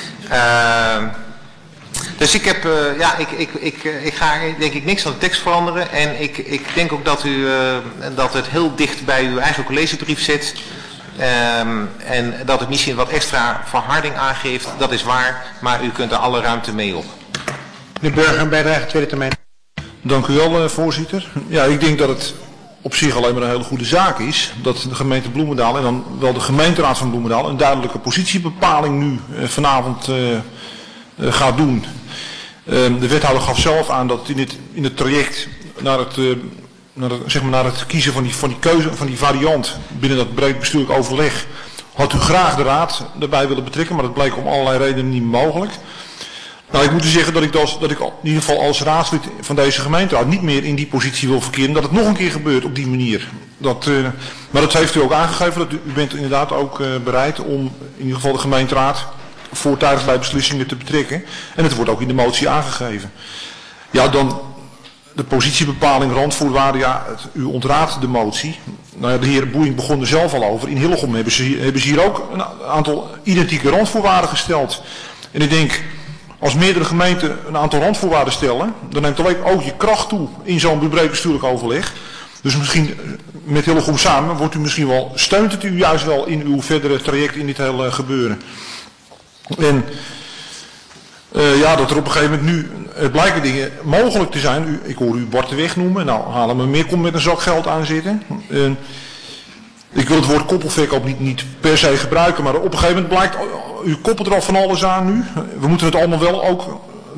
Dus ik heb, ik ga denk ik niks aan de tekst veranderen en ik denk ook dat het heel dicht bij uw eigen collegebrief zit en dat het misschien wat extra verharding aangeeft, dat is waar, maar u kunt er alle ruimte mee op. De burger, bijdrage tweede termijn. Dank u wel, voorzitter. Ja, ik denk dat het op zich alleen maar een hele goede zaak is dat de gemeente Bloemendaal en dan wel de gemeenteraad van Bloemendaal een duidelijke positiebepaling nu vanavond gaat doen. De wethouder gaf zelf aan dat in het traject naar het kiezen van die keuze, van die variant binnen dat breed bestuurlijk overleg, had u graag de raad erbij willen betrekken, maar dat bleek om allerlei redenen niet mogelijk. Nou, ik moet u zeggen dat ik in ieder geval als raadslid van deze gemeenteraad niet meer in die positie wil verkeren, dat het nog een keer gebeurt op die manier. Maar dat heeft u ook aangegeven, dat u bent inderdaad ook bereid om in ieder geval de gemeenteraad voortijdig bij beslissingen te betrekken. En het wordt ook in de motie aangegeven. Ja, dan de positiebepaling, randvoorwaarden, ja, u ontraadt de motie. Nou ja, de heer Boeing begon er zelf al over. In Hillegom hebben ze hier ook een aantal identieke randvoorwaarden gesteld. En ik denk, als meerdere gemeenten een aantal randvoorwaarden stellen, dan neemt alleen ook je kracht toe in zo'n breed bestuurlijk overleg. Dus misschien met Hillegom samen wordt u misschien wel, steunt het u juist wel in uw verdere traject in dit hele gebeuren. En dat er op een gegeven moment nu blijken dingen mogelijk te zijn. Ik hoor u Bart de Weg noemen. Nou, halen we meer, komt met een zak geld aan zitten. Ik wil het woord koppelverkoop niet per se gebruiken, maar op een gegeven moment blijkt, u koppelt er al van alles aan nu. We moeten het allemaal wel ook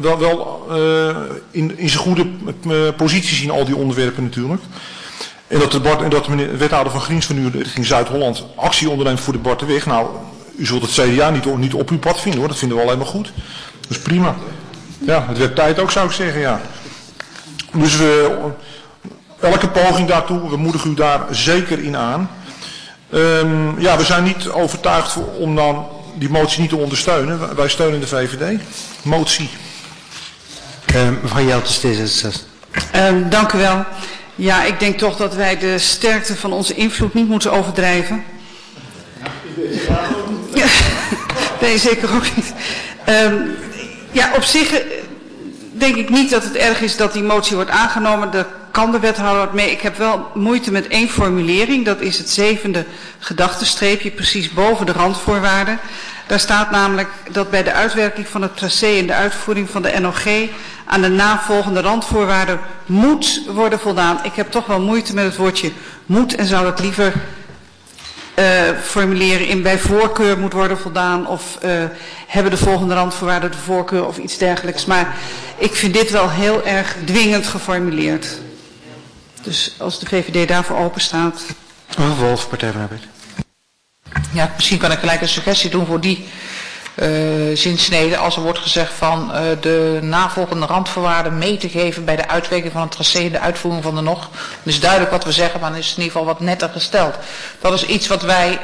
in zijn goede positie zien, al die onderwerpen natuurlijk. En dat de meneer wethouder van Griens van nu richting Zuid-Holland actie onderneemt voor de Bart de Weg. Nou, u zult het CDA niet op uw pad vinden hoor, dat vinden we alleen maar goed. Dat is prima. Ja, het werd tijd ook zou ik zeggen, ja. Dus elke poging daartoe, we moedigen u daar zeker in aan. Ja, we zijn niet overtuigd om dan die motie niet te ondersteunen. Wij steunen de VVD. Motie. Mevrouw Jeltjes, D66. Dank u wel. Ja, ik denk toch dat wij de sterkte van onze invloed niet moeten overdrijven. Ja, nee, zeker ook niet. Ja, op zich denk ik niet dat het erg is dat die motie wordt aangenomen. Daar kan de wethouder wat mee. Ik heb wel moeite met één formulering. Dat is het 7e gedachtenstreepje, precies boven de randvoorwaarden. Daar staat namelijk dat bij de uitwerking van het tracé en de uitvoering van de NOG aan de navolgende randvoorwaarden moet worden voldaan. Ik heb toch wel moeite met het woordje moet en zou dat liever formuleren in bij voorkeur moet worden voldaan of hebben de volgende randvoorwaarden de voorkeur of iets dergelijks. Maar ik vind dit wel heel erg dwingend geformuleerd. Dus als de VVD daarvoor open staat. Wolf, Partij van de Arbeid. Ja, misschien kan ik gelijk een suggestie doen voor die zinsnede. Als er wordt gezegd van de navolgende randvoorwaarden mee te geven bij de uitwerking van het tracé en de uitvoering van de nog. Dan is duidelijk wat we zeggen, maar dan is het in ieder geval wat netter gesteld. Dat is iets wat wij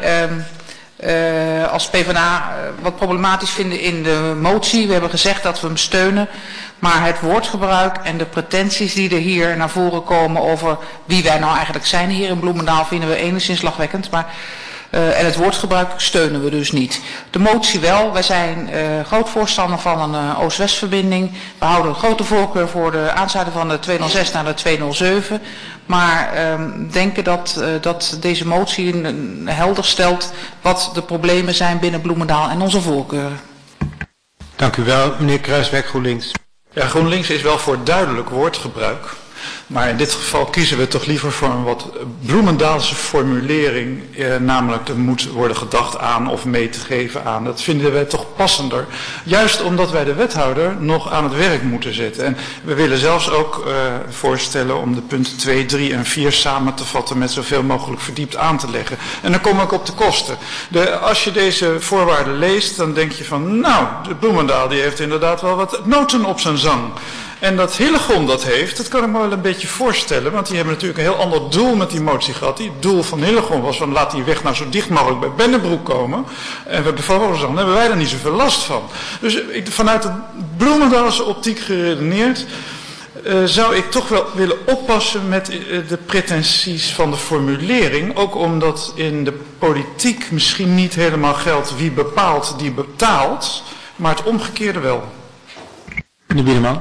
als PvdA wat problematisch vinden in de motie. We hebben gezegd dat we hem steunen. Maar het woordgebruik en de pretenties die er hier naar voren komen over wie wij nou eigenlijk zijn hier in Bloemendaal vinden we enigszins lachwekkend. Maar en het woordgebruik steunen we dus niet. De motie wel. Wij zijn groot voorstander van een Oost-West-verbinding. We houden een grote voorkeur voor de aansluiting van de 206 naar de 207. Maar denken dat deze motie helder stelt wat de problemen zijn binnen Bloemendaal en onze voorkeuren. Dank u wel. Meneer Kruiswijk, GroenLinks. Ja, GroenLinks is wel voor duidelijk woordgebruik. Maar in dit geval kiezen we toch liever voor een wat Bloemendaalse formulering. Namelijk er moet worden gedacht aan of mee te geven aan. Dat vinden wij toch passender. Juist omdat wij de wethouder nog aan het werk moeten zetten. En we willen zelfs ook voorstellen om de punten 2, 3 en 4 samen te vatten met zoveel mogelijk verdiept aan te leggen. En dan kom ik op de kosten. Als je deze voorwaarden leest, dan denk je van nou, de Bloemendaal die heeft inderdaad wel wat noten op zijn zang. En dat Hillegom dat heeft, dat kan ik me wel een beetje voorstellen. Want die hebben natuurlijk een heel ander doel met die motie gehad. Het doel van Hillegom was van laat die weg nou zo dicht mogelijk bij Bennebroek komen. En bij Volendam hebben wij er niet zoveel last van. Dus vanuit de Bloemendaalse optiek geredeneerd zou ik toch wel willen oppassen met de pretenties van de formulering. Ook omdat in de politiek misschien niet helemaal geldt wie bepaalt, die betaalt. Maar het omgekeerde wel. Meneer Biedeman.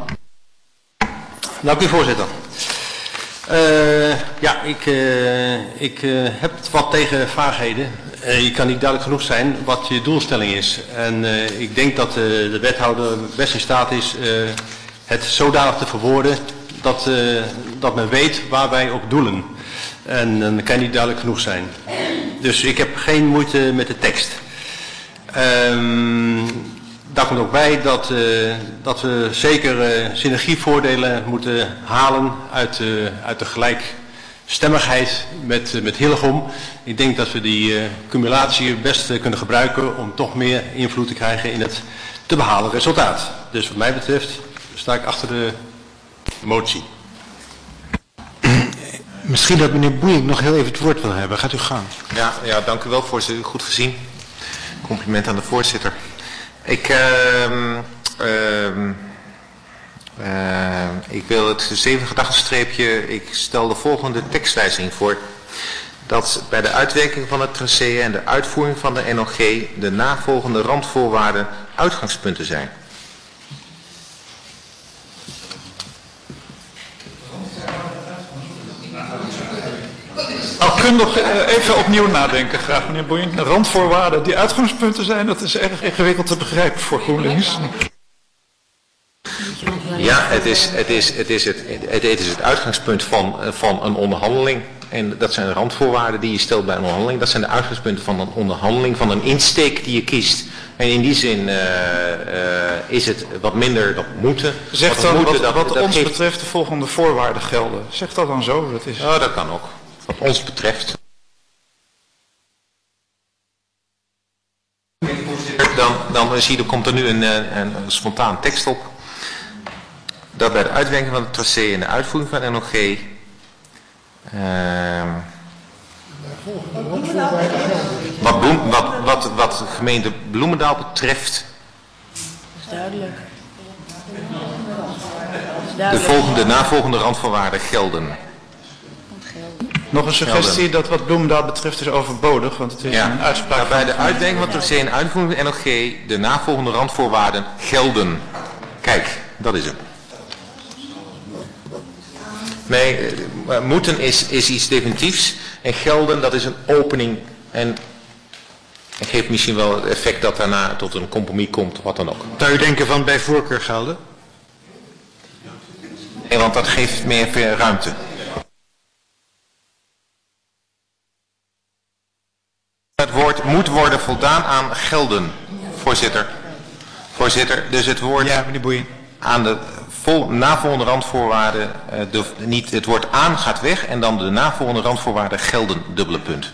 Dank u, voorzitter. Ja, ik heb wat tegen vaagheden. Je kan niet duidelijk genoeg zijn wat je doelstelling is. En ik denk dat de wethouder best in staat is het zodanig te verwoorden dat men weet waar wij op doelen. En dan kan je niet duidelijk genoeg zijn. Dus ik heb geen moeite met de tekst. Daar komt ook bij dat we zeker synergievoordelen moeten halen uit de gelijkstemmigheid met Hillegom. Ik denk dat we die cumulatie best kunnen gebruiken om toch meer invloed te krijgen in het te behalen resultaat. Dus wat mij betreft sta ik achter de motie. Misschien dat meneer Boeing nog heel even het woord wil hebben. Gaat u gang. Ja, dank u wel, voorzitter. Goed gezien. Compliment aan de voorzitter. Ik wil het 7e gedachtenstreepje, ik stel de volgende tekstwijziging voor. Dat bij de uitwerking van het tracé en de uitvoering van de NOG de navolgende randvoorwaarden uitgangspunten zijn. Ik kunt nog even opnieuw nadenken, graag meneer Boeing. De randvoorwaarden die uitgangspunten zijn, dat is erg ingewikkeld te begrijpen voor GroenLinks. Ja, het is het uitgangspunt van een onderhandeling. En dat zijn de randvoorwaarden die je stelt bij een onderhandeling. Dat zijn de uitgangspunten van een onderhandeling, van een insteek die je kiest. En in die zin is het wat minder dat moeten. Zegt dan wat ons betreft de volgende voorwaarden gelden. Zegt dat dan zo? Dat is... Oh, dat kan ook. Wat ons betreft. Dan zie je, er komt er nu een spontaan tekst op. dat bij de uitwerking van het tracé en de uitvoering van NOG wat gemeente Bloemendaal betreft Duidelijk. de navolgende randvoorwaarden gelden. Nog een suggestie dat wat Bloemendaal betreft is overbodig, want het is een uitspraak. Dat bij de uitwerking van het tracé en uitvoering van NOG de navolgende randvoorwaarden gelden. Kijk, dat is hem. Nee, moeten is iets definitiefs en gelden dat is een opening en geeft misschien wel het effect dat daarna tot een compromis komt, wat dan ook. Zou u denken van bij voorkeur gelden? Nee, want dat geeft meer ruimte. Het woord moet worden voldaan aan gelden, voorzitter. Voorzitter, dus het woord meneer Boeien. Aan de navolgende randvoorwaarden, niet het woord aan gaat weg en dan de navolgende randvoorwaarden gelden, dubbele punt.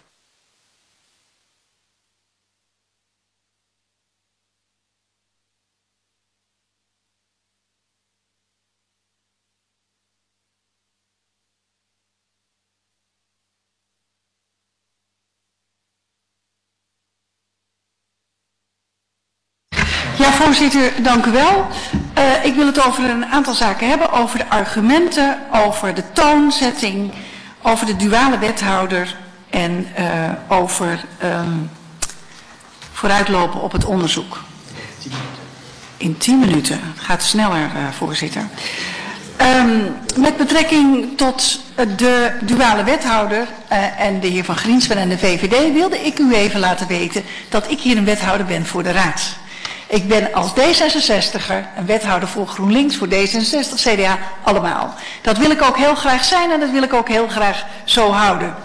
Ja, voorzitter, dank u wel. Ik wil het over een aantal zaken hebben. Over de argumenten, over de toonzetting, over de duale wethouder en over vooruitlopen op het onderzoek. In 10 minuten. Het gaat sneller, voorzitter. Met betrekking tot de duale wethouder en de heer Van Griensven en de VVD wilde ik u even laten weten dat ik hier een wethouder ben voor de raad. Ik ben als D66er een wethouder voor GroenLinks, voor D66, CDA, allemaal. Dat wil ik ook heel graag zijn en dat wil ik ook heel graag zo houden.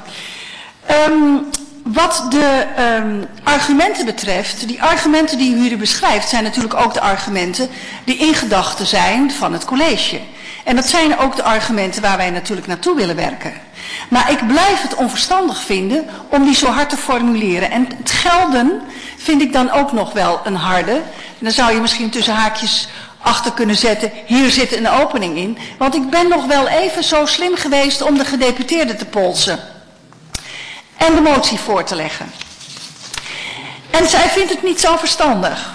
Wat de argumenten betreft, die argumenten die u hier beschrijft, zijn natuurlijk ook de argumenten die in gedachten zijn van het college. En dat zijn ook de argumenten waar wij natuurlijk naartoe willen werken. Maar ik blijf het onverstandig vinden om die zo hard te formuleren. En het gelden vind ik dan ook nog wel een harde. En dan zou je misschien tussen haakjes achter kunnen zetten, hier zit een opening in. Want ik ben nog wel even zo slim geweest om de gedeputeerde te polsen. En de motie voor te leggen. En zij vindt het niet zo verstandig.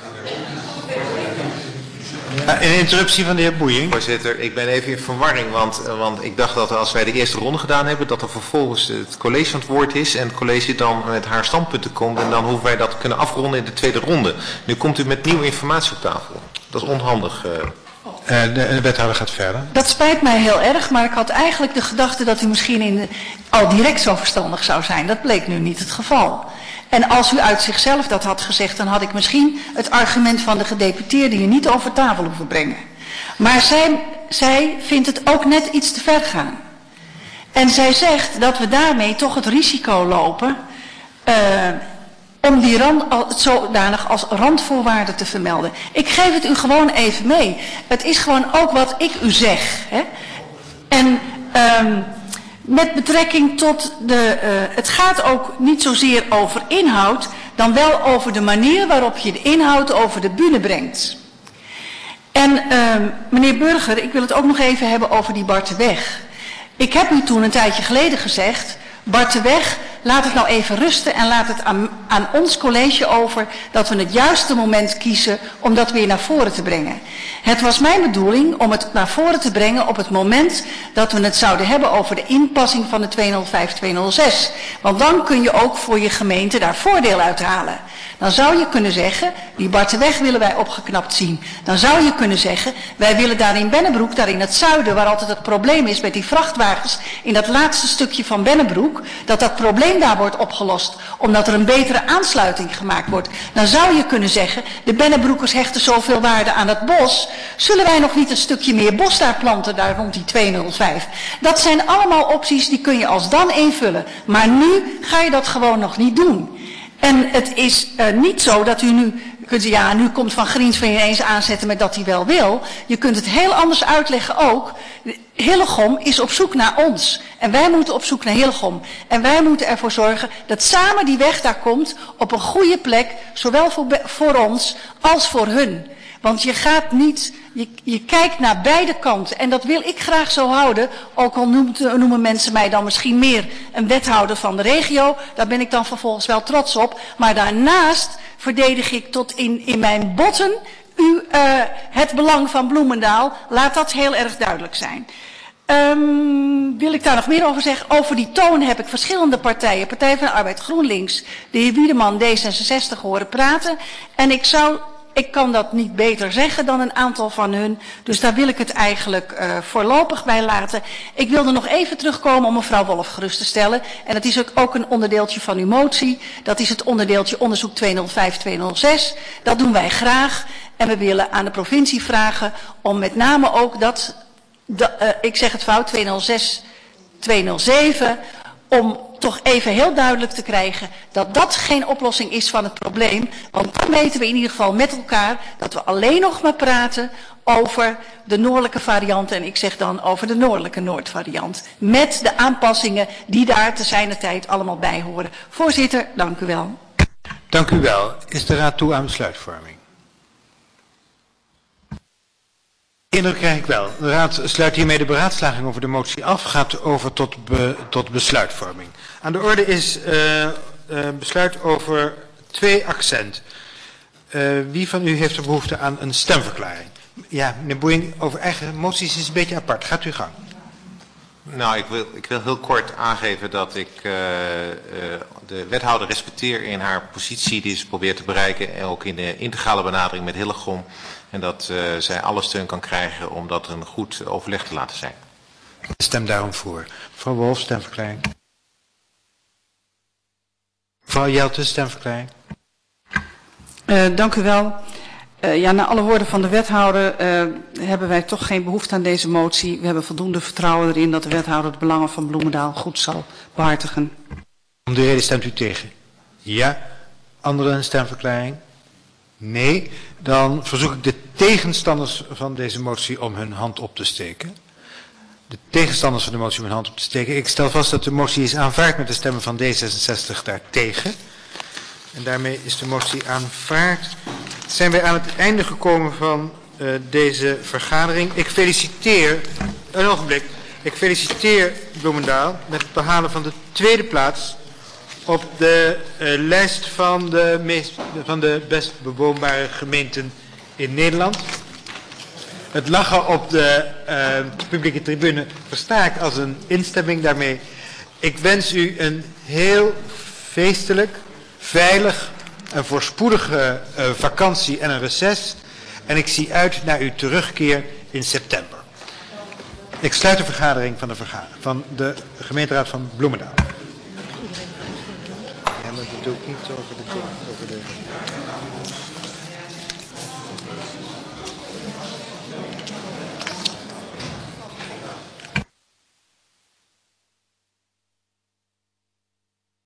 Een interruptie van de heer Boeien. Voorzitter, ik ben even in verwarring, want ik dacht dat als wij de eerste ronde gedaan hebben, dat er vervolgens het college aan het woord is en het college dan met haar standpunten komt en dan hoeven wij dat kunnen afronden in de tweede ronde. Nu komt u met nieuwe informatie op tafel. Dat is onhandig. De wethouder gaat verder. Dat spijt mij heel erg, maar ik had eigenlijk de gedachte dat u misschien al direct zo verstandig zou zijn. Dat bleek nu niet het geval. En als u uit zichzelf dat had gezegd, dan had ik misschien het argument van de gedeputeerde hier niet over tafel hoeven brengen. Maar zij vindt het ook net iets te ver gaan. En zij zegt dat we daarmee toch het risico lopen om die zodanig als randvoorwaarden te vermelden. Ik geef het u gewoon even mee. Het is gewoon ook wat ik u zeg. Hè? En met betrekking tot het gaat ook niet zozeer over inhoud, dan wel over de manier waarop je de inhoud over de bühne brengt. En meneer Burger, ik wil het ook nog even hebben over die Bart de Weg. Ik heb u toen een tijdje geleden gezegd, Bart de Weg, laat het nou even rusten en laat het aan ons college over dat we het juiste moment kiezen om dat weer naar voren te brengen. Het was mijn bedoeling om het naar voren te brengen op het moment dat we het zouden hebben over de inpassing van de 205-206. Want dan kun je ook voor je gemeente daar voordeel uit halen. Dan zou je kunnen zeggen, die Bart de Weg willen wij opgeknapt zien. Dan zou je kunnen zeggen, wij willen daar in Bennebroek, daar in het zuiden, waar altijd het probleem is met die vrachtwagens, in dat laatste stukje van Bennebroek, dat probleem daar wordt opgelost, omdat er een betere aansluiting gemaakt wordt. Dan zou je kunnen zeggen, de Bennebroekers hechten zoveel waarde aan het bos, zullen wij nog niet een stukje meer bos daar planten, daar rond die 205. Dat zijn allemaal opties die kun je als dan invullen. Maar nu ga je dat gewoon nog niet doen. En het is niet zo dat u nu kunt zeggen, ja, nu komt Van Griensven ineens aanzetten met dat hij wel wil. Je kunt het heel anders uitleggen ook. Hillegom is op zoek naar ons. En wij moeten op zoek naar Hillegom. En wij moeten ervoor zorgen dat samen die weg daar komt op een goede plek, zowel voor ons als voor hun. Want je gaat niet, je kijkt naar beide kanten. En dat wil ik graag zo houden. Ook al noemen mensen mij dan misschien meer een wethouder van de regio. Daar ben ik dan vervolgens wel trots op. Maar daarnaast verdedig ik tot in mijn botten het belang van Bloemendaal. Laat dat heel erg duidelijk zijn. Wil ik daar nog meer over zeggen? Over die toon heb ik verschillende partijen, Partij van de Arbeid, GroenLinks, de heer Wiedeman, D66 horen praten. En ik kan dat niet beter zeggen dan een aantal van hun. Dus daar wil ik het eigenlijk voorlopig bij laten. Ik wilde nog even terugkomen om mevrouw Wolf gerust te stellen. En dat is ook een onderdeeltje van uw motie. Dat is het onderdeeltje onderzoek 205-206. Dat doen wij graag. En we willen aan de provincie vragen om met name ook ik zeg het fout, 206-207, om toch even heel duidelijk te krijgen dat dat geen oplossing is van het probleem. Want dan weten we in ieder geval met elkaar dat we alleen nog maar praten over de noordelijke variant. En ik zeg dan over de noordelijke Noordvariant. Met de aanpassingen die daar te zijner tijd allemaal bij horen. Voorzitter, dank u wel. Dank u wel. Is de Raad toe aan besluitvorming? Indruk krijg ik wel. De Raad sluit hiermee de beraadslaging over de motie af. Gaat over tot besluitvorming. Aan de orde is besluit over 2 accent. Wie van u heeft er behoefte aan een stemverklaring? Ja, meneer Boeing, over eigen moties is een beetje apart. Gaat u gang. Nou, ik wil heel kort aangeven dat ik de wethouder respecteer in haar positie die ze probeert te bereiken. En ook in de integrale benadering met Hillegom. En dat zij alle steun kan krijgen om dat een goed overleg te laten zijn. Stem daarom voor. Mevrouw Wolf, stemverklaring. Mevrouw Jelte, stemverklaring. Dank u wel. Na alle woorden van de wethouder hebben wij toch geen behoefte aan deze motie. We hebben voldoende vertrouwen erin dat de wethouder de belangen van Bloemendaal goed zal behartigen. Om de reden stemt u tegen? Ja. Anderen stemverklaring? Nee. Dan verzoek ik de tegenstanders van deze motie om hun hand op te steken. De tegenstanders van de motie om hun hand op te steken. Ik stel vast dat de motie is aanvaard met de stemmen van D66 daartegen. En daarmee is de motie aanvaard. Zijn wij aan het einde gekomen van deze vergadering. Ik feliciteer Bloemendaal met het behalen van de 2e plaats op de lijst van de best bewoonbare gemeenten in Nederland. Het lachen op de publieke tribune versta ik als een instemming daarmee. Ik wens u een heel feestelijk, veilig en voorspoedige vakantie en een reces. En ik zie uit naar uw terugkeer in september. Ik sluit de vergadering van de gemeenteraad van Bloemendaal. Ja, maar dat doe ik niet over de